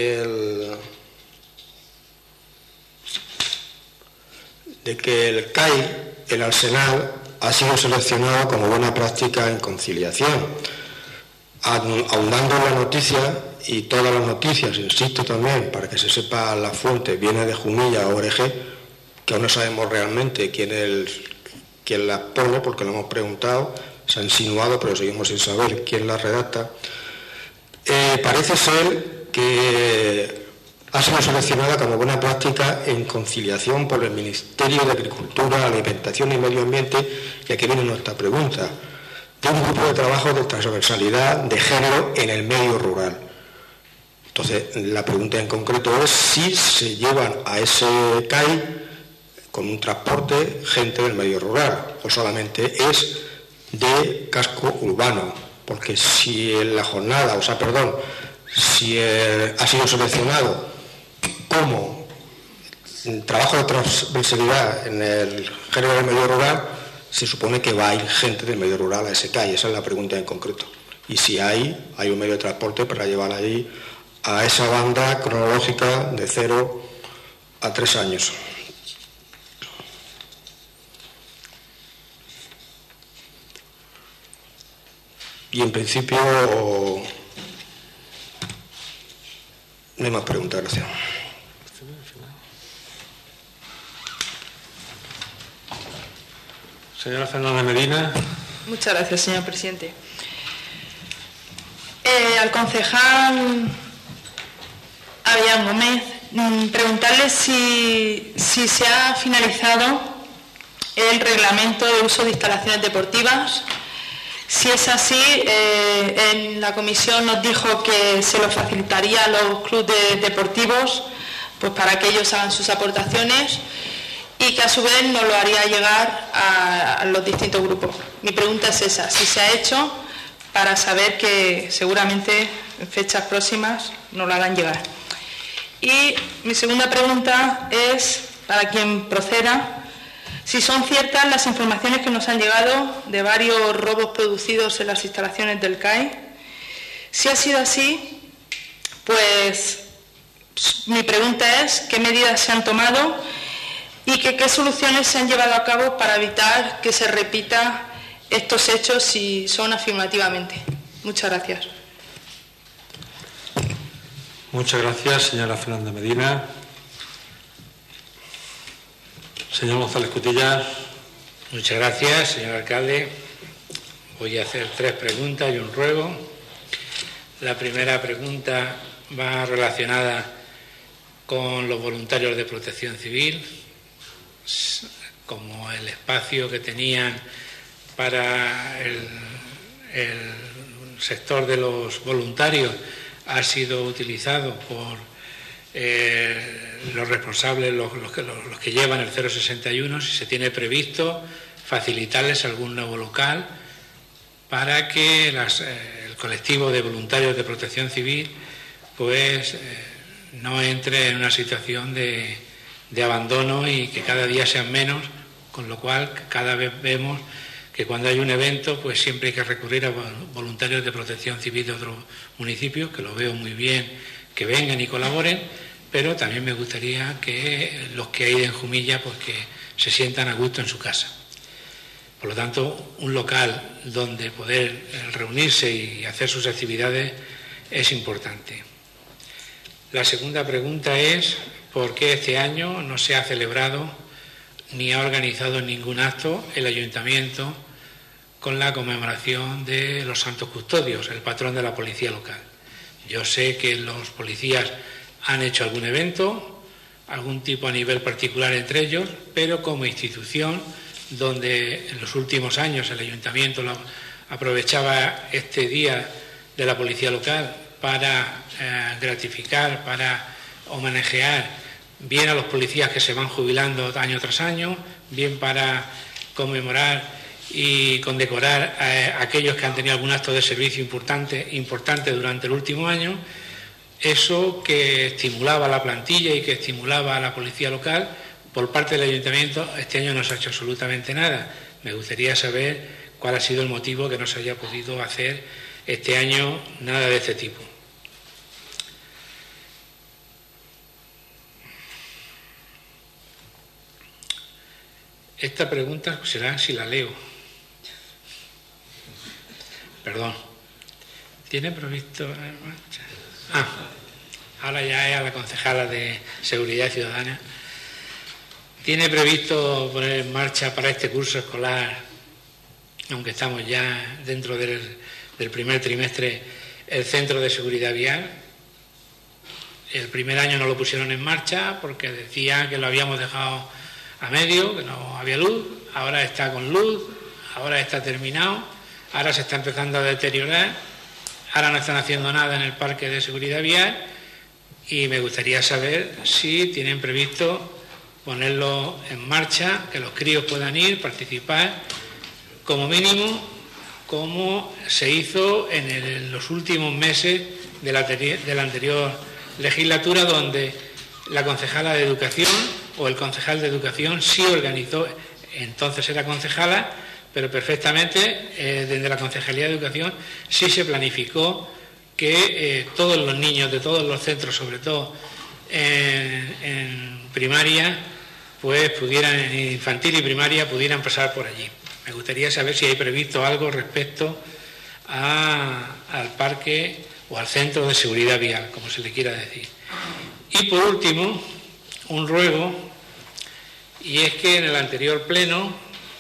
el CAI, el Arsenal, ha sido seleccionado como buena práctica en conciliación. Ahondando en la noticia, y todas las noticias, insisto también, para que se sepa la fuente, viene de Jumilla.org, que aún no sabemos realmente quién las pone, porque lo hemos preguntado, se ha insinuado, pero seguimos sin saber quién las redacta. Parece ser que ha sido seleccionada como buena práctica en conciliación por el Ministerio de Agricultura, Alimentación y Medio Ambiente, y aquí viene nuestra pregunta, de un grupo de trabajo de transversalidad de género en el medio rural. Entonces, la pregunta en concreto es si se llevan a ese CAI con un transporte gente del medio rural, o solamente es de casco urbano, porque si en la jornada, si ha sido seleccionado como trabajo de transversalidad en el género del medio rural, se supone que va a ir gente del medio rural a ese CAI. Esa es la pregunta en concreto. Y si hay un medio de transporte para llevar allí a esa banda cronológica de 0 a 3 años. Y en principio no hay más preguntas, gracias. Señora Fernández Medina. Muchas gracias, señor presidente. Al concejal Adrián Gómez, preguntarle si se ha finalizado el reglamento de uso de instalaciones deportivas. Si es así, en la comisión nos dijo que se lo facilitaría a los clubes deportivos, pues para que ellos hagan sus aportaciones, y que a su vez nos lo haría llegar a los distintos grupos. Mi pregunta es esa, si se ha hecho, para saber que seguramente en fechas próximas nos lo harán llegar. Y mi segunda pregunta es, para quien proceda, si son ciertas las informaciones que nos han llegado de varios robos producidos en las instalaciones del CAI. Si ha sido así, pues mi pregunta es, ¿qué medidas se han tomado y qué soluciones se han llevado a cabo para evitar que se repitan estos hechos si son afirmativamente. Muchas gracias. Muchas gracias, señora Fernández Medina. Señor González Cutillas. Muchas gracias, señor alcalde. Voy a hacer 3 preguntas y un ruego. La primera pregunta va relacionada con los voluntarios de Protección Civil, como el espacio que tenían para el sector de los voluntarios ha sido utilizado por los responsables, los que llevan el 061, si se tiene previsto facilitarles algún nuevo local para que el colectivo de voluntarios de Protección Civil pues no entre en una situación de abandono y que cada día sean menos, con lo cual cada vez vemos que cuando hay un evento pues siempre hay que recurrir a voluntarios de Protección Civil de otros municipios, que lo veo muy bien que vengan y colaboren, pero también me gustaría que los que hay en Jumilla pues que se sientan a gusto en su casa. Por lo tanto, un local donde poder reunirse y hacer sus actividades es importante. La segunda pregunta es ¿por qué este año no se ha celebrado ni ha organizado ningún acto el Ayuntamiento con la conmemoración de los Santos Custodios, el patrón de la policía local? Yo sé que los policías han hecho algún evento, algún tipo a nivel particular entre ellos, pero como institución, donde en los últimos años el Ayuntamiento aprovechaba este día de la policía local para gratificar, para homenajear bien a los policías que se van jubilando año tras año, bien para conmemorar y condecorar a aquellos que han tenido algún acto de servicio importante durante el último año. Eso que estimulaba a la plantilla y que estimulaba a la policía local, por parte del Ayuntamiento este año no se ha hecho absolutamente nada. Me gustaría saber cuál ha sido el motivo que no se haya podido hacer este año nada de este tipo. Esta pregunta será si la leo. Perdón. ¿Tiene previsto en marcha? Ahora ya es a la concejala de Seguridad Ciudadana. ¿Tiene previsto poner en marcha para este curso escolar, aunque estamos ya dentro del primer trimestre, el centro de seguridad vial? El primer año no lo pusieron en marcha porque decían que lo habíamos dejado a medio, que no había luz. Ahora está con luz, ahora está terminado, ahora se está empezando a deteriorar, ahora no están haciendo nada en el parque de seguridad vial y me gustaría saber si tienen previsto ponerlo en marcha, que los críos puedan ir, participar, como mínimo, como se hizo en los últimos meses de la anterior legislatura, donde la concejala de Educación o el concejal de Educación sí organizó, entonces era concejala, pero perfectamente desde la Concejalía de Educación sí se planificó que todos los niños de todos los centros, sobre todo en primaria, pues pudieran, en infantil y primaria, pudieran pasar por allí. Me gustaría saber si hay previsto algo respecto al parque o al centro de seguridad vial, como se le quiera decir. Y por último, un ruego, y es que en el anterior pleno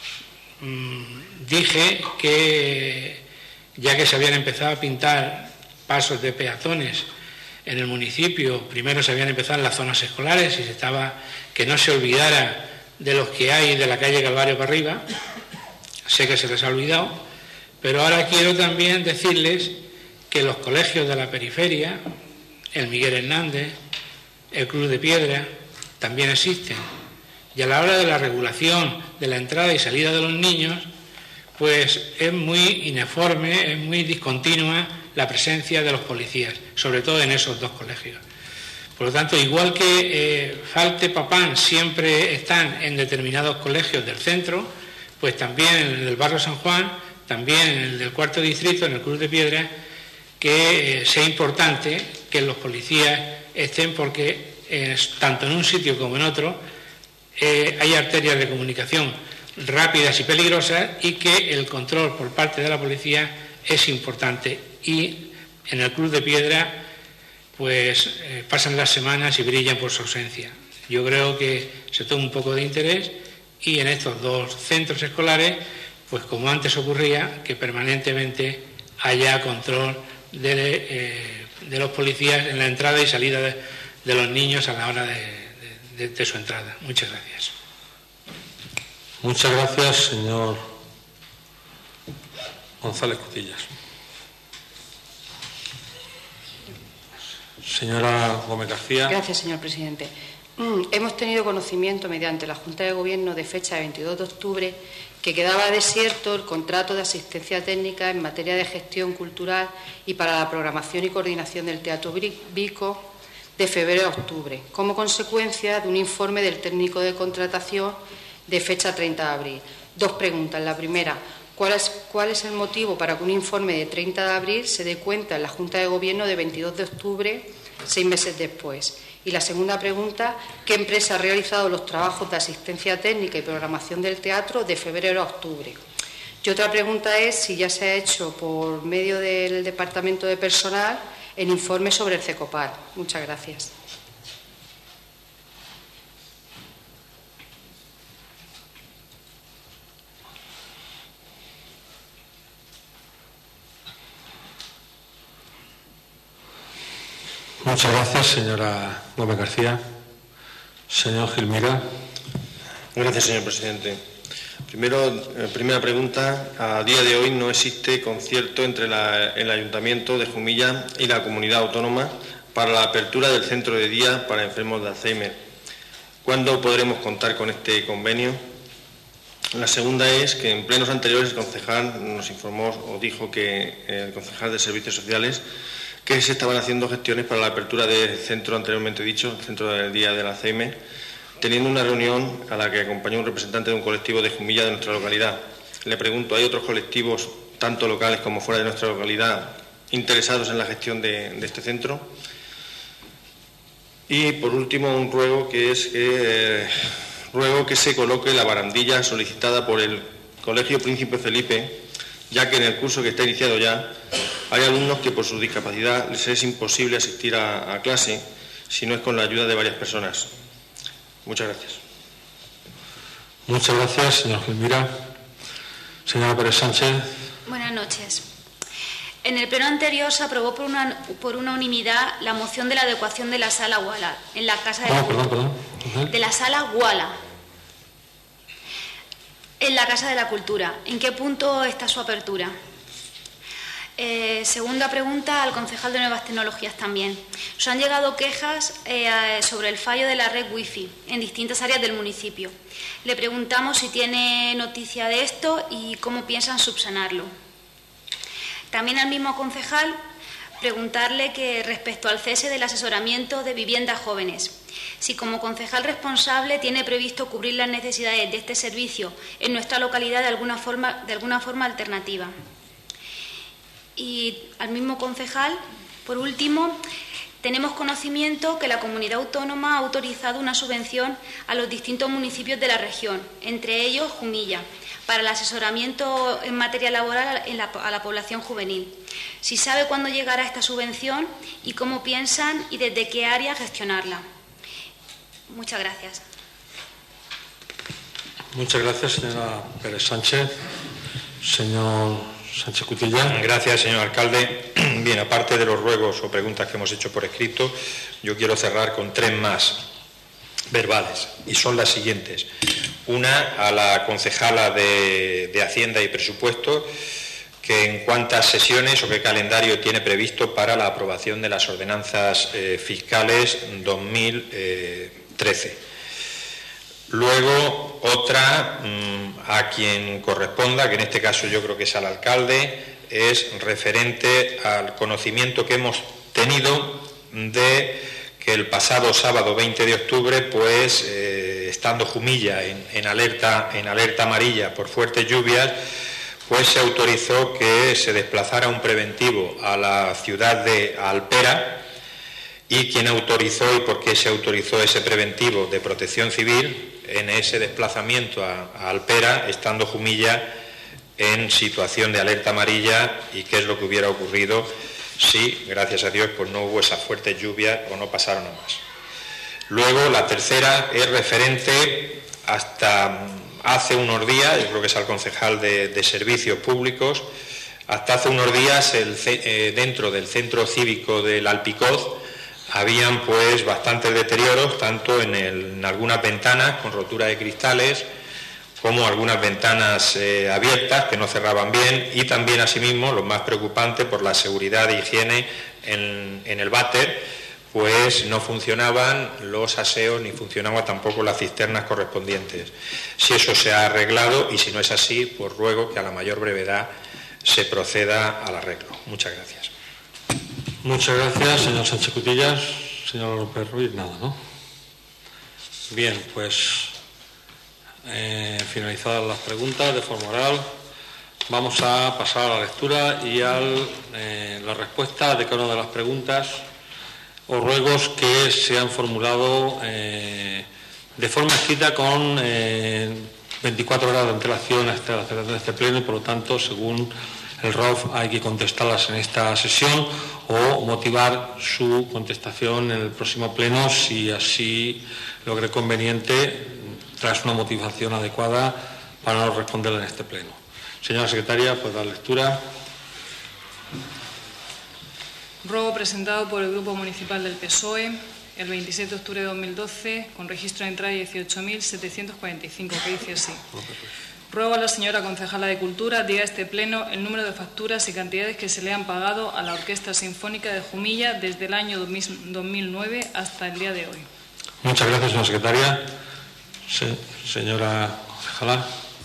dije que, ya que se habían empezado a pintar pasos de peatones en el municipio, primero se habían empezado en las zonas escolares y que no se olvidara de los que hay de la calle Calvario para arriba. Sé que se les ha olvidado, pero ahora quiero también decirles que los colegios de la periferia, el Miguel Hernández, el Cruz de Piedra, también existen. Y a la hora de la regulación de la entrada y salida de los niños, pues es muy uniforme, es muy discontinua la presencia de los policías, sobre todo en esos dos colegios. Por lo tanto, igual que Falte Papán siempre están en determinados colegios del centro, pues también en el del barrio San Juan, también en el del cuarto distrito, en el Cruz de Piedra, que sea importante que los policías estén, porque tanto en un sitio como en otro hay arterias de comunicación rápidas y peligrosas y que el control por parte de la policía es importante. Y en el Club de Piedra pues pasan las semanas y brillan por su ausencia. Yo creo que se toma un poco de interés y en estos dos centros escolares, pues como antes ocurría, que permanentemente haya control de los policías en la entrada y salida de los niños a la hora de su entrada. Muchas gracias. Muchas gracias, señor González Cutillas. Señora Gómez García. Gracias, señor presidente. Hemos tenido conocimiento mediante la Junta de Gobierno de fecha de 22 de octubre que quedaba desierto el contrato de asistencia técnica en materia de gestión cultural y para la programación y coordinación del Teatro Vico de febrero a octubre, como consecuencia de un informe del técnico de contratación de fecha 30 de abril. Dos preguntas. La primera, ¿cuál es el motivo para que un informe de 30 de abril se dé cuenta en la Junta de Gobierno de 22 de octubre, 6 meses después? Y la segunda pregunta, ¿qué empresa ha realizado los trabajos de asistencia técnica y programación del teatro de febrero a octubre? Y otra pregunta es si ya se ha hecho por medio del Departamento de Personal el informe sobre el CECOPAR. Muchas gracias. Muchas gracias, señora Gómez García. Señor Gilmira. Gracias, señor presidente. Primera pregunta. A día de hoy no existe concierto entre el Ayuntamiento de Jumilla y la Comunidad Autónoma para la apertura del centro de día para enfermos de Alzheimer. ¿Cuándo podremos contar con este convenio? La segunda es que en plenos anteriores el concejal nos informó o dijo que el concejal de Servicios Sociales que se estaban haciendo gestiones para la apertura del centro anteriormente dicho, el centro del día del Alzheimer, teniendo una reunión a la que acompañó un representante de un colectivo de Jumilla de nuestra localidad. Le pregunto, ¿hay otros colectivos, tanto locales como fuera de nuestra localidad, interesados en la gestión de este centro? Y por último, un ruego que es ruego que se coloque la barandilla solicitada por el Colegio Príncipe Felipe, ya que en el curso que está iniciado ya hay alumnos que por su discapacidad les es imposible asistir a clase si no es con la ayuda de varias personas. Muchas gracias. Muchas gracias, señor Gilmira. Señora Pérez Sánchez. Buenas noches. En el pleno anterior se aprobó por unanimidad la moción de la adecuación de la sala Guala en la Casa de la Sala Guala en la Casa de la Cultura. ¿En qué punto está su apertura? Segunda pregunta al concejal de Nuevas Tecnologías también. Nos han llegado quejas sobre el fallo de la red wifi en distintas áreas del municipio. Le preguntamos si tiene noticia de esto y cómo piensan subsanarlo. También al mismo concejal preguntarle que respecto al cese del asesoramiento de viviendas jóvenes, si como concejal responsable tiene previsto cubrir las necesidades de este servicio en nuestra localidad de alguna forma alternativa. Y al mismo concejal, por último, tenemos conocimiento que la Comunidad Autónoma ha autorizado una subvención a los distintos municipios de la región, entre ellos Jumilla, para el asesoramiento en materia laboral a la población juvenil. Si sabe cuándo llegará esta subvención y cómo piensan y desde qué área gestionarla. Muchas gracias. Muchas gracias, señora Pérez Sánchez. Señor Sánchez Cutillas. Gracias, señor alcalde. Bien, aparte de los ruegos o preguntas que hemos hecho por escrito, yo quiero cerrar con 3 más verbales, y son las siguientes. Una, a la concejala de Hacienda y Presupuestos, que en cuántas sesiones o qué calendario tiene previsto para la aprobación de las ordenanzas fiscales 2013. Luego, otra, a quien corresponda, que en este caso yo creo que es al alcalde, es referente al conocimiento que hemos tenido de que el pasado sábado 20 de octubre, pues estando Jumilla en alerta amarilla por fuertes lluvias, pues se autorizó que se desplazara un preventivo a la ciudad de Alpera y quién autorizó y por qué se autorizó ese preventivo de Protección Civil en ese desplazamiento a Alpera, estando Jumilla en situación de alerta amarilla, y qué es lo que hubiera ocurrido si, gracias a Dios, pues no hubo esas fuertes lluvias o no pasaron a más. Luego, la tercera es referente hasta hace unos días, yo creo que es al concejal de Servicios Públicos, hasta hace unos días dentro del centro cívico del Alpicoz habían pues bastantes deterioros, tanto en algunas ventanas con rotura de cristales, como algunas ventanas abiertas que no cerraban bien, y también asimismo, lo más preocupante, por la seguridad e higiene en el váter, pues no funcionaban los aseos ni funcionaban tampoco las cisternas correspondientes. Si eso se ha arreglado, y si no es así, pues ruego que a la mayor brevedad se proceda al arreglo. Muchas gracias. Muchas gracias, señor Sánchez Cutillas. Señor López Ruiz, nada, ¿no? Bien, pues finalizadas las preguntas de forma oral, vamos a pasar a la lectura y a la respuesta de cada una de las preguntas o ruegos que se han formulado de forma escrita con 24 horas de antelación a la celebración de este pleno, y por lo tanto, según el ROF, hay que contestarlas en esta sesión o motivar su contestación en el próximo pleno, si así lo cree conveniente, tras una motivación adecuada para no responderla en este pleno. Señora secretaria, pues dar lectura. Ruego presentado por el Grupo Municipal del PSOE el 27 de octubre de 2012, con registro de entrada de 18.745, que dice así. Ruego a la señora concejala de Cultura diga a este pleno el número de facturas y cantidades que se le han pagado a la Orquesta Sinfónica de Jumilla desde el año 2009 hasta el día de hoy. Muchas gracias, señora secretaria. Señora concejala.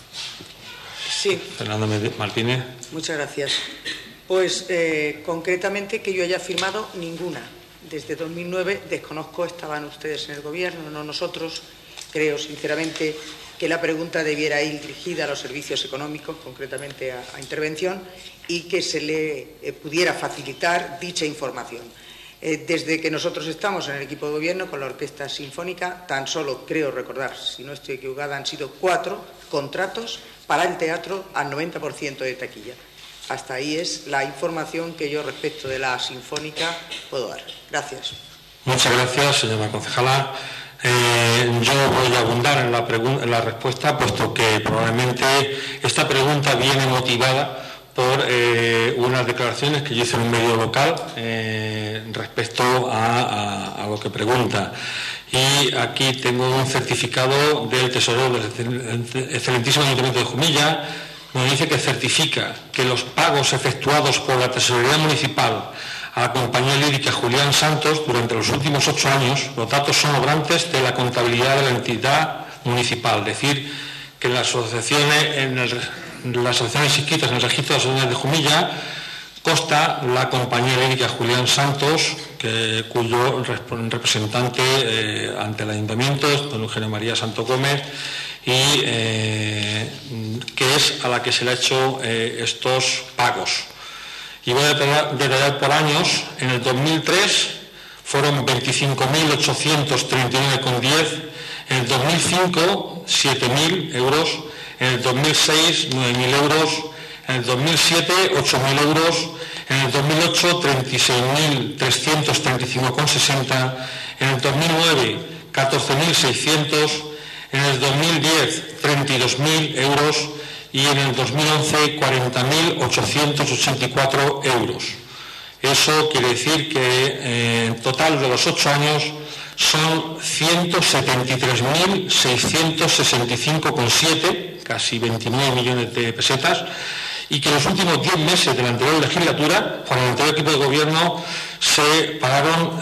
Sí. Fernando Martínez. Muchas gracias. Pues concretamente que yo haya firmado ninguna. Desde 2009 desconozco, estaban ustedes en el Gobierno, no nosotros. Creo sinceramente que la pregunta debiera ir dirigida a los servicios económicos, concretamente a intervención, y que se le pudiera facilitar dicha información. Desde que nosotros estamos en el equipo de Gobierno con la Orquesta Sinfónica, tan solo, creo recordar, si no estoy equivocada, han sido 4 contratos para el teatro al 90% de taquilla. Hasta ahí es la información que yo respecto de la Sinfónica puedo dar. Gracias. Muchas gracias, señora concejala. Yo voy a abundar en la respuesta, puesto que probablemente esta pregunta viene motivada por unas declaraciones que yo hice en un medio local respecto a lo que pregunta. Y aquí tengo un certificado del tesorero del excelentísimo Ayuntamiento de Jumilla, donde dice que certifica que los pagos efectuados por la Tesorería Municipal a la compañía lírica Julián Santos durante los últimos 8 años, los datos son obrantes de la contabilidad de la entidad municipal, es decir, que las asociaciones inscritas en el registro de asociaciones de Jumilla consta la compañía lírica Julián Santos, cuyo representante ante el Ayuntamiento es don Eugenio María Santo Gómez, y que es a la que se le ha hecho estos pagos. Y voy a detallar por años. En el 2003 fueron 25.839,10, en el 2005 7.000 euros, en el 2006 9.000 euros, en el 2007 8.000 euros, en el 2008 36.335,60, en el 2009 14.600, en el 2010 32.000 euros y en el 2011 40.884 euros. Eso quiere decir que en total de los 8 años son 173.665,7, casi 29 millones de pesetas, y que en los últimos 10 meses de la anterior legislatura, con el anterior equipo de Gobierno, se pagaron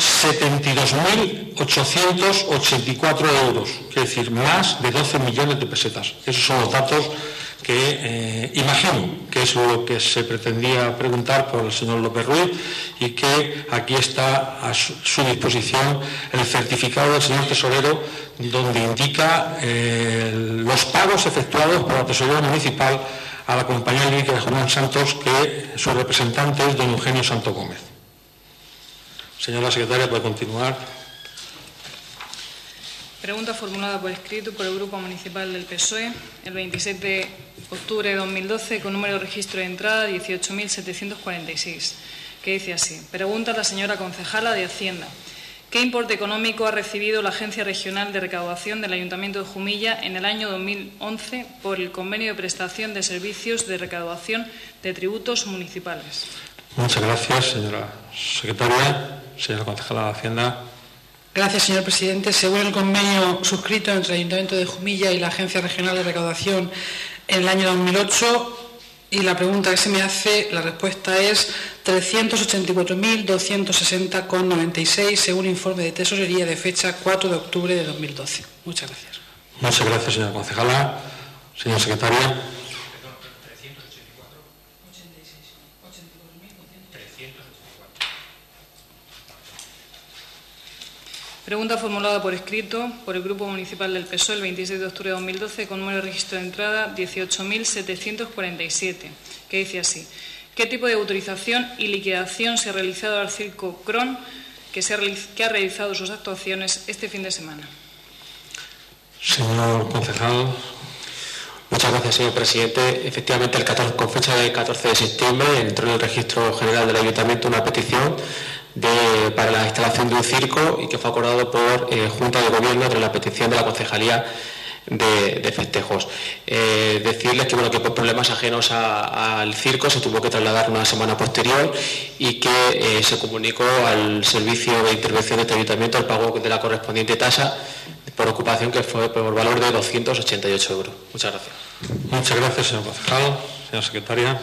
72.884 euros, es decir, más de 12 millones de pesetas. Esos son los datos que imagino que es lo que se pretendía preguntar por el señor López Ruiz, y que aquí está a su disposición el certificado del señor tesorero, donde indica los pagos efectuados por la Tesorería Municipal a la compañía lírica de Julián Santos, que su representante es don Eugenio Santo Gómez. Señora secretaria, puede continuar. Pregunta formulada por escrito por el Grupo Municipal del PSOE el 27 de octubre de 2012 con número de registro de entrada 18.746, que dice así. Pregunta a la señora concejala de Hacienda. ¿Qué importe económico ha recibido la Agencia Regional de Recaudación del Ayuntamiento de Jumilla en el año 2011 por el convenio de prestación de servicios de recaudación de tributos municipales? Muchas gracias, señora secretaria. Señora concejala de Hacienda. Gracias, señor presidente. Según el convenio suscrito entre el Ayuntamiento de Jumilla y la Agencia Regional de Recaudación en el año 2008, y la pregunta que se me hace, la respuesta es 384.260,96, según informe de tesorería de fecha 4 de octubre de 2012. Muchas gracias. Muchas gracias, señora concejala. Señora secretaria. Pregunta formulada por escrito por el Grupo Municipal del PSOE el 26 de octubre de 2012 con número de registro de entrada 18.747, que dice así. ¿Qué tipo de autorización y liquidación se ha realizado al Circo Cron que ha realizado sus actuaciones este fin de semana? Señor concejal. Muchas gracias, señor presidente. Efectivamente, con fecha del 14 de septiembre entró en el registro general del Ayuntamiento una petición para la instalación de un circo y que fue acordado por Junta de Gobierno tras la petición de la Concejalía de Festejos. Decirles que, que por problemas ajenos al circo se tuvo que trasladar una semana posterior y que se comunicó al servicio de intervención de este Ayuntamiento el pago de la correspondiente tasa por ocupación, que fue por valor de 288 euros. Muchas gracias. Muchas gracias, señor concejal. Señora secretaria.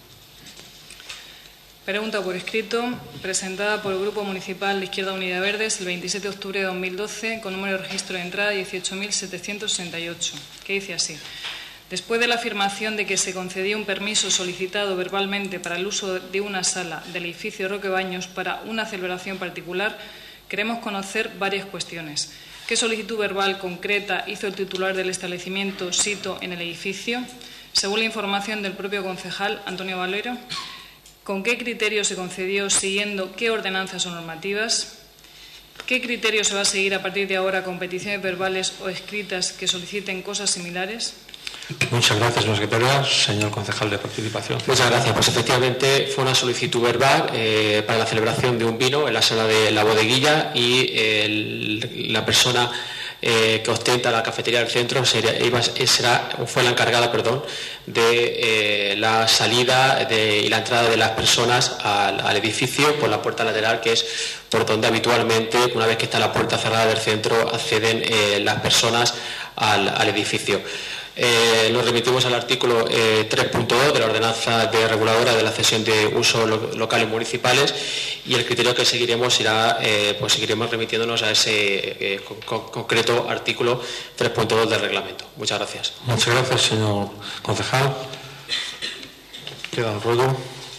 Pregunta por escrito, presentada por el Grupo Municipal de Izquierda Unida Verdes el 27 de octubre de 2012, con número de registro de entrada 18.768, que dice así. Después de la afirmación de que se concedió un permiso solicitado verbalmente para el uso de una sala del edificio Roque Baños para una celebración particular, queremos conocer varias cuestiones. ¿Qué solicitud verbal concreta hizo el titular del establecimiento sito en el edificio? Según la información del propio concejal Antonio Valero, ¿con qué criterio se concedió siguiendo qué ordenanzas o normativas? ¿Qué criterio se va a seguir a partir de ahora con peticiones verbales o escritas que soliciten cosas similares? Muchas gracias, señora secretaria. Señor concejal de participación. Muchas gracias. Pues efectivamente fue una solicitud verbal para la celebración de un vino en la sala de la bodeguilla y la persona que ostenta la cafetería del centro fue la encargada de la salida y la entrada de las personas al edificio por la puerta lateral, que es por donde habitualmente, una vez que está la puerta cerrada del centro, acceden las personas al edificio. Nos remitimos al artículo 3.2 de la ordenanza reguladora de la cesión de usos locales municipales, y el criterio que seguiremos será, seguiremos remitiéndonos a ese concreto artículo 3.2 del reglamento. Muchas gracias. Muchas gracias, señor concejal. Queda el ruego.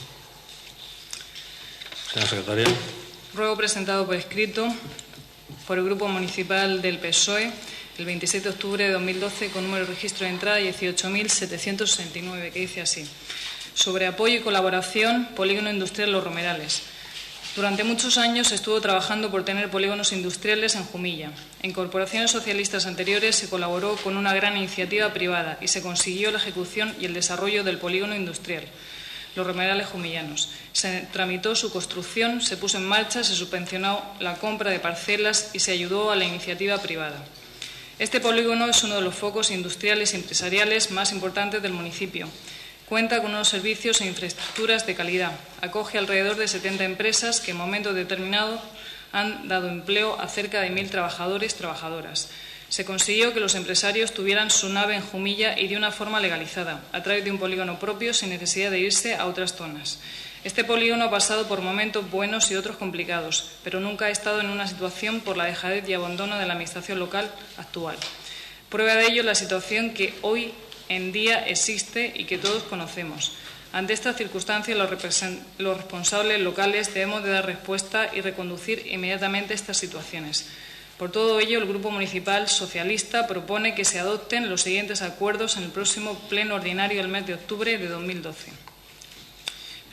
Señora secretaria. Ruego presentado por escrito por el Grupo Municipal del PSOE el 27 de octubre de 2012 con número de registro de entrada 18.769, que dice así. Sobre apoyo y colaboración, Polígono Industrial Los Romerales. Durante muchos años estuvo trabajando por tener polígonos industriales en Jumilla. En corporaciones socialistas anteriores se colaboró con una gran iniciativa privada y se consiguió la ejecución y el desarrollo del polígono industrial Los Romerales Jumillanos. Se tramitó su construcción, se puso en marcha, se subvencionó la compra de parcelas y se ayudó a la iniciativa privada. Este polígono es uno de los focos industriales y empresariales más importantes del municipio. Cuenta con unos servicios e infraestructuras de calidad. Acoge alrededor de 70 empresas que en momentos determinados han dado empleo a cerca de 1.000 trabajadores y trabajadoras. Se consiguió que los empresarios tuvieran su nave en Jumilla y de una forma legalizada, a través de un polígono propio sin necesidad de irse a otras zonas. Este polígono ha pasado por momentos buenos y otros complicados, pero nunca ha estado en una situación por la dejadez y abandono de la administración local actual. Prueba de ello la situación que hoy en día existe y que todos conocemos. Ante estas circunstancias, los responsables locales debemos de dar respuesta y reconducir inmediatamente estas situaciones. Por todo ello, el Grupo Municipal Socialista propone que se adopten los siguientes acuerdos en el próximo pleno ordinario del mes de octubre de 2012.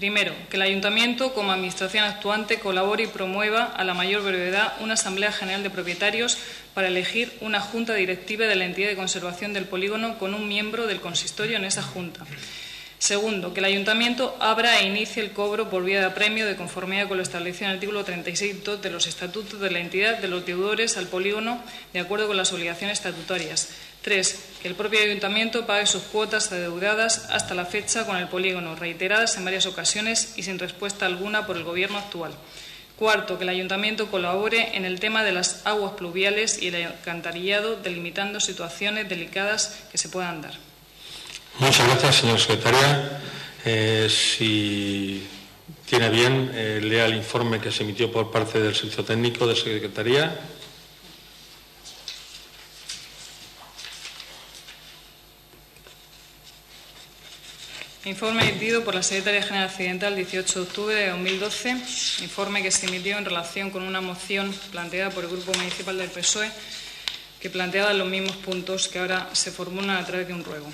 Primero, que el Ayuntamiento, como Administración actuante, colabore y promueva a la mayor brevedad una Asamblea General de Propietarios para elegir una Junta Directiva de la entidad de conservación del polígono con un miembro del consistorio en esa Junta. Segundo, que el Ayuntamiento abra e inicie el cobro por vía de apremio de conformidad con lo establecido en el artículo 36.2 de los estatutos de la entidad de los deudores al polígono de acuerdo con las obligaciones estatutarias. 3. Que el propio Ayuntamiento pague sus cuotas adeudadas hasta la fecha con el polígono, reiteradas en varias ocasiones y sin respuesta alguna por el Gobierno actual. Cuarto, que el Ayuntamiento colabore en el tema de las aguas pluviales y el alcantarillado, delimitando situaciones delicadas que se puedan dar. Muchas gracias, señora secretaria. Si tiene bien, lea el informe que se emitió por parte del Servicio Técnico de Secretaría. Informe emitido por la Secretaría General Accidental 18 de octubre de 2012, informe que se emitió en relación con una moción planteada por el Grupo Municipal del PSOE que planteaba los mismos puntos que ahora se formulan a través de un ruego.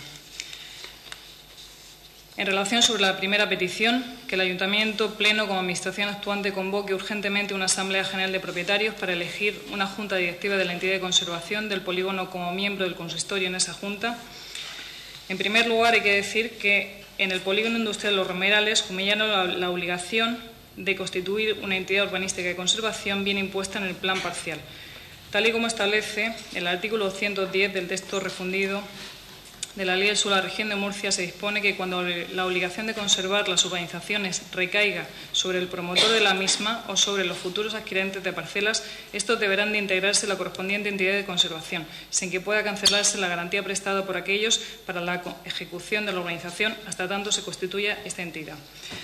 En relación sobre la primera petición, que el Ayuntamiento Pleno como Administración actuante convoque urgentemente una Asamblea General de Propietarios para elegir una Junta Directiva de la entidad de conservación del polígono como miembro del consistorio en esa Junta. En primer lugar, hay que decir que en el polígono industrial Los Romerales, Jumillano, la obligación de constituir una entidad urbanística de conservación viene impuesta en el plan parcial, tal y como establece el artículo 110 del texto refundido de la Ley del Suelo de la Región de Murcia. Se dispone que cuando la obligación de conservar las urbanizaciones recaiga sobre el promotor de la misma o sobre los futuros adquirentes de parcelas, estos deberán de integrarse en la correspondiente entidad de conservación, sin que pueda cancelarse la garantía prestada por aquellos para la ejecución de la urbanización hasta tanto se constituya esta entidad.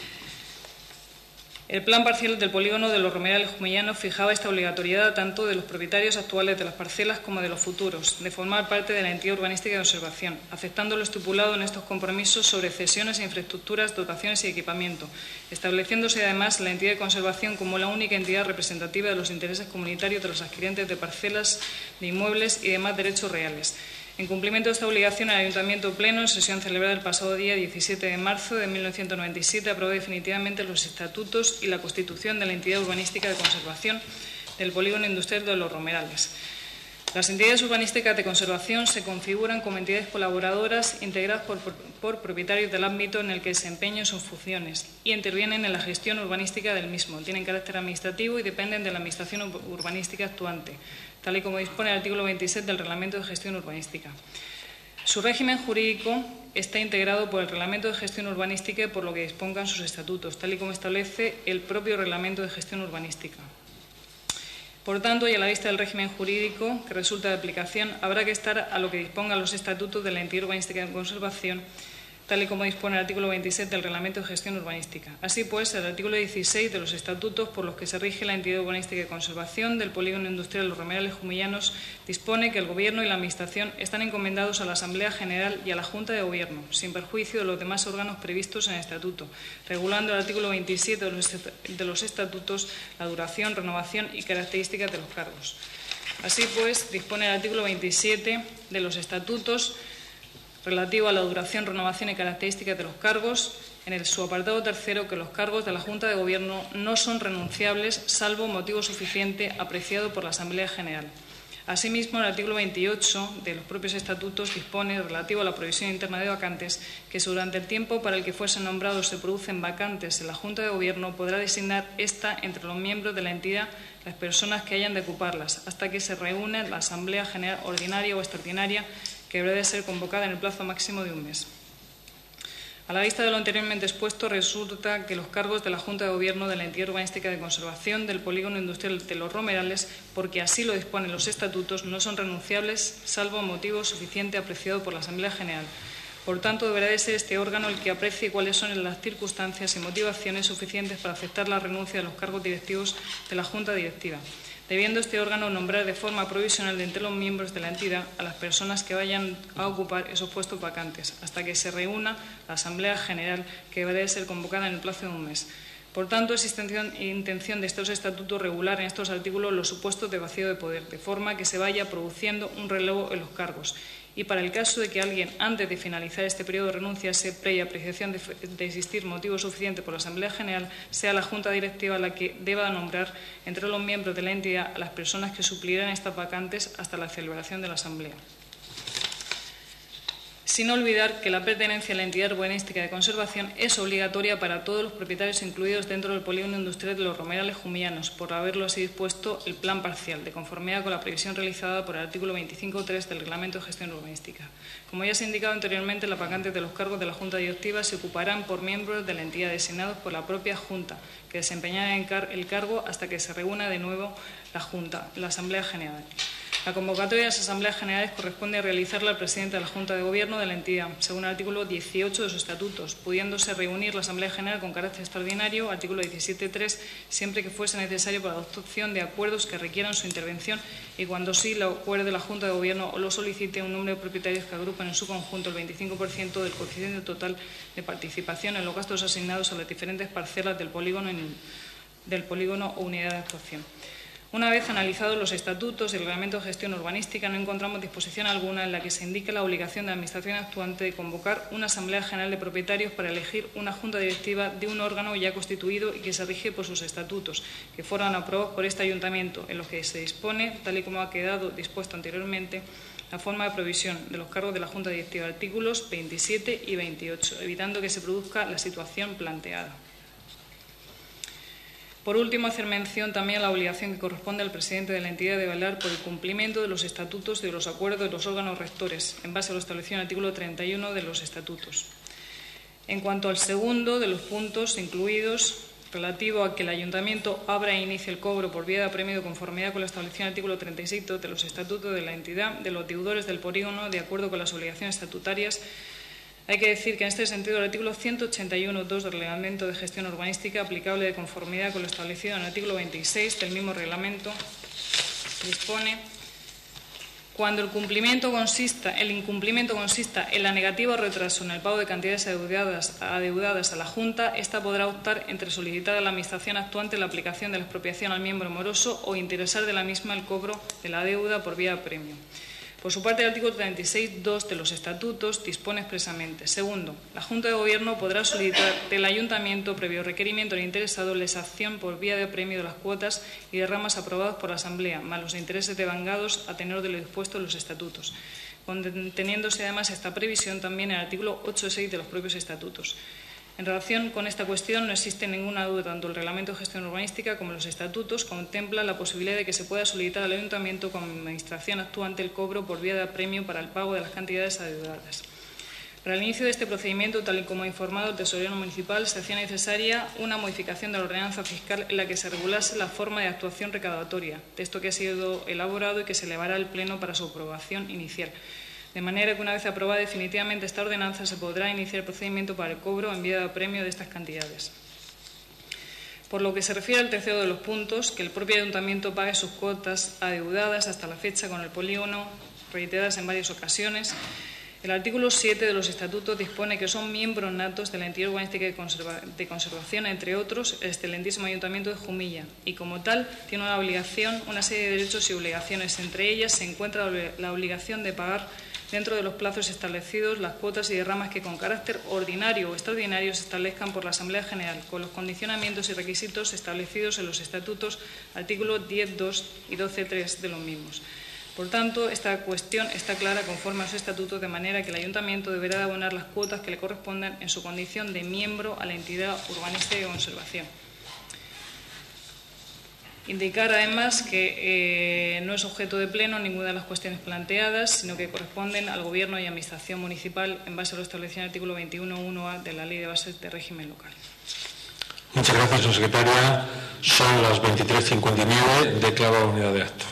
El plan parcial del polígono de Los Romerales Jumillano fijaba esta obligatoriedad tanto de los propietarios actuales de las parcelas como de los futuros, de formar parte de la entidad urbanística de conservación, aceptando lo estipulado en estos compromisos sobre cesiones e infraestructuras, dotaciones y equipamiento, estableciéndose además la entidad de conservación como la única entidad representativa de los intereses comunitarios de los adquirentes de parcelas, de inmuebles y demás derechos reales. En cumplimiento de esta obligación, el Ayuntamiento Pleno, en sesión celebrada el pasado día 17 de marzo de 1997, aprobó definitivamente los estatutos y la constitución de la entidad urbanística de conservación del polígono industrial de Los Romerales. Las entidades urbanísticas de conservación se configuran como entidades colaboradoras integradas por propietarios del ámbito en el que desempeñan sus funciones y intervienen en la gestión urbanística del mismo. Tienen carácter administrativo y dependen de la Administración urbanística actuante, tal y como dispone el artículo 27 del Reglamento de Gestión Urbanística. Su régimen jurídico está integrado por el Reglamento de Gestión Urbanística y por lo que dispongan sus estatutos, tal y como establece el propio Reglamento de Gestión Urbanística. Por tanto, y a la vista del régimen jurídico que resulta de aplicación, habrá que estar a lo que dispongan los estatutos de la entidad urbanística de conservación, tal y como dispone el artículo 27 del Reglamento de Gestión Urbanística. Así pues, el artículo 16 de los estatutos por los que se rige la entidad urbanística de conservación del polígono industrial Los Romerales Jumillanos dispone que el Gobierno y la Administración están encomendados a la Asamblea General y a la Junta de Gobierno, sin perjuicio de los demás órganos previstos en el Estatuto, regulando el artículo 27 de los estatutos la duración, renovación y características de los cargos. Así pues, dispone el artículo 27 de los estatutos relativo a la duración, renovación y características de los cargos, en su apartado tercero, que los cargos de la Junta de Gobierno no son renunciables salvo motivo suficiente apreciado por la Asamblea General. Asimismo, el artículo 28 de los propios estatutos dispone, relativo a la provisión interna de vacantes, que si durante el tiempo para el que fuesen nombrados se producen vacantes en la Junta de Gobierno, podrá designar ésta entre los miembros de la entidad las personas que hayan de ocuparlas, hasta que se reúne la Asamblea General ordinaria o extraordinaria, que deberá de ser convocada en el plazo máximo de un mes. A la vista de lo anteriormente expuesto, resulta que los cargos de la Junta de Gobierno de la entidad urbanística de conservación del polígono industrial de Los Romerales, porque así lo disponen los estatutos, no son renunciables, salvo motivo suficiente apreciado por la Asamblea General. Por tanto, deberá de ser este órgano el que aprecie cuáles son las circunstancias y motivaciones suficientes para aceptar la renuncia de los cargos directivos de la Junta Directiva, debiendo este órgano nombrar de forma provisional de entre los miembros de la entidad a las personas que vayan a ocupar esos puestos vacantes, hasta que se reúna la Asamblea General, que deberá de ser convocada en el plazo de un mes. Por tanto, es intención de estos estatutos regular en estos artículos los supuestos de vacío de poder, de forma que se vaya produciendo un relevo en los cargos. Y para el caso de que alguien, antes de finalizar este periodo, renunciase, previa apreciación de existir motivo suficiente por la Asamblea General, sea la Junta Directiva la que deba nombrar entre los miembros de la entidad a las personas que suplirán estas vacantes hasta la celebración de la Asamblea. Sin olvidar que la pertenencia a la entidad urbanística de conservación es obligatoria para todos los propietarios incluidos dentro del polígono industrial de los Romerales Jumillanos, por haberlo así dispuesto el plan parcial, de conformidad con la previsión realizada por el artículo 25.3 del Reglamento de Gestión Urbanística. Como ya se ha indicado anteriormente, las vacantes de los cargos de la Junta Directiva se ocuparán por miembros de la entidad designados por la propia Junta, que desempeñará el cargo hasta que se reúna de nuevo la Asamblea General. La convocatoria de las Asambleas Generales corresponde realizarla al presidente de la Junta de Gobierno de la entidad, según el artículo 18 de sus estatutos, pudiéndose reunir la Asamblea General con carácter extraordinario, artículo 17.3, siempre que fuese necesario para la adopción de acuerdos que requieran su intervención y cuando sí lo acuerde la Junta de Gobierno o lo solicite un número de propietarios que agrupan en su conjunto el 25% del coeficiente total de participación en los gastos asignados a las diferentes parcelas del polígono o unidad de actuación. Una vez analizados los estatutos y el Reglamento de Gestión Urbanística, no encontramos disposición alguna en la que se indique la obligación de la Administración actuante de convocar una Asamblea General de Propietarios para elegir una Junta Directiva de un órgano ya constituido y que se rige por sus estatutos, que fueron aprobados por este Ayuntamiento, en los que se dispone, tal y como ha quedado dispuesto anteriormente, la forma de provisión de los cargos de la Junta Directiva, artículos 27 y 28, evitando que se produzca la situación planteada. Por último, hacer mención también a la obligación que corresponde al presidente de la entidad de velar por el cumplimiento de los estatutos y de los acuerdos de los órganos rectores, en base a lo establecido en el artículo 31 de los estatutos. En cuanto al segundo de los puntos incluidos, relativo a que el Ayuntamiento abra e inicie el cobro por vía de apremio de conformidad con lo establecido en el artículo 36 de los estatutos de la entidad de los deudores del polígono, de acuerdo con las obligaciones estatutarias, hay que decir que en este sentido el artículo 181.2 del Reglamento de Gestión Urbanística, aplicable de conformidad con lo establecido en el artículo 26 del mismo reglamento, dispone: cuando el incumplimiento consista en la negativa o retraso en el pago de cantidades adeudadas a la Junta, ésta podrá optar entre solicitar a la Administración actuante la aplicación de la expropiación al miembro moroso o interesar de la misma el cobro de la deuda por vía de apremio. Por su parte, el artículo 36.2 de los estatutos dispone expresamente: segundo, la Junta de Gobierno podrá solicitar del Ayuntamiento, previo requerimiento del interesado, la exacción por vía de apremio de las cuotas y derramas aprobadas por la Asamblea, más los intereses devengados a tenor de lo dispuesto en los estatutos, conteniéndose además esta previsión también en el artículo 8.6 de los propios estatutos. En relación con esta cuestión, no existe ninguna duda, tanto el Reglamento de Gestión Urbanística como los estatutos contemplan la posibilidad de que se pueda solicitar al Ayuntamiento como Administración actuante el cobro por vía de apremio para el pago de las cantidades adeudadas. Para el inicio de este procedimiento, tal y como ha informado el Tesorero Municipal, se hacía necesaria una modificación de la ordenanza fiscal en la que se regulase la forma de actuación recaudatoria, texto que ha sido elaborado y que se elevará al Pleno para su aprobación inicial. De manera que una vez aprobada definitivamente esta ordenanza se podrá iniciar el procedimiento para el cobro en vía de apremio de estas cantidades. Por lo que se refiere al tercero de los puntos, que el propio Ayuntamiento pague sus cuotas adeudadas hasta la fecha con el polígono, reiteradas en varias ocasiones, el artículo 7 de los estatutos dispone que son miembros natos de la entidad urbanística de conservación, entre otros, el excelentísimo Ayuntamiento de Jumilla, y como tal tiene una serie de derechos y obligaciones. Entre ellas se encuentra la obligación de pagar dentro de los plazos establecidos las cuotas y derramas que con carácter ordinario o extraordinario se establezcan por la Asamblea General, con los condicionamientos y requisitos establecidos en los estatutos, artículos 10.2 y 12.3 de los mismos. Por tanto, esta cuestión está clara conforme a los estatutos, de manera que el Ayuntamiento deberá abonar las cuotas que le correspondan en su condición de miembro a la entidad urbanística de conservación. Indicar además que no es objeto de pleno ninguna de las cuestiones planteadas, sino que corresponden al Gobierno y Administración Municipal en base a lo establecido en el artículo 21.1a de la Ley de Bases de Régimen Local. Muchas gracias, señora secretaria. Son las 23:59. Declaro la unidad de acto.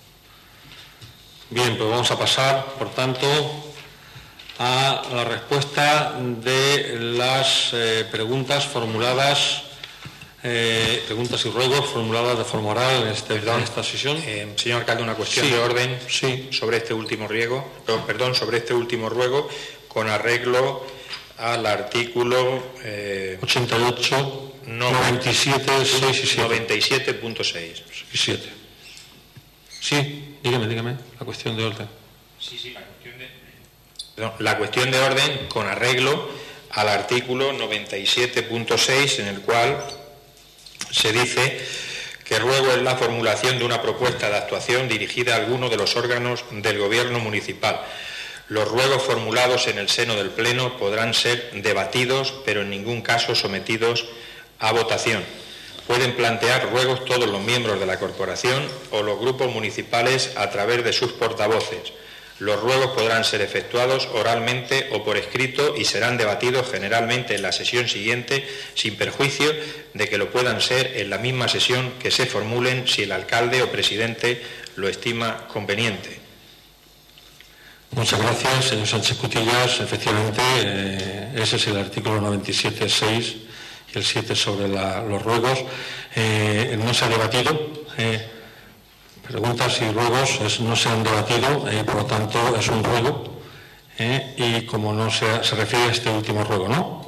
Bien, pues vamos a pasar, por tanto, a la respuesta de las preguntas formuladas. Preguntas y ruegos formuladas de forma oral en esta sesión. Señor alcalde, una cuestión de orden sobre este último ruego, con arreglo al artículo 88, 97, 6 y 7. 97.6. 7. Sí, dígame, la cuestión de orden. Sí, la cuestión de orden con arreglo al artículo 97.6, en el cual se dice que ruego es la formulación de una propuesta de actuación dirigida a alguno de los órganos del Gobierno municipal. Los ruegos formulados en el seno del Pleno podrán ser debatidos, pero en ningún caso sometidos a votación. Pueden plantear ruegos todos los miembros de la corporación o los grupos municipales a través de sus portavoces. Los ruegos podrán ser efectuados oralmente o por escrito y serán debatidos generalmente en la sesión siguiente, sin perjuicio de que lo puedan ser en la misma sesión que se formulen si el alcalde o presidente lo estima conveniente. Muchas gracias, señor Sánchez Cutillas. Efectivamente, ese es el artículo 97.6 y el 7 sobre los ruegos. No se ha debatido. Preguntas y ruegos no se han debatido, por lo tanto es un ruego, y como no se refiere a este último ruego, ¿no?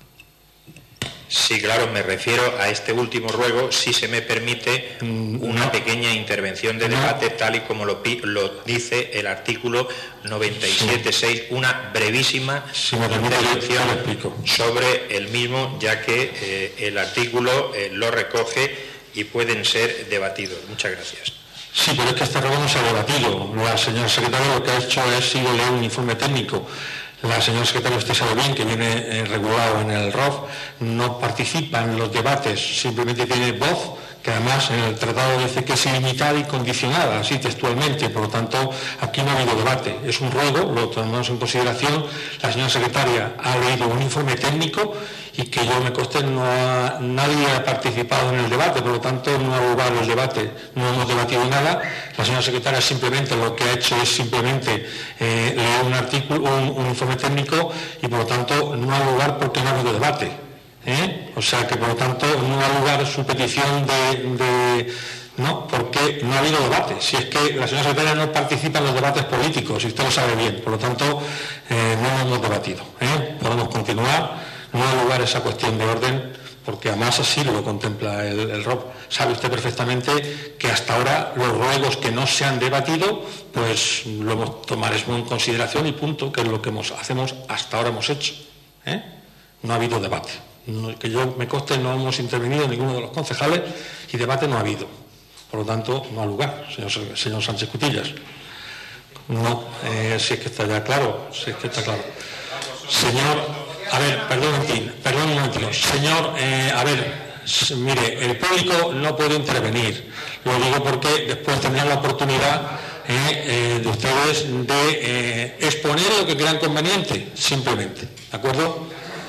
Sí, claro, me refiero a este último ruego, si se me permite una pequeña intervención de debate, tal y como lo dice el artículo 97.6, una brevísima intervención sobre el mismo, ya que el artículo lo recoge y pueden ser debatidos. Muchas gracias. Sí, pero es que este ruego no se ha debatido. La señora secretaria lo que ha hecho es sido leer un informe técnico. La señora secretaria, usted sabe bien que viene regulado en el ROF, no participa en los debates, simplemente tiene voz, que además en el tratado dice que es ilimitada y condicionada, así textualmente, por lo tanto aquí no ha habido debate, es un ruego, lo tomamos en consideración. La señora secretaria ha leído un informe técnico y que yo me conste nadie ha participado en el debate, por lo tanto no ha lugar el debate, no hemos debatido nada. La señora secretaria simplemente lo que ha hecho es simplemente leer un artículo, un informe técnico, y por lo tanto no ha lugar porque no ha habido debate. O sea que por lo tanto no ha lugar su petición no, porque no ha habido debate. Si es que la señora secretaria no participa en los debates políticos, y usted lo sabe bien, por lo tanto no hemos debatido. Podemos continuar. No ha lugar esa cuestión de orden, porque además así lo contempla el ROP. Sabe usted perfectamente que hasta ahora los ruegos que no se han debatido, pues lo tomaremos en consideración y punto, que es lo que hasta ahora hemos hecho. No ha habido debate. Que yo me conste, no hemos intervenido ninguno de los concejales y debate no ha habido. Por lo tanto, no ha lugar, señor Sánchez Cutillas. No, si es que está ya claro, si es que está claro. Señor... A ver, perdón un momentito. Señor, mire, el público no puede intervenir. Lo digo porque después tendrán la oportunidad de ustedes de exponer lo que crean conveniente, simplemente. ¿De acuerdo?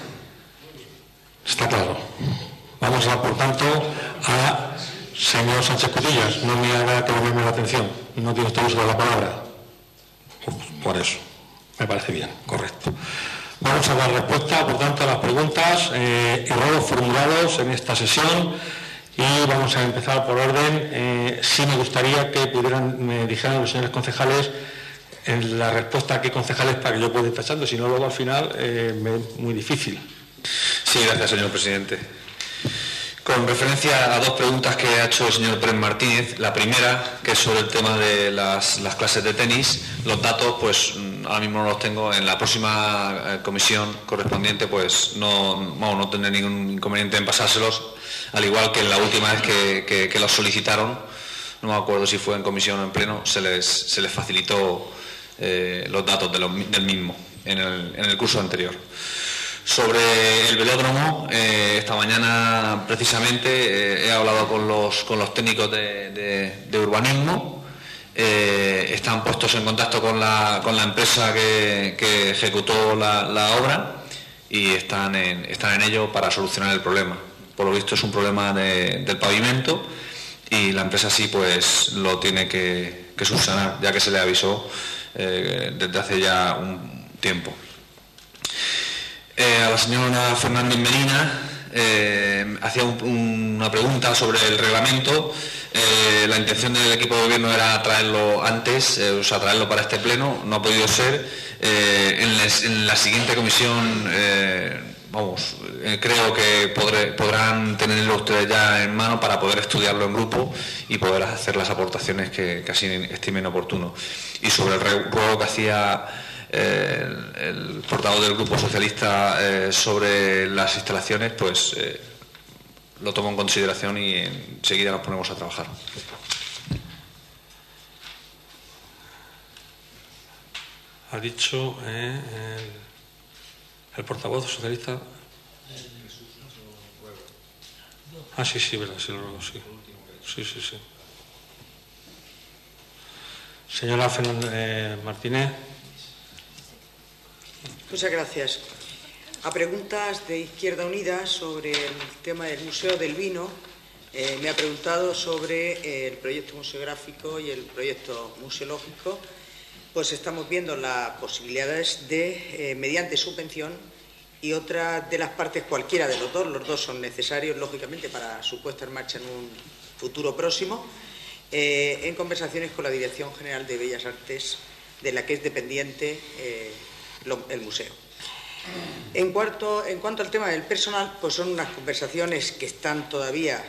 Está claro. Vamos a, por tanto, a señor Sánchez Cutillas. No me haga que le llame la atención. No tiene usted uso de la palabra. Por eso. Me parece bien, correcto. Vamos a dar respuesta, por tanto, a las preguntas y ruegos formulados en esta sesión, y vamos a empezar por orden. Sí me gustaría que me dijeran los señores concejales en la respuesta a qué concejales, para que yo pueda ir tachando, si no luego al final me es muy difícil. Sí, gracias, señor presidente. Con referencia a dos preguntas que ha hecho el señor Pérez Martínez, la primera, que es sobre el tema de las clases de tenis, los datos, pues ahora mismo no los tengo. En la próxima comisión correspondiente, pues no tendré ningún inconveniente en pasárselos, al igual que en la última vez que los solicitaron, no me acuerdo si fue en comisión o en pleno, se les facilitó los datos del mismo en el curso anterior. Sobre el velódromo, esta mañana precisamente he hablado con los técnicos de urbanismo. Están puestos en contacto con la empresa que ejecutó la obra y están en ello para solucionar el problema. Por lo visto es un problema del pavimento y la empresa sí pues lo tiene que subsanar, ya que se le avisó desde hace ya un tiempo. A la señora Fernández Medina hacía una pregunta sobre el reglamento. La intención del equipo de gobierno era traerlo antes, traerlo para este pleno, no ha podido ser. En la siguiente comisión, creo que podrán tenerlo ustedes ya en mano para poder estudiarlo en grupo y poder hacer las aportaciones que así estimen oportuno. Y sobre el ruego que hacía el portavoz del Grupo Socialista sobre las instalaciones, pues lo tomo en consideración y enseguida nos ponemos a trabajar. Ha dicho el portavoz socialista. Ah, sí, verdad, sí, lo ruego, sí. Sí. Señora Fernández Martínez. Muchas gracias. A preguntas de Izquierda Unida sobre el tema del Museo del Vino, me ha preguntado sobre el proyecto museográfico y el proyecto museológico. Pues estamos viendo las posibilidades de, mediante subvención, y otra de las partes, cualquiera de los dos son necesarios, lógicamente, para su puesta en marcha en un futuro próximo, en conversaciones con la Dirección General de Bellas Artes, de la que es dependiente el museo. En cuanto al tema del personal, pues son unas conversaciones que están todavía,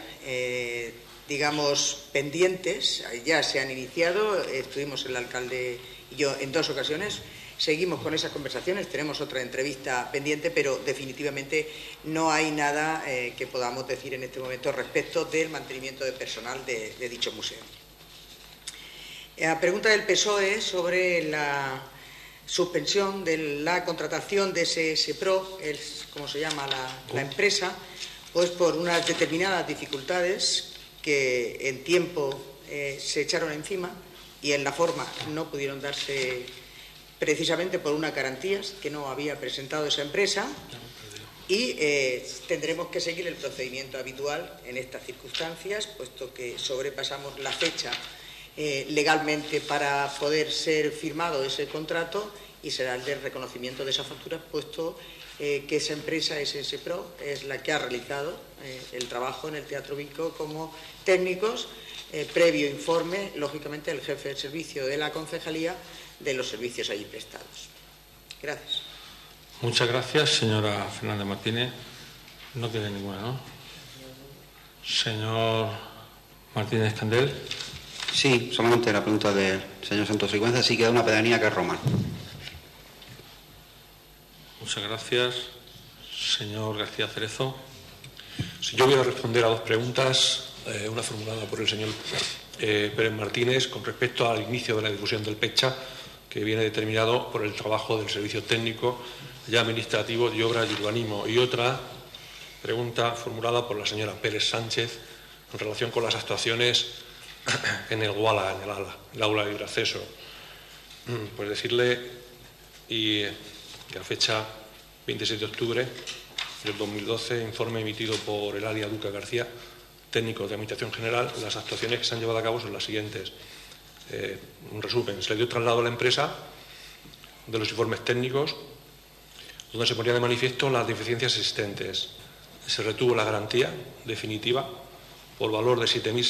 pendientes, ya se han iniciado, estuvimos el alcalde y yo en 2 ocasiones, seguimos con esas conversaciones, tenemos otra entrevista pendiente, pero definitivamente no hay nada que podamos decir en este momento respecto del mantenimiento de personal de dicho museo. La pregunta del PSOE sobre la suspensión de la contratación de ese SEPRO, es como se llama la empresa, pues por unas determinadas dificultades que en tiempo se echaron encima y en la forma no pudieron darse, precisamente por unas garantías que no había presentado esa empresa, y tendremos que seguir el procedimiento habitual en estas circunstancias, puesto que sobrepasamos la fecha legalmente para poder ser firmado ese contrato, y será el de reconocimiento de esa factura, puesto que esa empresa, SSPRO, es la que ha realizado el trabajo en el Teatro Vico como técnicos, previo informe, lógicamente, del jefe del servicio de la concejalía de los servicios allí prestados. Gracias. Muchas gracias, señora Fernández Martínez. No tiene ninguna, ¿no? Señor Martínez Candel. Sí, solamente la pregunta del señor Santos Sigüenza, sí queda una pedanía que es Roma. Muchas gracias. Señor García Cerezo. Sí, yo voy a responder a 2 preguntas, una formulada por el señor Pérez Martínez con respecto al inicio de la difusión del PECHA, que viene determinado por el trabajo del Servicio Técnico y Administrativo de Obras y Urbanismo, y otra pregunta formulada por la señora Pérez Sánchez en relación con las actuaciones en el GUALA, en el aula de libre acceso. Pues decirle, y a fecha 27 de octubre del 2012, informe emitido por el área Duca García, técnico de Administración General, las actuaciones que se han llevado a cabo son las siguientes. Un resumen: se le dio traslado a la empresa de los informes técnicos, donde se ponía de manifiesto las deficiencias existentes. Se retuvo la garantía definitiva por valor de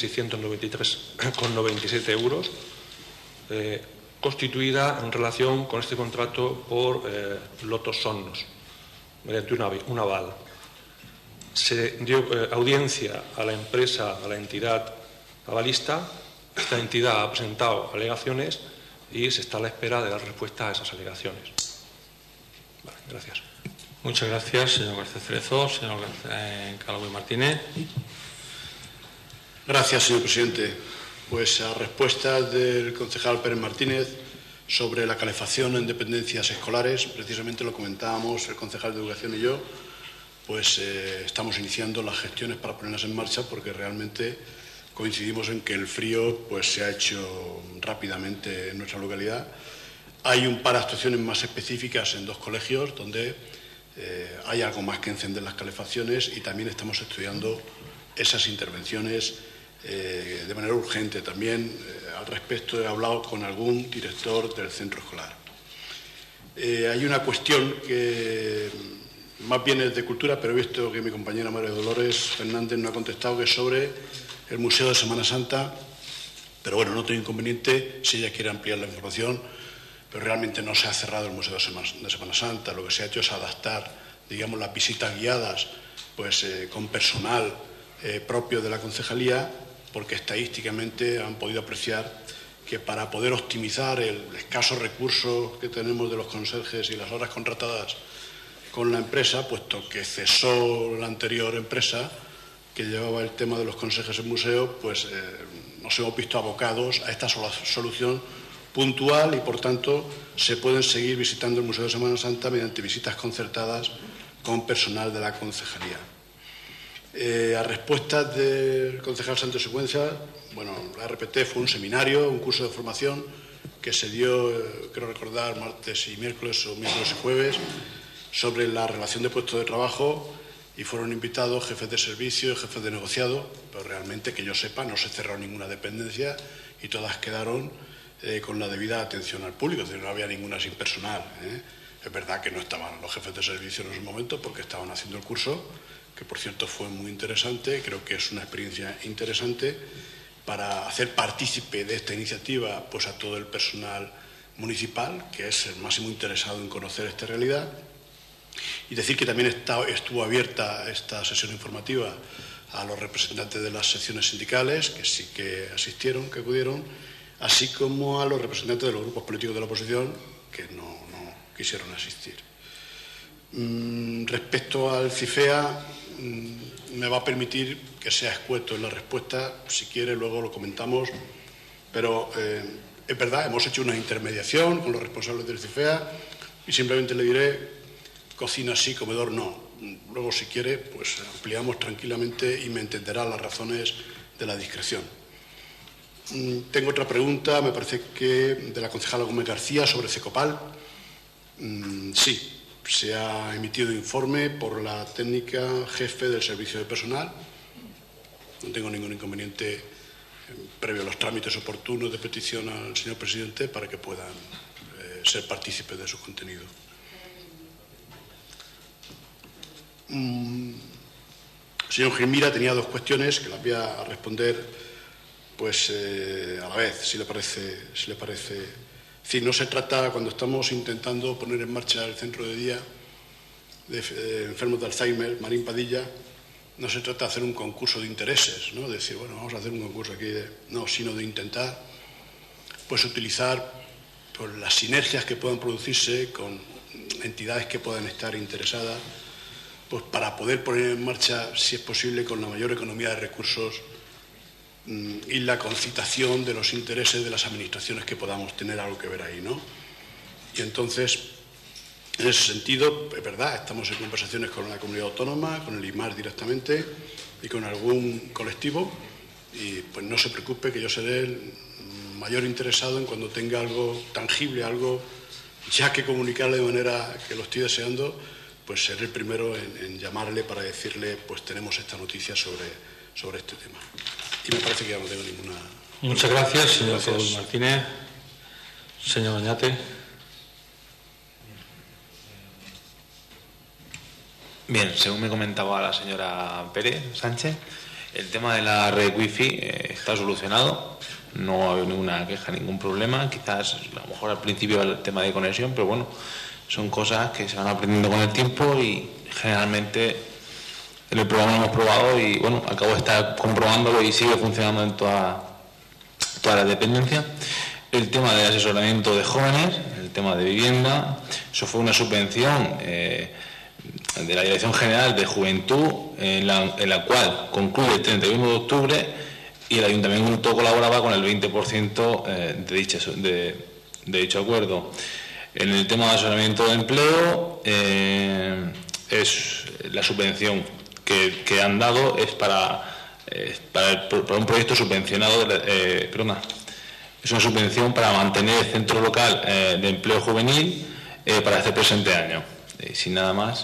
7.693,97 euros, constituida en relación con este contrato por Lotos Sonnos, mediante un aval. Se dio audiencia a la empresa, a la entidad avalista. Esta entidad ha presentado alegaciones y se está a la espera de dar respuesta a esas alegaciones. Vale, gracias. Muchas gracias, señor García Cerezo. Señor Calvo Martínez. Gracias, señor presidente. Pues a respuesta del concejal Pérez Martínez sobre la calefacción en dependencias escolares, precisamente lo comentábamos el concejal de Educación y yo, pues estamos iniciando las gestiones para ponerlas en marcha, porque realmente coincidimos en que el frío pues se ha hecho rápidamente en nuestra localidad. Hay un par de actuaciones más específicas en 2 colegios donde hay algo más que encender las calefacciones, y también estamos estudiando esas intervenciones de manera urgente. También al respecto he hablado con algún director del centro escolar. Hay una cuestión que más bien es de cultura, pero he visto que mi compañera María Dolores Fernández no ha contestado, que es sobre el Museo de Semana Santa, pero bueno, no tengo inconveniente si ella quiere ampliar la información, pero realmente no se ha cerrado el Museo de Semana Santa. Lo que se ha hecho es adaptar, digamos, las visitas guiadas pues, con personal propio de la concejalía, porque estadísticamente han podido apreciar que para poder optimizar el escaso recurso que tenemos de los conserjes y las horas contratadas con la empresa, puesto que cesó la anterior empresa que llevaba el tema de los conserjes en museo, pues nos hemos visto abocados a esta solución puntual y, por tanto, se pueden seguir visitando el Museo de Semana Santa mediante visitas concertadas con personal de la concejalía. A respuestas del concejal Santos Sigüenza, bueno, la RPT fue un seminario, un curso de formación que se dio, creo recordar, martes y miércoles o miércoles y jueves, sobre la relación de puestos de trabajo, y fueron invitados jefes de servicio, jefes de negociado, pero realmente, que yo sepa, no se cerró ninguna dependencia y todas quedaron con la debida atención al público, es decir, no había ninguna sin personal. Es verdad que no estaban los jefes de servicio en ese momento porque estaban haciendo el curso, que por cierto fue muy interesante. Creo que es una experiencia interesante para hacer partícipe de esta iniciativa pues a todo el personal municipal, que es el máximo interesado en conocer esta realidad. Y decir que también estuvo abierta esta sesión informativa a los representantes de las secciones sindicales, que sí que asistieron, que acudieron, así como a los representantes de los grupos políticos de la oposición, que no quisieron asistir. Respecto al CIFEA, me va a permitir que sea escueto en la respuesta. Si quiere, luego lo comentamos, pero es verdad, hemos hecho una intermediación con los responsables del CIFEA y simplemente le diré: cocina sí, comedor no. Luego, si quiere, pues ampliamos tranquilamente y me entenderá las razones de la discreción. Tengo otra pregunta, me parece que de la concejala Gómez García, sobre Cecopal. Sí, se ha emitido informe por la técnica jefe del servicio de personal. No tengo ningún inconveniente, previo a los trámites oportunos de petición al señor presidente, para que puedan ser partícipes de su contenido. Señor Gilmira, tenía dos cuestiones que las voy a responder pues a la vez, si le parece. Es decir, no se trata, cuando estamos intentando poner en marcha el centro de día de enfermos de Alzheimer, Marín Padilla, no se trata de hacer un concurso de intereses, ¿no? De decir, bueno, vamos a hacer un concurso aquí, no, sino de intentar pues utilizar pues, las sinergias que puedan producirse con entidades que puedan estar interesadas, pues para poder poner en marcha, si es posible, con la mayor economía de recursos y la concitación de los intereses de las administraciones que podamos tener algo que ver ahí, ¿no? Y entonces, en ese sentido, es verdad, estamos en conversaciones con la comunidad autónoma, con el IMAR directamente y con algún colectivo, y pues no se preocupe, que yo seré el mayor interesado en cuando tenga algo tangible, algo ya que comunicarle de manera que lo estoy deseando, pues seré el primero en llamarle para decirle, pues tenemos esta noticia sobre este tema. Y me parece que ya no tengo ninguna... Muchas gracias, señor Martínez. Señor Oñate. Bien, según me comentaba la señora Pérez Sánchez, el tema de la red wifi está solucionado, no ha habido ninguna queja, ningún problema. Quizás a lo mejor al principio el tema de conexión, pero bueno, son cosas que se van aprendiendo con el tiempo y generalmente en el programa lo hemos probado y bueno, acabo de estar comprobándolo y sigue funcionando en todas las dependencias. El tema de asesoramiento de jóvenes, el tema de vivienda, eso fue una subvención de la Dirección General de Juventud en la cual concluye el 31 de octubre y el Ayuntamiento colaboraba con el 20% de dicho acuerdo. En el tema de asesoramiento de empleo, es la subvención que han dado es para un proyecto subvencionado, es una subvención para mantener el centro local de empleo juvenil para este presente año. Sin nada más.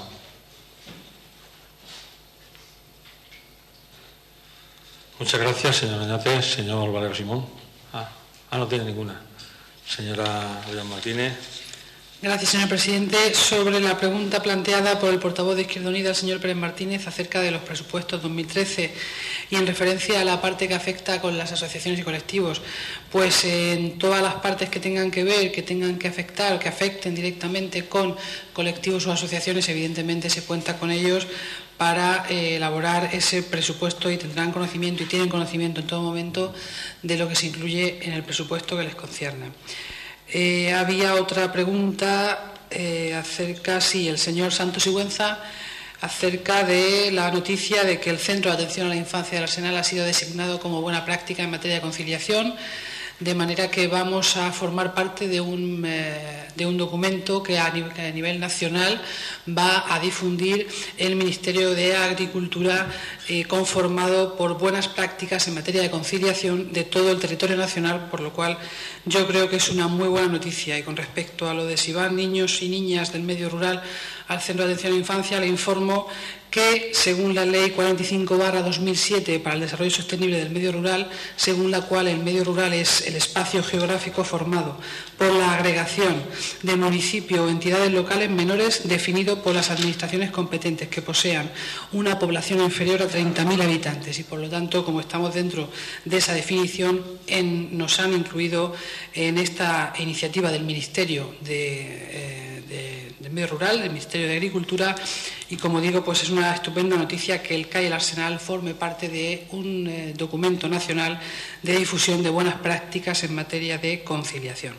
Muchas gracias, señor Oñate. Señor Valero Simón. No tiene ninguna. Señora León Martínez. Gracias, señor presidente. Sobre la pregunta planteada por el portavoz de Izquierda Unida, el señor Pérez Martínez, acerca de los presupuestos 2013 Y en referencia a la parte que afecta con las asociaciones y colectivos, pues en todas las partes que tengan que ver, que tengan que afectar, que afecten directamente con colectivos o asociaciones, evidentemente se cuenta con ellos para elaborar ese presupuesto, y tendrán conocimiento y tienen conocimiento en todo momento de lo que se incluye en el presupuesto que les concierne. Había otra pregunta acerca, sí, el señor Santos Sigüenza, acerca de la noticia de que el Centro de Atención a la Infancia del Arsenal ha sido designado como buena práctica en materia de conciliación, de manera que vamos a formar parte de un documento que a nivel nacional va a difundir el Ministerio de Agricultura, conformado por buenas prácticas en materia de conciliación de todo el territorio nacional, por lo cual yo creo que es una muy buena noticia. Y con respecto a lo de si van niños y niñas del medio rural al Centro de Atención a la Infancia, le informo que, según la Ley 45/2007 para el desarrollo sostenible del medio rural, según la cual el medio rural es el espacio geográfico formado por la agregación de municipios o entidades locales menores definido por las administraciones competentes que posean una población inferior a 30.000 habitantes, y por lo tanto, como estamos dentro de esa definición, nos han incluido en esta iniciativa del Ministerio del Medio Rural, del Ministerio de Agricultura, y como digo, pues es una estupenda noticia que el CAI y el Arsenal forme parte de un documento nacional de difusión de buenas prácticas en materia de conciliación.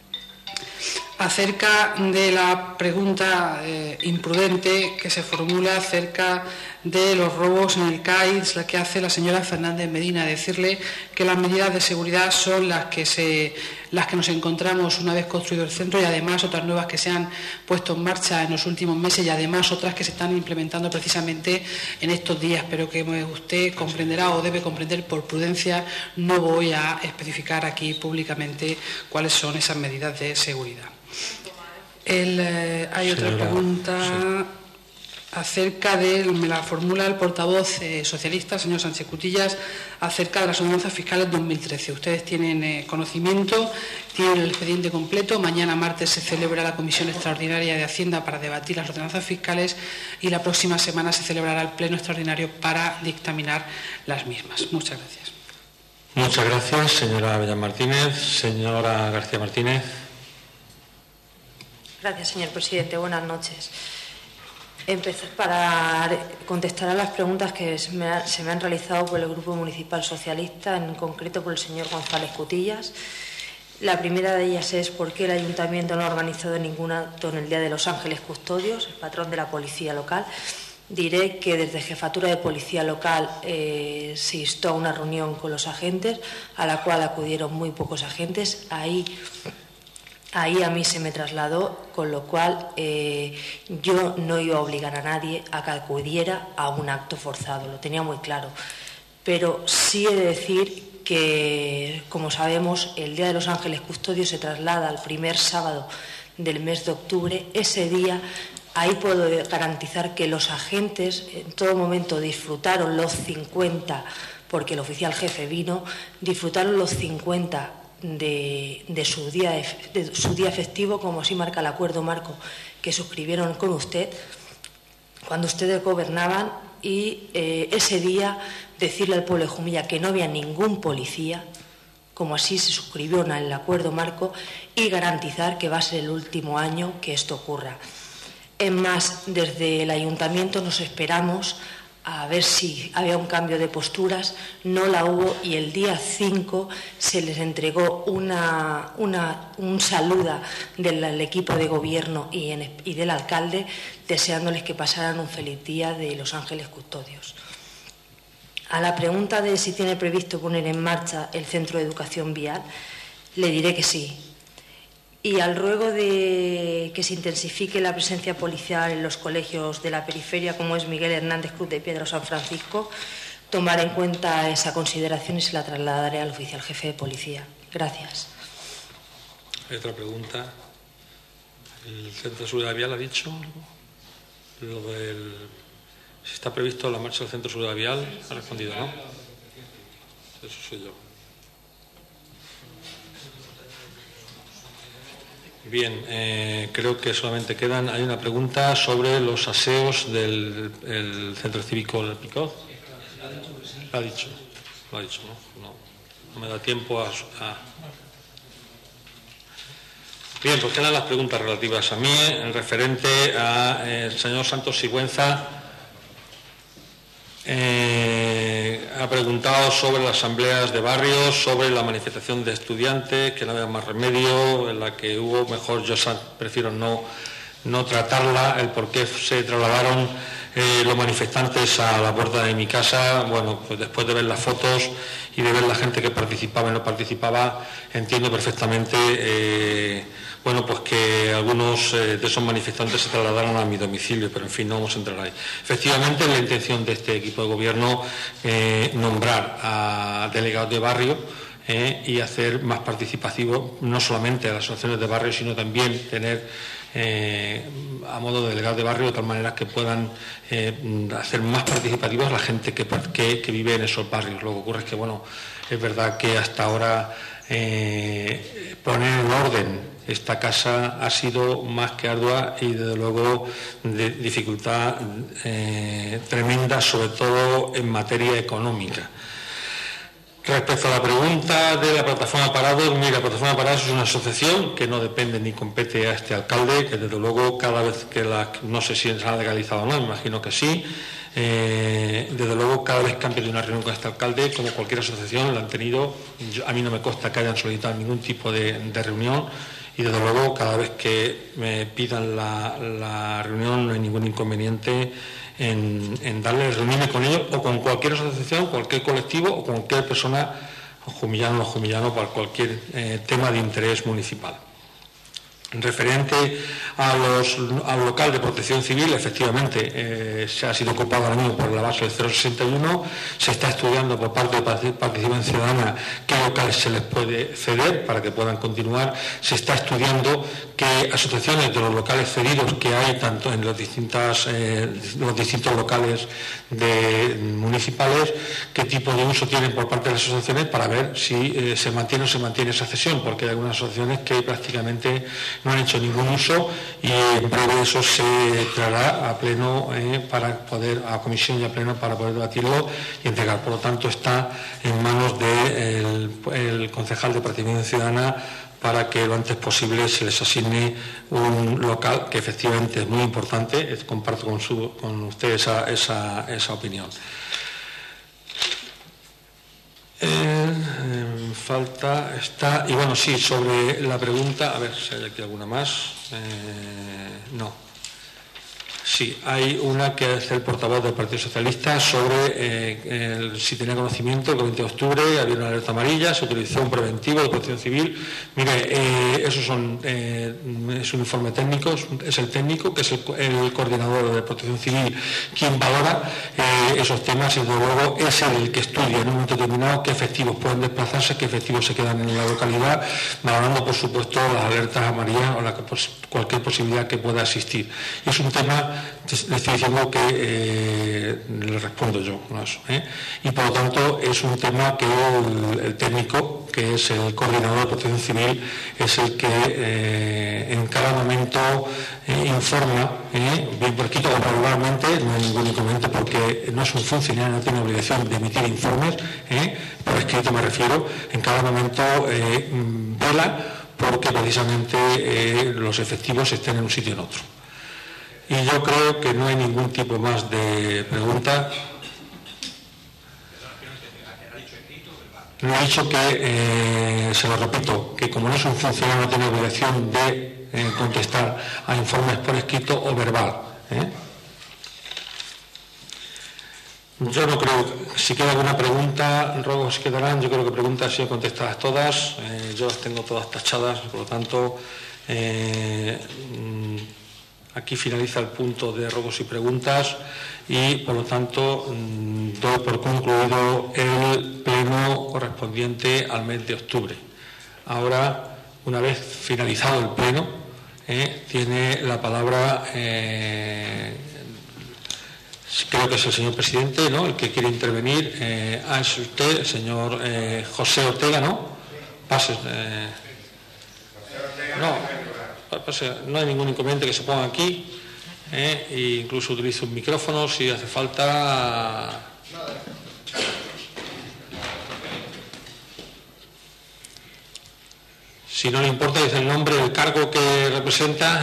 Acerca de la pregunta imprudente que se formula acerca de los robos en el CAI, la que hace la señora Fernández Medina, decirle que las medidas de seguridad son las que nos encontramos una vez construido el centro, y además otras nuevas que se han puesto en marcha en los últimos meses, y además otras que se están implementando precisamente en estos días, pero que usted comprenderá o debe comprender por prudencia, no voy a especificar aquí públicamente cuáles son esas medidas de seguridad. Hay otra pregunta acerca me la formula el portavoz socialista, señor Sánchez Cutillas, acerca de las ordenanzas fiscales 2013. Ustedes tienen conocimiento, tienen el expediente completo. Mañana martes se celebra la Comisión Extraordinaria de Hacienda para debatir las ordenanzas fiscales, y la próxima semana se celebrará el Pleno Extraordinario para dictaminar las mismas. Muchas gracias. Muchas gracias, señora Bellan Martínez. Señora García Martínez. Gracias, señor presidente. Buenas noches. Empezar para contestar a las preguntas que se me han realizado por el Grupo Municipal Socialista, en concreto por el señor González Cutillas. La primera de ellas es por qué el Ayuntamiento no ha organizado ningún acto en el Día de los Ángeles Custodios, el patrón de la policía local. Diré que desde Jefatura de Policía Local se instó a una reunión con los agentes, a la cual acudieron muy pocos agentes. Ahí a mí se me trasladó, con lo cual yo no iba a obligar a nadie a que acudiera a un acto forzado, lo tenía muy claro. Pero sí he de decir que, como sabemos, el Día de los Ángeles Custodios se traslada al primer sábado del mes de octubre. Ese día, ahí puedo garantizar que los agentes en todo momento disfrutaron los 50, porque el oficial jefe vino, disfrutaron los 50 de su día festivo, como así marca el acuerdo marco que suscribieron con usted cuando ustedes gobernaban, y ese día decirle al pueblo de Jumilla que no había ningún policía, como así se suscribió en el acuerdo marco, y garantizar que va a ser el último año que esto ocurra. Es más, desde el ayuntamiento nos esperamos a ver si había un cambio de posturas. No la hubo, y el día 5 se les entregó un saludo del equipo de gobierno y del alcalde, deseándoles que pasaran un feliz día de los Ángeles Custodios. A la pregunta de si tiene previsto poner en marcha el centro de educación vial, le diré que sí. Y al ruego de que se intensifique la presencia policial en los colegios de la periferia, como es Miguel Hernández, Cruz de Piedra o San Francisco, tomaré en cuenta esa consideración y se la trasladaré al oficial jefe de policía. Gracias. Hay otra pregunta. ¿El centro de seguridad vial ha dicho algo? Si está previsto la marcha del centro de seguridad vial, ha respondido, ¿no? Eso soy yo. Bien, creo que solamente hay una pregunta sobre los aseos del centro cívico del Picot. Lo ha dicho, no me da tiempo a... Bien, pues quedan las preguntas relativas a mí, en referente al señor Santos Sigüenza. Ha preguntado sobre las asambleas de barrios, sobre la manifestación de estudiantes, que no había más remedio, en la que hubo, mejor yo prefiero no tratarla, el por qué se trasladaron los manifestantes a la puerta de mi casa. Bueno, pues después de ver las fotos y de ver la gente que participaba y no participaba, entiendo perfectamente pues que algunos de esos manifestantes se trasladaron a mi domicilio, pero en fin, no vamos a entrar ahí. Efectivamente, es la intención de este equipo de gobierno nombrar a delegados de barrio y hacer más participativo no solamente a las asociaciones de barrio, sino también tener a modo de delegados de barrio de tal manera que puedan hacer más participativos a la gente que vive en esos barrios. Lo que ocurre es que, bueno, es verdad que hasta ahora poner en orden esta casa ha sido más que ardua y desde luego de dificultad tremenda, sobre todo en materia económica. Respecto a la pregunta de la Plataforma Parados, mira, la Plataforma Parados es una asociación que no depende ni compete a este alcalde, que desde luego cada vez que no sé si se ha legalizado o no, me imagino que sí, desde luego cada vez que han pedido una reunión con este alcalde, como cualquier asociación, la han tenido. A mí no me consta que hayan solicitado ningún tipo de reunión y desde luego cada vez que me pidan la reunión no hay ningún inconveniente en reunirme con ellos o con cualquier asociación, cualquier colectivo o con cualquier persona, jumillano o no jumillano, para cualquier tema de interés municipal. Referente al local de protección civil, efectivamente se ha sido ocupado ahora mismo por la base del 061, se está estudiando por parte de Participación Ciudadana qué locales se les puede ceder para que puedan continuar, se está estudiando qué asociaciones de los locales cedidos que hay tanto en los distintos locales municipales, qué tipo de uso tienen por parte de las asociaciones para ver si se mantiene o se mantiene esa cesión, porque hay algunas asociaciones que prácticamente no han hecho ningún uso y en breve eso se traerá a pleno a comisión y a pleno para poder debatirlo y entregar. Por lo tanto, está en manos del concejal de Participación Ciudadana para que lo antes posible se les asigne un local que efectivamente es muy importante. Comparto con usted esa opinión. Falta está, y bueno, sí, sobre la pregunta, a ver si hay aquí alguna más. No. Sí, hay una que hace el portavoz del Partido Socialista sobre si tenía conocimiento que el 20 de octubre había una alerta amarilla, se utilizó un preventivo de protección civil. Mire, es un informe técnico, es el técnico, que es el coordinador de protección civil quien valora esos temas y desde luego es el que estudia en un momento determinado qué efectivos pueden desplazarse, qué efectivos se quedan en la localidad, valorando por supuesto las alertas amarillas o cualquier posibilidad que pueda existir. Y es un tema, le estoy diciendo que le respondo yo a eso, y por lo tanto es un tema que el técnico, que es el coordinador de protección civil, es el que en cada momento informa, bien por escrito o regularmente, no hay ningún inconveniente porque no es un funcionario, no tiene obligación de emitir informes, por escrito me refiero, en cada momento vela porque precisamente los efectivos estén en un sitio o en otro. Y yo creo que no hay ningún tipo más de pregunta. Le he dicho que, se lo repito, que como no es un funcionario no tiene obligación de contestar a informes por escrito o verbal. Yo no creo, si queda alguna pregunta, ruegos quedarán, yo creo que preguntas han sido contestadas todas, yo las tengo todas tachadas, por lo tanto, aquí finaliza el punto de ruegos y preguntas y, por lo tanto, doy por concluido el pleno correspondiente al mes de octubre. Ahora, una vez finalizado el pleno, tiene la palabra, creo que es el señor presidente, ¿no?, el que quiere intervenir. Es usted, el señor José Ortega, ¿no? Pase. No hay ningún inconveniente que se ponga aquí, e incluso utilizo un micrófono si hace falta. Si no le importa, dice el nombre, el cargo que representa,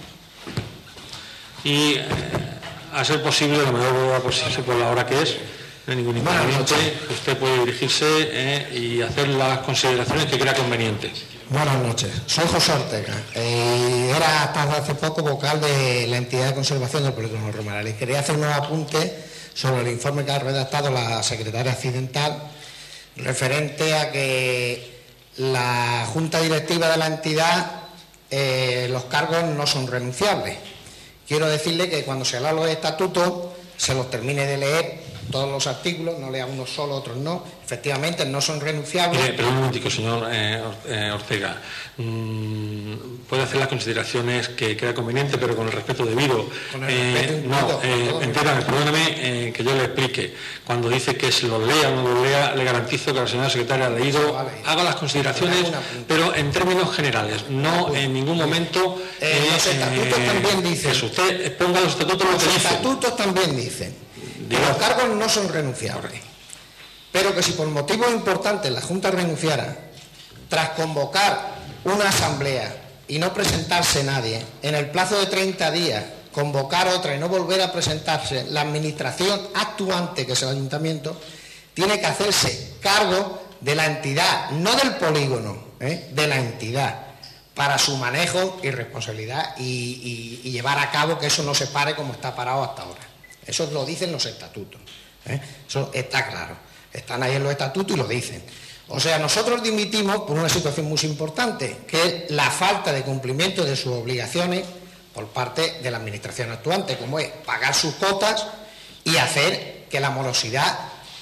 y a ser posible, lo mejor va posible por la hora que es, no hay ningún inconveniente, usted puede dirigirse y hacer las consideraciones que crea conveniente. Buenas noches, soy José Ortega, era hasta hace poco vocal de la entidad de conservación del polígono Romeral y quería hacer unos apuntes sobre el informe que ha redactado la secretaria accidental referente a que la junta directiva de la entidad, los cargos no son renunciables. Quiero decirle que cuando se lea los estatutos, se los termine de leer todos los artículos, no lea unos solo, otros no, efectivamente no son renunciables. Pero un momentico, señor Ortega, puede hacer las consideraciones que crea conveniente, pero con el respeto debido. Entiéndame, perdóname que yo le explique. Cuando dice que se los lea o no los lea, le garantizo que la señora secretaria ha leído, haga las consideraciones, pero en términos generales, no en ningún momento. Los estatutos también dicen. Que usted ponga los estatutos lo que dicen. Los estatutos también dicen que los cargos no son renunciables, pero que si por motivos importantes la Junta renunciara, tras convocar una asamblea y no presentarse nadie, en el plazo de 30 días convocar otra y no volver a presentarse, la administración actuante, que es el ayuntamiento, tiene que hacerse cargo de la entidad, no del polígono, de la entidad, para su manejo y responsabilidad y llevar a cabo que eso no se pare como está parado hasta ahora. Eso lo dicen los estatutos, eso está claro, están ahí en los estatutos y lo dicen. O sea, nosotros dimitimos por una situación muy importante, que es la falta de cumplimiento de sus obligaciones por parte de la administración actuante, como es pagar sus cotas y hacer que la morosidad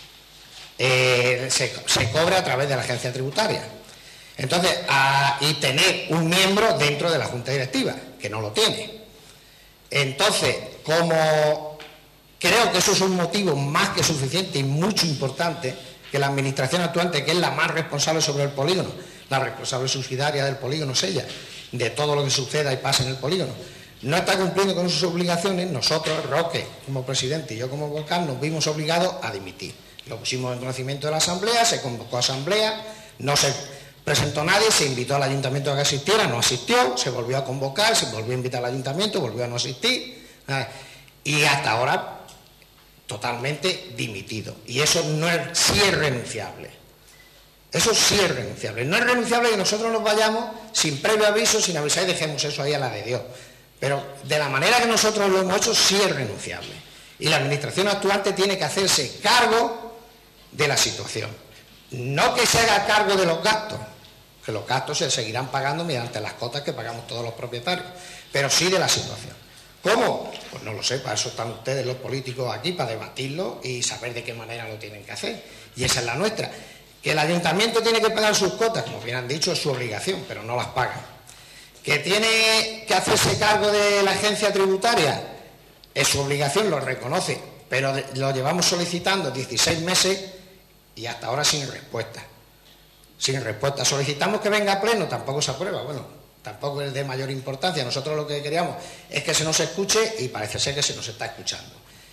se cobre a través de la agencia tributaria. Entonces, y tener un miembro dentro de la Junta Directiva, que no lo tiene. Entonces, como creo que eso es un motivo más que suficiente y mucho importante, que la administración actuante, que es la más responsable sobre el polígono, la responsable subsidiaria del polígono es ella, de todo lo que suceda y pasa en el polígono, no está cumpliendo con sus obligaciones, nosotros, Roque como presidente y yo como vocal, nos vimos obligados a dimitir. Lo pusimos en conocimiento de la asamblea, se convocó a asamblea, no se presentó nadie, se invitó al ayuntamiento a que asistiera, no asistió, se volvió a convocar, se volvió a invitar al ayuntamiento, volvió a no asistir, y hasta ahora totalmente dimitido. Y eso sí es renunciable. Eso sí es renunciable. No es renunciable que nosotros nos vayamos sin previo aviso, sin avisar y dejemos eso ahí a la de Dios. Pero de la manera que nosotros lo hemos hecho, sí es renunciable. Y la administración actuante tiene que hacerse cargo de la situación. No que se haga cargo de los gastos, que los gastos se seguirán pagando mediante las cotas que pagamos todos los propietarios, pero sí de la situación. ¿Cómo? Pues no lo sé, para eso están ustedes los políticos aquí, para debatirlo y saber de qué manera lo tienen que hacer. Y esa es la nuestra. Que el ayuntamiento tiene que pagar sus cotas, como bien han dicho, es su obligación, pero no las paga. Que tiene que hacerse cargo de la agencia tributaria, es su obligación, lo reconoce, pero lo llevamos solicitando 16 meses y hasta ahora sin respuesta. Sin respuesta. Solicitamos que venga a pleno, tampoco se aprueba. Bueno, tampoco es de mayor importancia. Nosotros lo que queríamos es que se nos escuche y parece ser que se nos está escuchando.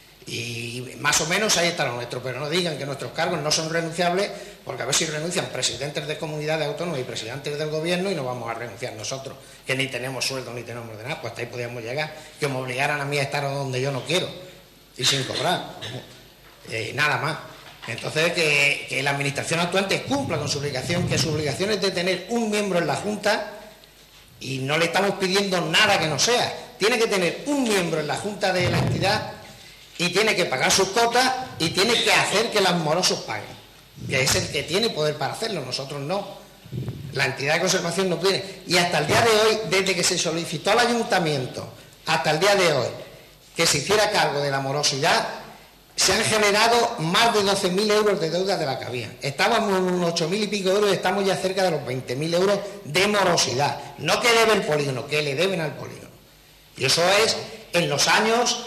Y más o menos ahí está lo nuestro, pero no digan que nuestros cargos no son renunciables, porque a ver si renuncian presidentes de comunidades autónomas y presidentes del gobierno y no vamos a renunciar nosotros, que ni tenemos sueldo ni tenemos de nada. Pues hasta ahí podíamos llegar, que me obligaran a mí a estar donde yo no quiero y sin cobrar, nada más. Entonces, que la administración actuante cumpla con su obligación, que su obligación es de tener un miembro en la Junta. Y no le estamos pidiendo nada que no sea. Tiene que tener un miembro en la Junta de la entidad y tiene que pagar sus cotas y tiene que hacer que los morosos paguen. Que es el que tiene poder para hacerlo, nosotros no. La entidad de conservación no tiene. Y hasta el día de hoy, desde que se solicitó al ayuntamiento, hasta el día de hoy, que se hiciera cargo de la morosidad, se han generado más de 12.000 euros de deuda de la que había. Estábamos en unos 8.000 y pico euros y estamos ya cerca de los 20.000 euros de morosidad. No que debe el polígono, que le deben al polígono. Y eso es en los años,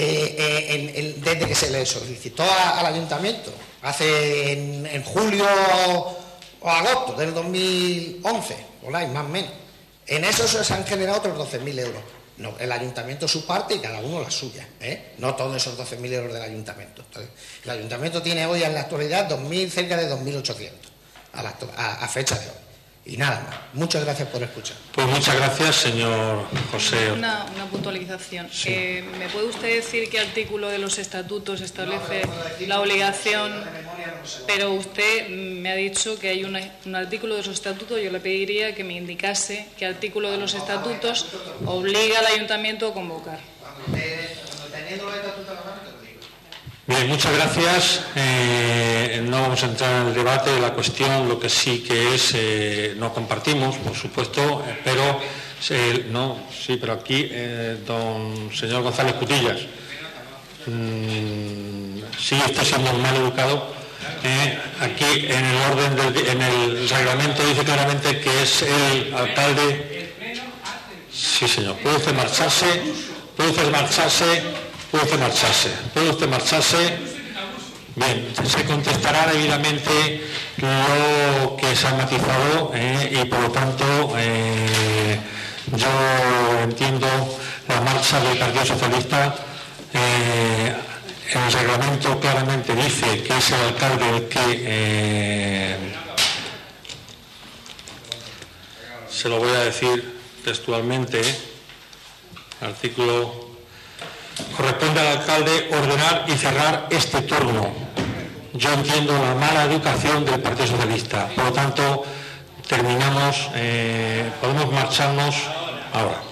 desde que se le solicitó al ayuntamiento, hace en julio o agosto del 2011, más o menos. En eso se han generado otros 12.000 euros. No, el ayuntamiento su parte y cada uno la suya, no todos esos 12.000 euros del ayuntamiento. Entonces, el ayuntamiento tiene hoy en la actualidad cerca de 2.800 a fecha de hoy. Y nada más. Muchas gracias por escuchar. Pues muchas gracias, señor José. Una puntualización. Sí. ¿Me puede usted decir qué artículo de los estatutos establece la obligación? Pero usted me ha dicho que hay un artículo de los estatutos. Yo le pediría que me indicase qué artículo de los estatutos obliga al ayuntamiento a convocar. Bien, muchas gracias. No vamos a entrar en el debate de la cuestión. Lo que sí que es, no compartimos, por supuesto, pero pero aquí, don señor González Cutillas, sigue usted siendo mal educado. Aquí en el orden en el reglamento dice claramente que es el alcalde. Sí, señor. ¿Puede usted marcharse? ¿Puede usted marcharse? ¿Puede usted marcharse? ¿Puede usted marcharse? Bien, se contestará debidamente lo que se ha matizado y por lo tanto yo entiendo la marcha del Partido Socialista. El reglamento claramente dice que es el alcalde el que se lo voy a decir textualmente, artículo: corresponde al alcalde ordenar y cerrar este turno. Yo entiendo la mala educación del Partido Socialista, por lo tanto terminamos, podemos marcharnos ahora.